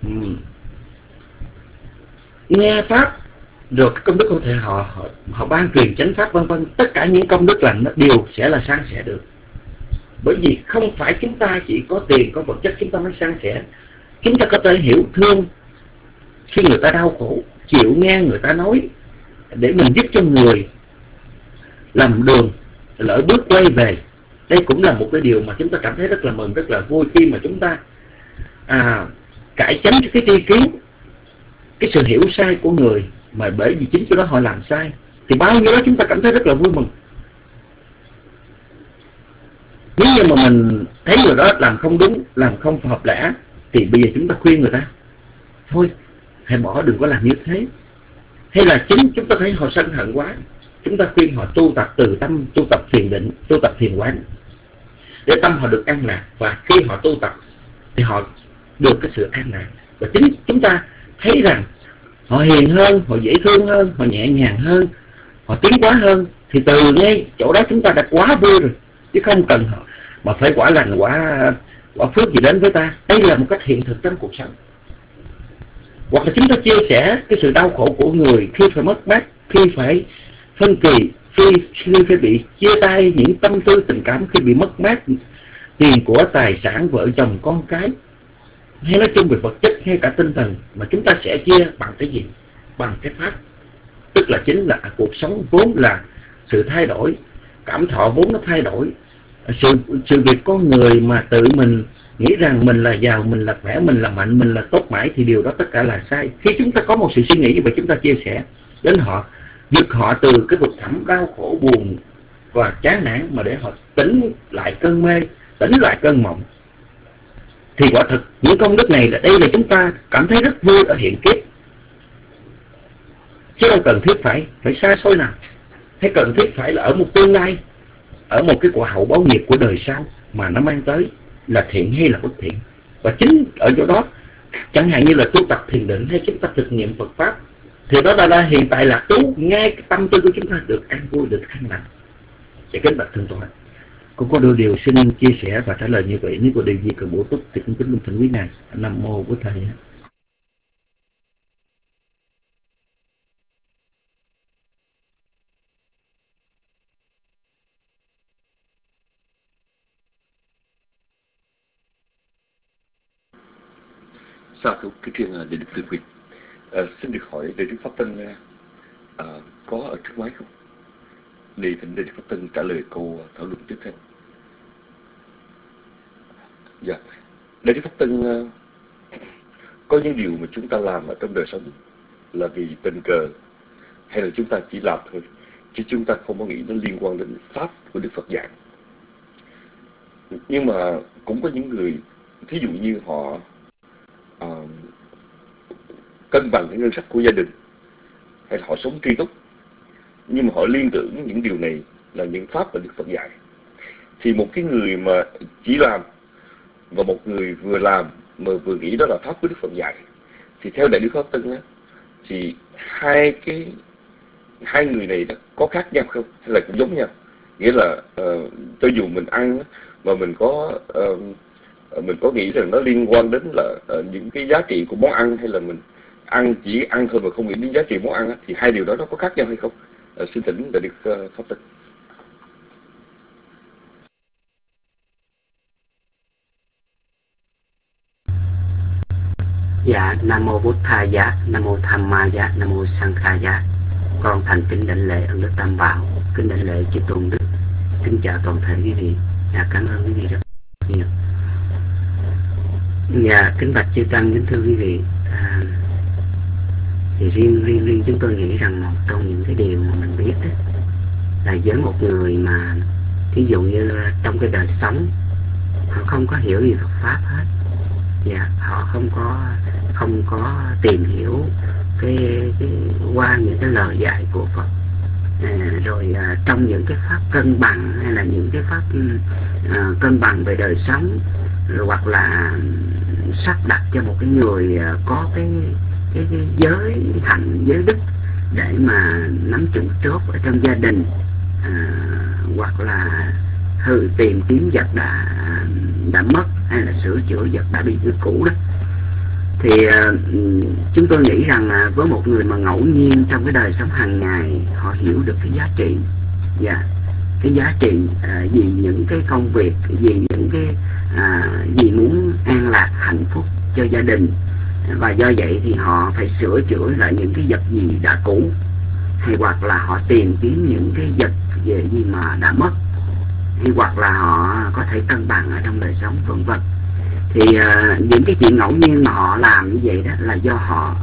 nghe pháp, rồi các công đức có thể họ ban truyền chánh pháp vân vân. Tất cả những công đức lành nó đều sẽ là san sẻ được, bởi vì không phải chúng ta chỉ có tiền có vật chất chúng ta mới san sẻ. Chúng ta có thể hiểu thương khi người ta đau khổ, chịu nghe người ta nói để mình giúp cho người làm đường lỡ bước quay về. Đây cũng là một cái điều mà chúng ta cảm thấy rất là mừng, rất là vui khi mà chúng ta cải chánh cái tri kiến, cái sự hiểu sai của người mà bởi vì chính chỗ đó họ làm sai, thì bao nhiêu đó chúng ta cảm thấy rất là vui mừng. Nếu như mà mình thấy người đó làm không đúng, làm không hợp lẽ, thì bây giờ chúng ta khuyên người ta thôi hãy bỏ, đừng có làm như thế. Hay là chính chúng ta thấy họ sân hận quá, chúng ta khuyên họ tu tập từ tâm, tu tập thiền định, tu tập thiền quán để tâm họ được an lạc. Và khi họ tu tập thì họ được cái sự an lạc. Và chính chúng ta thấy rằng họ hiền hơn, họ dễ thương hơn, họ nhẹ nhàng hơn, họ tiến hóa hơn, thì từ ngay chỗ đó chúng ta đã quá vui rồi, chứ không cần họ mà phải quả lành, quả phước gì đến với ta. Đây là một cách hiện thực trong cuộc sống. Hoặc là chúng ta chia sẻ cái sự đau khổ của người khi phải mất mát, khi phải phân kỳ, khi phải bị chia tay, những tâm tư tình cảm khi bị mất mát tiền của, tài sản, vợ chồng, con cái, hay nói chung về vật chất hay cả tinh thần, mà chúng ta sẽ chia bằng cái gì? Bằng cái pháp. Tức là chính là cuộc sống vốn là sự thay đổi, cảm thọ vốn nó thay đổi. Sự việc con người mà tự mình nghĩ rằng mình là giàu, mình là khỏe, mình là mạnh, mình là tốt mãi, thì điều đó tất cả là sai. Khi chúng ta có một sự suy nghĩ như vậy, chúng ta chia sẻ đến họ, giật họ từ cái vực thẳm đau khổ, buồn và chán nản, mà để họ tỉnh lại cơn mê, tỉnh lại cơn mộng, thì quả thực những công đức này đây là chúng ta cảm thấy rất vui ở hiện kiếp, chứ không cần thiết phải xa xôi nào, hay cần thiết phải là ở một tương lai, ở một cái quả hậu báo nghiệp của đời sau mà nó mang tới là thiện hay là bất thiện. Và chính ở chỗ đó, chẳng hạn như là tu tập thiền định hay chúng ta thực nghiệm Phật pháp, thì đó là hiện tại là tú ngay cái tâm tư của chúng ta được an vui, được an lành. Và kính bạch thượng tọa, cũng có đôi điều xin chia sẻ và trả lời như vậy. Nếu có điều gì cần bổ túc thì cũng kính thỉnh quý ngài. Nam mô của thầy. Sa thú cái chuyện để được tự quyết. Xin được hỏi Đại Đức Pháp Tân có ở trước máy không? Để thỉnh Đại Đức Pháp Tân trả lời câu thảo luận tiếp theo. Dạ, Đại Đức Pháp Tân, có những điều mà chúng ta làm ở trong đời sống là vì tình cờ, hay là chúng ta chỉ làm thôi, chứ chúng ta không có nghĩ nó liên quan đến pháp của Đức Phật dạy. Nhưng mà cũng có những người, thí dụ như họ cân bằng cái ngân sách của gia đình, hay là họ sống tri túc, nhưng mà họ liên tưởng những điều này là những pháp mà Đức Phật dạy. Thì một cái người mà chỉ làm và một người vừa làm mà vừa nghĩ đó là pháp của Đức Phật dạy, thì theo Đại Đức Pháp Tân á, thì hai người này có khác nhau không, hay là cũng giống nhau? Nghĩa là cho dù mình ăn mà mình có nghĩ rằng nó liên quan đến là những cái giá trị của món ăn, hay là mình chỉ ăn thôi mà không nghĩ đến giá trị món ăn á, thì hai điều đó nó có khác nhau hay không? Xin thỉnh Đại Đức Pháp Tân. Dạ, Nam Mô Bụt Tha Giá, Nam Mô Tham Ma Giá, Nam Mô Sang Kha Giá. Con thành kính đảnh lễ ơn Đức Tam Bảo, kính đảnh lễ chư Tôn Đức, kính chào toàn thể quý vị. Cảm ơn quý vị rất nhiều. Kính bạch chư Tăng, kính thưa quý vị, thì riêng chúng tôi nghĩ rằng một trong những cái điều mà mình biết đó, là với một người mà ví dụ như trong cái đời sống họ không có hiểu gì Phật pháp hết, họ không có tìm hiểu qua những cái lời dạy của Phật, rồi trong những cái pháp cân bằng hay là những cái pháp cân bằng về đời sống, rồi hoặc là sắp đặt cho một cái người có cái giới hạnh, giới đức để mà nắm chủ chốt ở trong gia đình, hoặc là tìm kiếm vật đã mất hay là sửa chữa vật đã bị hư cũ đó. Thì chúng tôi nghĩ rằng với một người mà ngẫu nhiên trong cái đời sống hàng ngày họ hiểu được cái giá trị, cái giá trị vì những cái công việc, vì những cái vì muốn an lạc hạnh phúc cho gia đình, và do vậy thì họ phải sửa chữa lại những cái vật gì đã cũ, hay hoặc là họ tìm kiếm những cái vật gì mà đã mất, hay hoặc là họ có thể cân bằng ở trong đời sống vân vân. Thì những cái chuyện ngẫu nhiên mà họ làm như vậy đó là do họ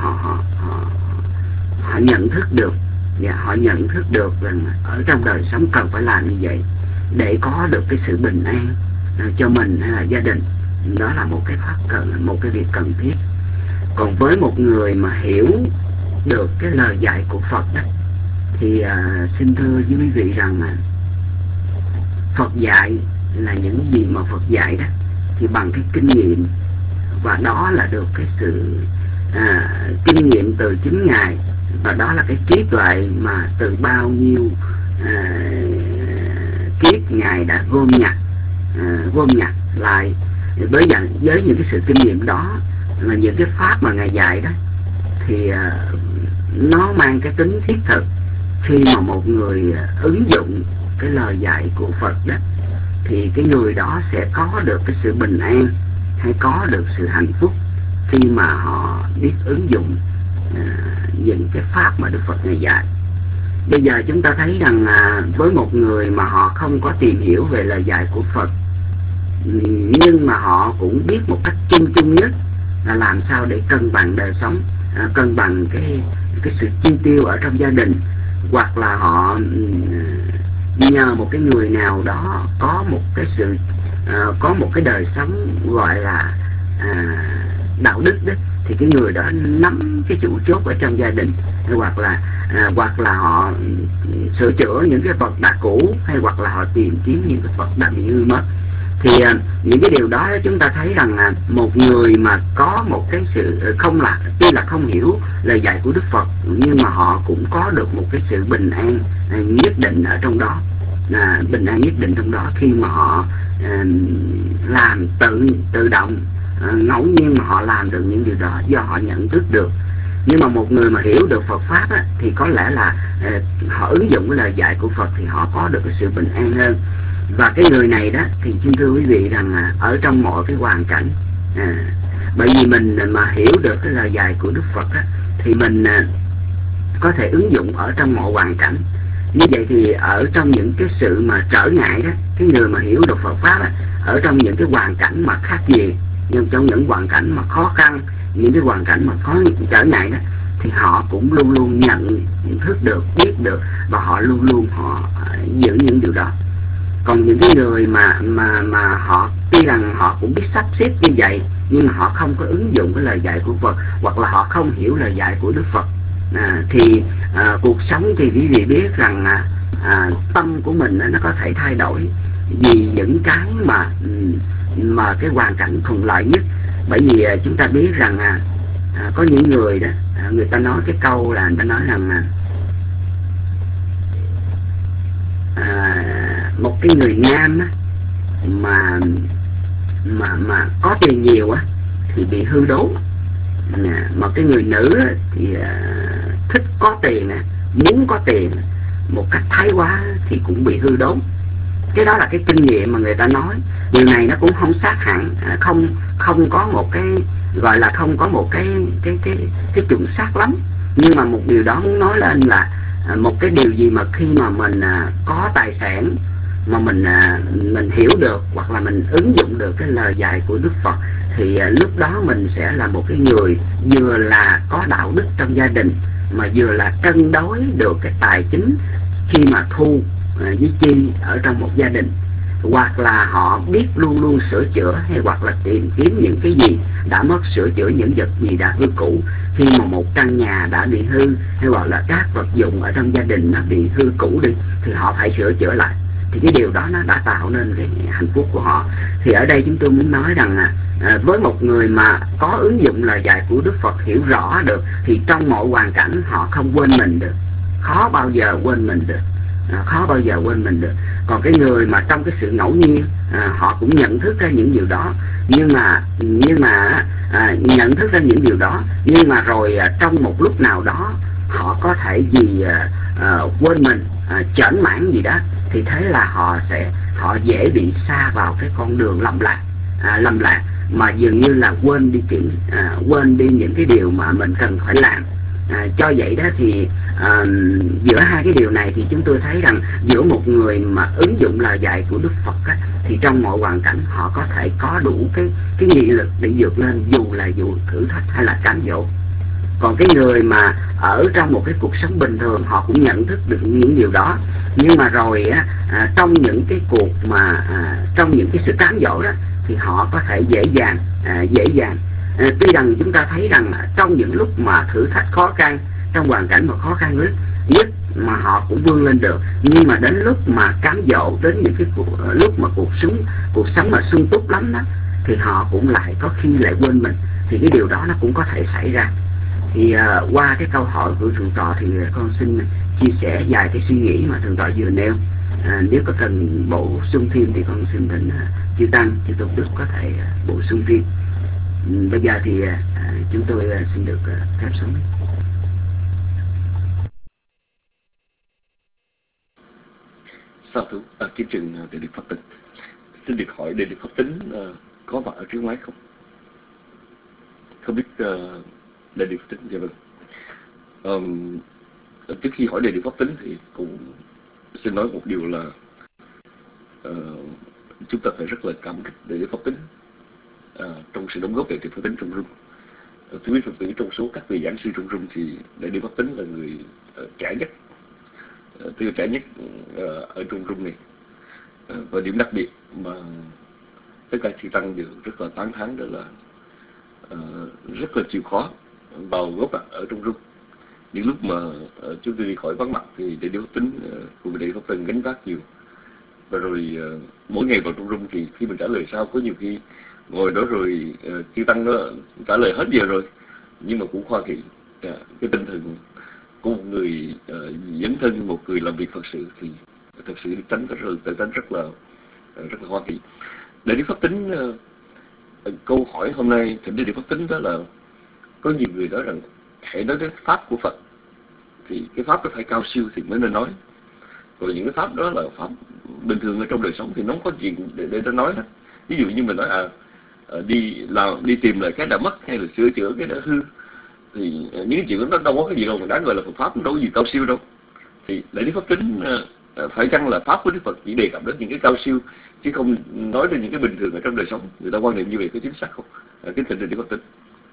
nhận thức được, và họ nhận thức được rằng ở trong đời sống cần phải làm như vậy để có được cái sự bình an cho mình hay là gia đình. Đó là một cái một cái việc cần thiết. Còn với một người mà hiểu được cái lời dạy của Phật đó, thì xin thưa với quý vị rằng Phật dạy là những gì mà Phật dạy đó thì bằng cái kinh nghiệm, và đó là được cái sự kinh nghiệm từ chính Ngài, và đó là cái trí tuệ mà từ bao nhiêu kiếp Ngài đã gom nhặt lại. Với những cái sự kinh nghiệm đó, là những cái pháp mà Ngài dạy đó, thì nó mang cái tính thiết thực. Khi mà một người ứng dụng cái lời dạy của Phật đó, thì cái người đó sẽ có được cái sự bình an, hay có được sự hạnh phúc khi mà họ biết ứng dụng những cái pháp mà Đức Phật Ngài dạy. Bây giờ chúng ta thấy rằng với một người mà họ không có tìm hiểu về lời dạy của Phật, nhưng mà họ cũng biết một cách chung nhất là làm sao để cân bằng đời sống, cân bằng cái sự chi tiêu ở trong gia đình, hoặc là họ nhờ một cái người nào đó có một cái đời sống gọi là đạo đức đó, thì cái người đó nắm cái chủ chốt ở trong gia đình, hoặc là họ sửa chữa những cái vật đã cũ, hay hoặc là họ tìm kiếm những cái vật đã bị hư mất. Thì những cái điều đó chúng ta thấy rằng một người mà có một cái sự tuy là không hiểu lời dạy của Đức Phật, nhưng mà họ cũng có được một cái sự bình an nhất định ở trong đó, bình an nhất định trong đó khi mà họ làm tự động, ngẫu nhiên mà họ làm được những điều đó do họ nhận thức được. Nhưng mà một người mà hiểu được Phật pháp á, thì có lẽ là họ ứng dụng cái lời dạy của Phật thì họ có được cái sự bình an hơn. Và cái người này đó thì xin thưa quý vị rằng ở trong mọi cái hoàn cảnh, bởi vì mình mà hiểu được cái lời dạy của Đức Phật á, thì mình có thể ứng dụng ở trong mọi hoàn cảnh. Như vậy thì ở trong những cái sự mà trở ngại đó, cái người mà hiểu được Phật pháp á, ở trong những cái hoàn cảnh mà khắc nghiệt, nhưng trong những hoàn cảnh mà khó khăn, những cái hoàn cảnh mà có trở ngại đó, thì họ cũng luôn luôn nhận thức được, biết được, và họ luôn luôn họ giữ những điều đó. Còn những cái người mà họ tuy rằng họ cũng biết sắp xếp như vậy, nhưng mà họ không có ứng dụng cái lời dạy của Phật, hoặc là họ không hiểu lời dạy của Đức Phật, thì cuộc sống thì quý vị biết rằng tâm của mình nó có thể thay đổi vì những cái mà cái hoàn cảnh thuận lợi nhất. Bởi vì chúng ta biết rằng có những người đó, người ta nói cái câu là người ta nói rằng một cái người nam á, mà có tiền nhiều á thì bị hư đốn, mà cái người nữ á, thì thích có tiền, muốn có tiền một cách thái quá thì cũng bị hư đốn. Cái đó là cái kinh nghiệm mà người ta nói. Điều này nó cũng không xác hẳn, không có một cái gọi là không có một cái chuẩn xác lắm. Nhưng mà một điều đó muốn nói lên là một cái điều gì mà khi mà mình có tài sản mà mình hiểu được, hoặc là mình ứng dụng được cái lời dạy của Đức Phật, thì lúc đó mình sẽ là một cái người vừa là có đạo đức trong gia đình, mà vừa là cân đối được cái tài chính khi mà thu với chi ở trong một gia đình. hoặc là họ biết luôn luôn sửa chữa, hay hoặc là tìm kiếm những cái gì đã mất, sửa chữa những vật gì đã hư cũ. Khi mà một căn nhà đã bị hư, hay hoặc là các vật dụng ở trong gia đình nó bị hư cũ đi, thì họ phải sửa chữa lại. Thì cái điều đó nó đã tạo nên cái hạnh phúc của họ. Thì ở đây chúng tôi muốn nói rằng với một người mà có ứng dụng lời dạy của Đức Phật, hiểu rõ được, thì trong mọi hoàn cảnh họ không quên mình được, khó bao giờ quên mình được, khó bao giờ quên mình được. Còn cái người mà trong cái sự ngẫu nhiên, họ cũng nhận thức ra những điều đó, nhưng mà nhận thức ra những điều đó, nhưng mà rồi trong một lúc nào đó họ có thể quên mình, chểnh mãn gì đó, thì thế là họ dễ bị sa vào cái con đường lầm lạc mà dường như là quên đi những cái điều mà mình cần phải làm. Cho vậy đó thì giữa hai cái điều này thì chúng tôi thấy rằng giữa một người mà ứng dụng lời dạy của Đức Phật á, thì trong mọi hoàn cảnh họ có thể có đủ cái nghị lực để vượt lên, dù thử thách hay là cám dỗ. Còn cái người mà ở trong một cái cuộc sống bình thường, họ cũng nhận thức được những điều đó, nhưng mà rồi á, trong những cái cuộc mà trong những cái sự cám dỗ đó, thì họ có thể dễ dàng. Tuy rằng chúng ta thấy rằng trong những lúc mà thử thách khó khăn, trong hoàn cảnh mà khó khăn nhất mà họ cũng vươn lên được, nhưng mà đến lúc mà cám dỗ, đến những cái lúc mà cuộc sống mà sung túc lắm đó, thì họ cũng lại có khi lại quên mình. Thì cái điều đó nó cũng có thể xảy ra. Thì qua cái câu hỏi của Thượng tọa thì con xin chia sẻ vài cái suy nghĩ mà Thượng tọa vừa nêu. Nếu có cần bổ sung thêm thì con xin thỉnh chư Tăng, chư Tôn Đức có thể bổ sung thêm. Bây giờ thì chúng tôi xin được phép xuống. Sao thú kiếm trường Đại Đức Pháp Tính. Xin được hỏi Đại Đức Pháp Tính có mặt ở trước máy không? Không biết Đại Đức Pháp Tính. Dạ vâng. Trước khi hỏi Đại Đức Pháp Tính thì cũng xin nói một điều là chúng ta phải rất là cảm kích Đại Đức Pháp Tính trong sự đóng góp Đại Đức Pháp Tính trong Rung. Tôi biết Phật tử trong số các vị giảng sư trong Rung thì Đại Đức Pháp Tính là người trẻ nhất, trẻ nhất ở trong Rung này. Và điểm đặc biệt mà tất cả chư Tăng đều rất là tán thán, đó là rất là chịu khó vào góp mặt ở trong Rung. Những lúc mà chúng tôi đi khỏi vắng mặt thì Đại Đức Pháp Tính cùng Đại Đức Pháp Tân gánh vác nhiều. Và rồi mỗi ngày vào trong Rung thì khi mình trả lời sao, có nhiều khi ngồi đó rồi chư Tăng nó trả lời hết giờ rồi, nhưng mà cũng khoa thị cái tinh thần của một người dấn thân, một người làm việc Phật sự thì thật sự tránh rất là hoa kỳ. Đại Đức Pháp Tính câu hỏi hôm nay thỉnh Đại Đức Pháp Tính đó là có nhiều người nói rằng hãy nói đến pháp của Phật thì cái pháp nó phải cao siêu thì mới nên nói, còn những cái pháp đó là pháp bình thường ở trong đời sống thì nó không có gì để ta nói hết. Ví dụ như mình nói đi tìm lại cái đã mất hay là sửa chữa cái đã hư, thì những chuyện đó đâu có cái gì đâu mà đáng gọi là Phật pháp, đâu có gì cao siêu đâu. Thì Đại Đức Pháp Tính phải chăng là pháp của Đức Phật chỉ đề cập đến những cái cao siêu chứ không nói đến những cái bình thường ở trong đời sống? Người ta quan niệm như vậy có chính xác không? Kính thỉnh Đại Đức Pháp Tính.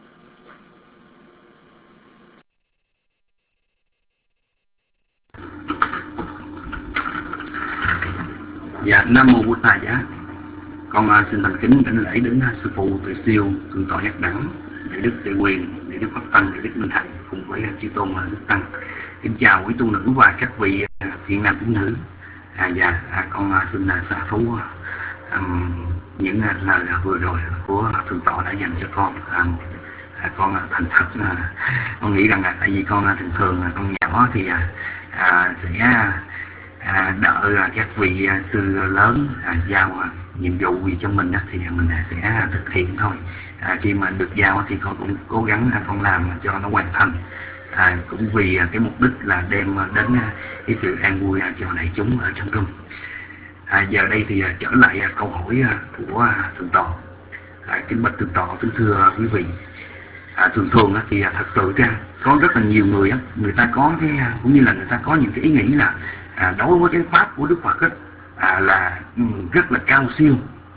Dạ, Nam Mô Bụt Thầy Giá. Con xin thành kính đảnh lễ đến sư phụ Từ Siêu, Thượng tọa Giác Đẳng, Đại Đức Đại Quyền, Đại Đức Pháp Tăng, Đại Đức Minh Hạnh cùng với chư tôn Đức Tăng. Kính chào quý tu nữ và các vị thiện nam tín nữ. Con xin xả thú những lời vừa rồi của Thượng tọa đã dành cho con. Con thành thật con nghĩ rằng tại vì con thường con nhỏ thì sẽ đợi các vị sư lớn giao nhiệm vụ gì cho mình thì mình sẽ thực hiện thôi. Khi mà được giao thì con cũng cố gắng con làm cho nó hoàn thành, cũng vì cái mục đích là đem đến cái sự an vui cho đại chúng ở trong Rung. Giờ đây thì trở lại câu hỏi của Thượng tọa. Kính bạch Thượng tọa, kính thưa quý vị, thường thì thật sự ra có rất là nhiều người người ta có cái cũng như là người ta có những cái ý nghĩ là đối với cái pháp của Đức Phật là rất là cao siêu,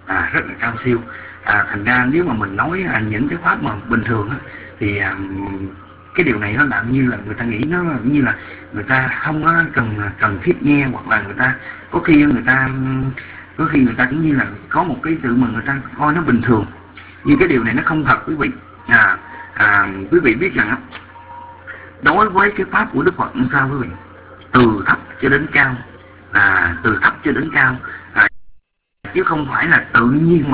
thành ra nếu mà mình nói những cái pháp mà bình thường thì cái điều này nó làm như là người ta nghĩ nó như là người ta không có cần thiết nghe, hoặc là người ta có khi người ta Có khi người ta cũng như là có một cái sự mà người ta coi nó bình thường, nhưng cái điều này nó không thật quý vị. Quý vị biết rằng đối với cái pháp của Đức Phật làm sao quý vị, từ thấp cho đến cao, từ thấp cho đến cao, chứ không phải là tự nhiên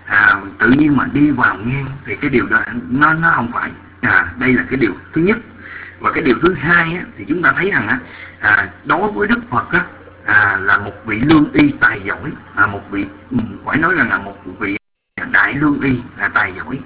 mà đi vào ngang, thì cái điều đó nó không phải. Đây là cái điều thứ nhất. Và cái điều thứ hai thì chúng ta thấy rằng đối với Đức Phật là một vị lương y tài giỏi, một vị phải nói rằng là một vị đại lương y tài giỏi.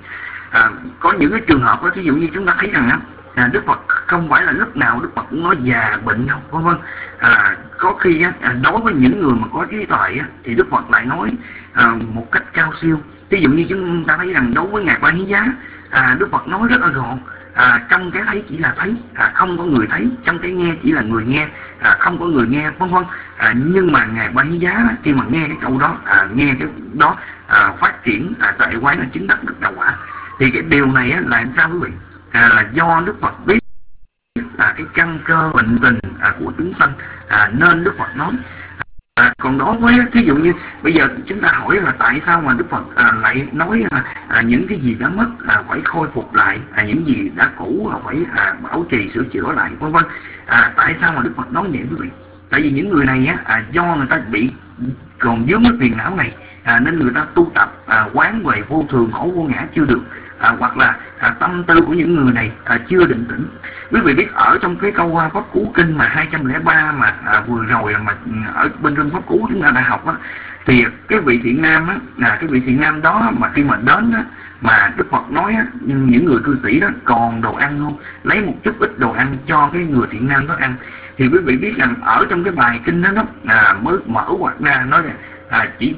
Có những cái trường hợp ví dụ như chúng ta thấy rằng Đức Phật không phải là lúc nào Đức Phật cũng nói già bệnh đâu, vân vân. Có khi đối với những người mà có trí tuệ thì Đức Phật lại nói một cách cao siêu. Ví dụ như chúng ta thấy rằng đối với ngài Ba Hí Giá, Đức Phật nói rất là gọn. Trong cái thấy chỉ là thấy, không có người thấy; trong cái nghe chỉ là người nghe, không có người nghe, vân vân. Nhưng mà ngài Ba Hí Giá khi mà nghe cái câu đó, nghe cái đó phát triển tuệ quán là chứng đắc được đạo quả. Thì cái điều này là làm sao quý vị? Là do Đức Phật biết cái căn cơ bệnh tình của chúng sanh, nên Đức Phật nói. Còn đối với ví dụ như bây giờ chúng ta hỏi là tại sao mà Đức Phật lại nói những cái gì đã mất phải khôi phục lại, những gì đã cũ phải bảo trì sửa chữa lại, vân vân. Tại sao mà Đức Phật nói vậy quý vị? Tại vì những người này do người ta bị còn vướng cái phiền não này, nên người ta tu tập quán về vô thường khổ vô ngã chưa được, hoặc là tâm tư của những người này chưa định tĩnh. Quý vị biết ở trong cái câu Pháp Cú Kinh mà 203 mà vừa rồi mà ở bên trong Pháp Cú chúng ta đã học thì cái vị thiện nam cái vị thiện nam đó mà khi mà đến mà Đức Phật nói những người cư sĩ đó còn đồ ăn luôn, lấy một chút ít đồ ăn cho cái người thiện nam đó ăn. Thì quý vị biết rằng ở trong cái bài kinh đó mới mở ngoặt ra nói là chỉ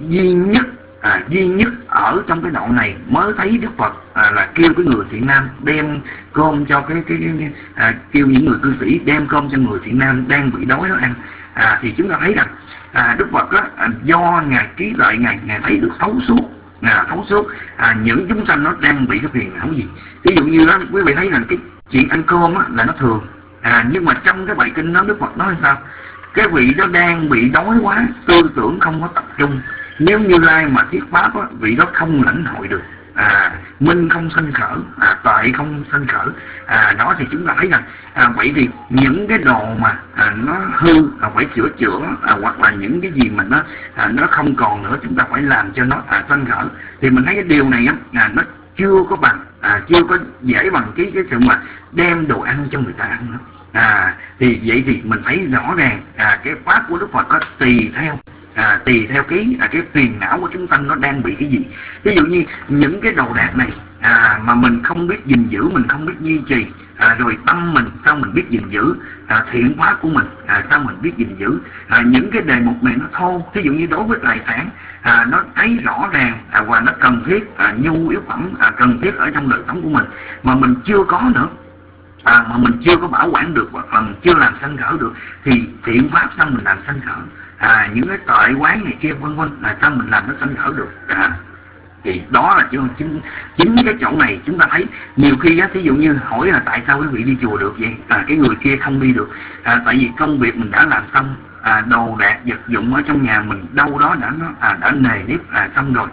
duy nhất ở trong cái đoạn này mới thấy Đức Phật là kêu cái người thiện nam đem cơm cho kêu những người cư sĩ đem cơm cho người thiện nam đang bị đói đó ăn. Thì chúng ta thấy rằng Đức Phật do ngài trí tuệ, ngài thấy được thấu suốt những chúng sanh nó đang bị cái phiền não gì. Ví dụ như quý vị thấy rằng cái chuyện ăn cơm là nó thường, nhưng mà trong cái bài kinh đó Đức Phật nói sao? Cái vị đó đang bị đói quá, tư tưởng không có tập trung. Nếu Như Lai mà thuyết pháp vị đó không lãnh hội được, minh không sanh khởi, tuệ không sanh khởi. Đó thì chúng ta thấy rằng vậy thì những cái đồ mà nó hư phải sửa chữa, hoặc là những cái gì mà nó không còn nữa chúng ta phải làm cho nó sanh khởi. Thì mình thấy cái điều này nó chưa có bằng, chưa có dễ bằng cái sự mà đem đồ ăn cho người ta ăn nữa. Thì vậy thì mình thấy rõ ràng cái pháp của Đức Phật có tùy theo cái phiền não của chúng sanh nó đang bị cái gì. Ví dụ như những cái đồ đạc này mà mình không biết gìn giữ, mình không biết duy trì, rồi tâm mình sao mình biết gìn giữ, thiện pháp của mình sao mình biết gìn giữ. Những cái đề mục này nó thô, ví dụ như đối với tài sản nó thấy rõ ràng và nó cần thiết, nhu yếu phẩm cần thiết ở trong đời sống của mình mà mình chưa có nữa, mà mình chưa có bảo quản được, hoặc là mình chưa làm sanh khởi được, thì thiện pháp sao mình làm sanh khởi, những cái tuệ quán này kia vân vân sao mình làm nó sanh khởi được. Thì đó là chính cái chỗ này chúng ta thấy nhiều khi thí dụ như hỏi là tại sao quý vị đi chùa được vậy, cái người kia không đi được, tại vì công việc mình đã làm xong, đồ đạc vật dụng ở trong nhà mình đâu đó đã nề nếp xong rồi,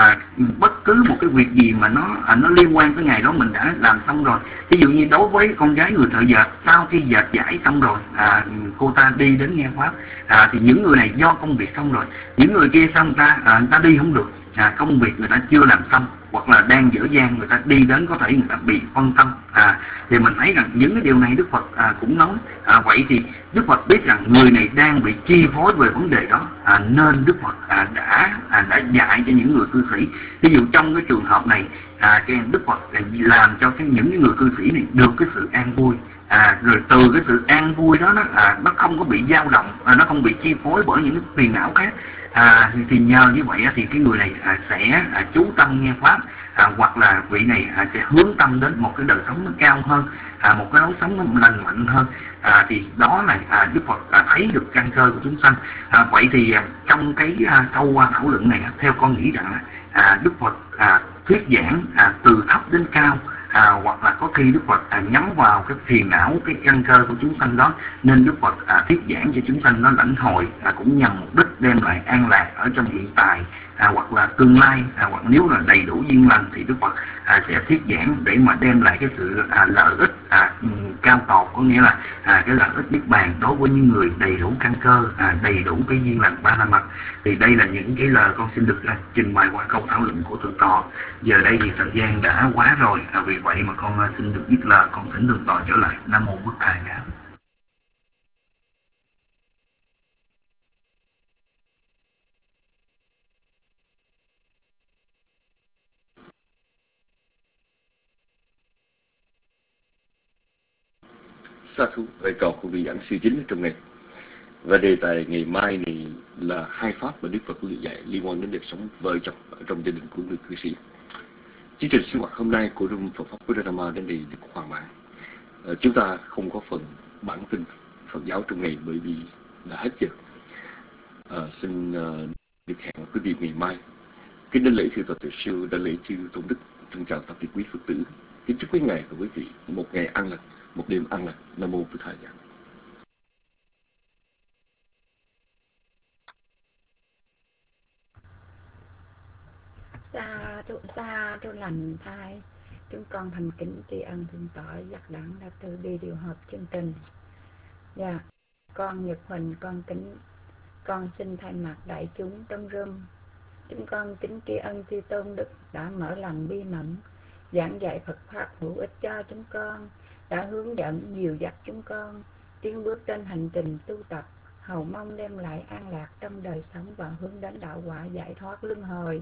bất cứ một cái việc gì mà nó liên quan tới ngày đó mình đã làm xong rồi. Ví dụ như đối với con gái người thợ dệt, sau khi dệt giải xong rồi cô ta đi đến nghe pháp, thì những người này do công việc xong rồi, những người kia xong người ta đi không được, công việc người ta chưa làm xong hoặc là đang dở dang, người ta đi đến có thể người ta bị phân tâm. Thì mình thấy rằng những cái điều này Đức Phật cũng nói. Vậy thì Đức Phật biết rằng người này đang bị chi phối về vấn đề đó, nên Đức Phật đã dạy cho những người cư sĩ. Ví dụ trong cái trường hợp này, Đức Phật làm cho những cái người cư sĩ này được cái sự an vui, rồi từ cái sự an vui đó nó không có bị dao động, nó không bị chi phối bởi những cái phiền não khác. Thì nhờ như vậy thì cái người này sẽ chú tâm nghe pháp, hoặc là vị này sẽ hướng tâm đến một cái đời sống nó cao hơn, một cái lối sống nó lành mạnh hơn. Thì đó là Đức Phật thấy được căn cơ của chúng sanh. Vậy thì trong cái câu thảo luận này theo con nghĩ rằng Đức Phật thuyết giảng từ thấp đến cao, hoặc là có khi Đức Phật nhắm vào cái phiền não, cái căn cơ của chúng sanh đó, nên Đức Phật thuyết giảng cho chúng sanh nó lãnh hội, cũng nhằm mục đích đem lại an lạc ở trong hiện tại, hoặc là tương lai, hoặc nếu là đầy đủ duyên lành thì Đức Phật sẽ thuyết giảng để mà đem lại cái sự lợi ích cao tột, có nghĩa là cái lợi ích niết bàn đối với những người đầy đủ căn cơ, đầy đủ cái duyên lành ba la mật. Thì đây là những cái lời con xin được trình bày qua câu thảo luận của thượng tọa. Giờ đây thì thời gian đã quá rồi, vì vậy mà con xin được dứt lời, con thỉnh thượng tọa trở lại. Nam mô Bổn Thầy. Sa thú vai trò của vị giảng sư chính trong ngày. Và đề tài ngày mai này là hai pháp mà Đức Phật dạy liên quan đến đời sống vợ chồng ở trong gia đình của người cư sĩ. Chương trình sinh hoạt hôm nay của Trung Phật pháp Buddha đến đây được hoàn mãn. Chúng ta không có phần bản tin Phật giáo trong ngày bởi vì đã hết giờ. Xin được hẹn quý vị ngày mai. Kính đến lễ thưa Tòa Tự Sư, đã lễ chư Tôn Đức, thân chào tất cả quý Phật tử. Kính chúc quý ngài và quý vị một ngày an lành, một đêm an lành. Nam mô Bổn Thầy. Xa thú lành thai, chúng con thành kính tri ân thượng tọa giác đẳng đã từ bi điều hợp chương trình. Dạ, con Nhật Huỳnh con xin thay mặt đại chúng trong room, chúng con kính tri ân chư Tôn Đức đã mở lòng bi mẫn giảng dạy Phật pháp hữu ích cho chúng con, đã hướng dẫn dìu dắt chúng con tiến bước trên hành trình tu tập, hầu mong đem lại an lạc trong đời sống và hướng đến đạo quả giải thoát luân hồi.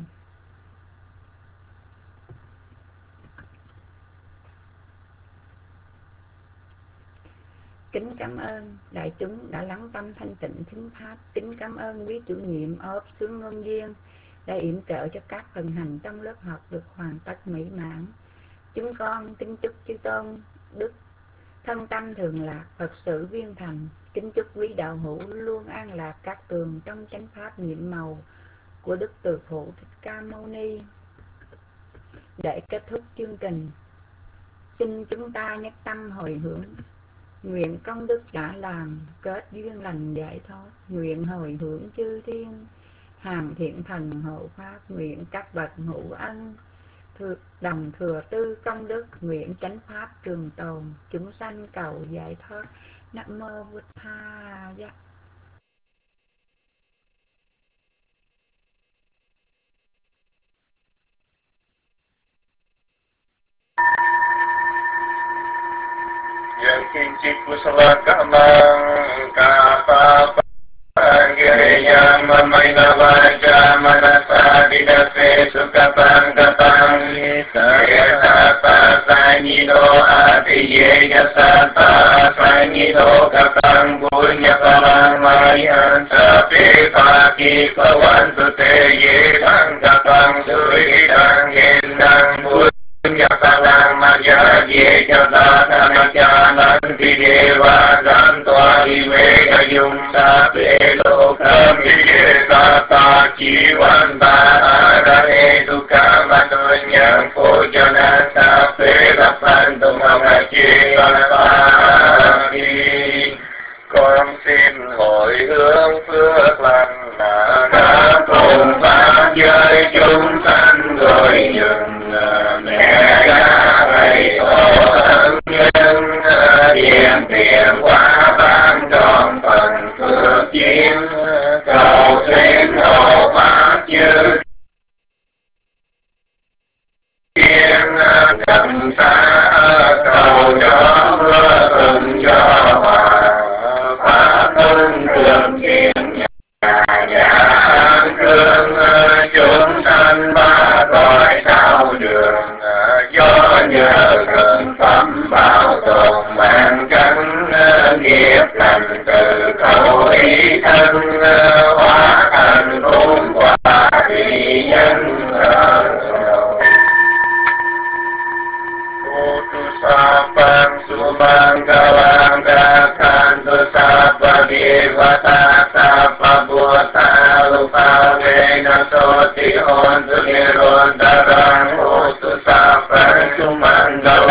Kính cảm ơn đại chúng đã lắng tâm thanh tịnh thính pháp. Kính cảm ơn quý chủ nhiệm ốp xuống ngôn viên đã yểm trợ cho các phần hành trong lớp học được hoàn tất mỹ mãn. Chúng con kính chúc chư Tôn Đức thân tâm thường lạc, Phật sự viên thành. Kính chúc quý đạo hữu luôn an lạc các tường trong chánh pháp nhiệm màu của Đức Từ Phụ Thích Ca Mâu Ni. Để kết thúc chương trình, xin chúng ta nhất tâm hồi hướng nguyện công đức đã làm kết duyên lành giải thoát, nguyện hồi hướng chư thiên hàng thiện thần hộ pháp, nguyện các bậc hữu ân đồng thừa tư công đức, nguyện chánh pháp trường tồn, chúng sanh cầu giải thoát. Nam mô Bụt Tha. Yang kincit kusala kamang kapapa Yang mamaina vaja manasa dinase sukapang kapang Yesapa sanyido atiyenya sapa sanyido kapang punya parang mayan sapi paki pawantu te ye tang kapang suri tang gendang punya parang maya ye jata nanti dewa santua iwe yung sapi lokam ye sata jiwanta adane duka matunyang pujana sapi lapan tumamachi alapaki. Con xin hồi hướng phước lành đã cùng pháp giới chúng sanh rồi nhường mẹ cha thầy tổ ân nhân điềm tiền quá ban tròn phần phước duyên cầu xin hộ pháp chư thiên gần xa cầu cho mưa thuận cho hòa pháp thân thường thiên nhà an cương chúng sanh ba cõi sao đường do nhờ cần phẩm bảo tồn mạng cánh nghiệp lành từ khẩu ý thân hóa thành khôn quả vì nhân Sapang sumang galang gakan tu sapa divata sapa buata lupa vena soti on tu niron darang tu sapang sumang galang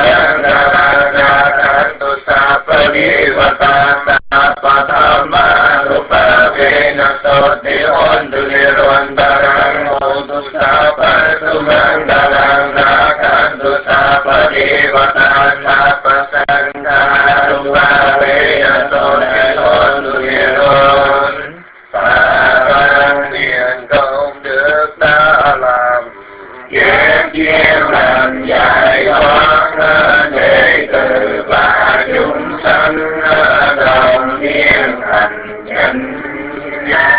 về na so ti on tu ni ron ta rang ho tu sa pa tu man ta rang na kan tu sa pa di va ta sa pa san ta tu va về na so ti on tu ni ron ta rang niệm công đức ta làm kiếp kiếp làm giải thoát đệ tử và chúng sanh đồng thiên thành chánh giác.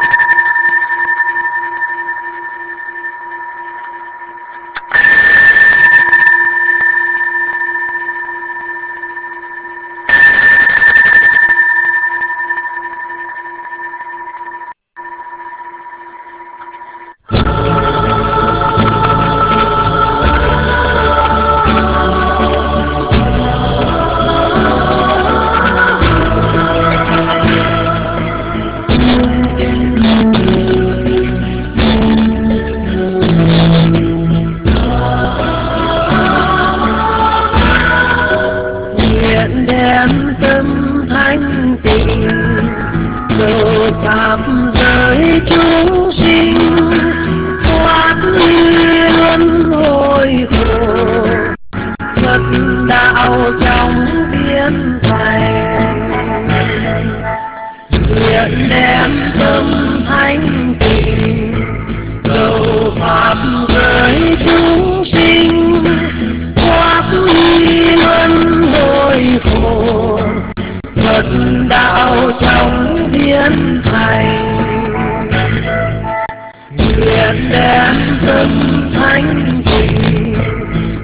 Pháp giới chúng sinh thoát ly luân hồi khổ, Phật đạo trong biến thành. Nguyện đem tâm thanh tịnh cầu Pháp giới chúng sinh thoát ly luân hồi khổ, Phật đạo trong biến thành. Nguyện đem tâm thanh tịnh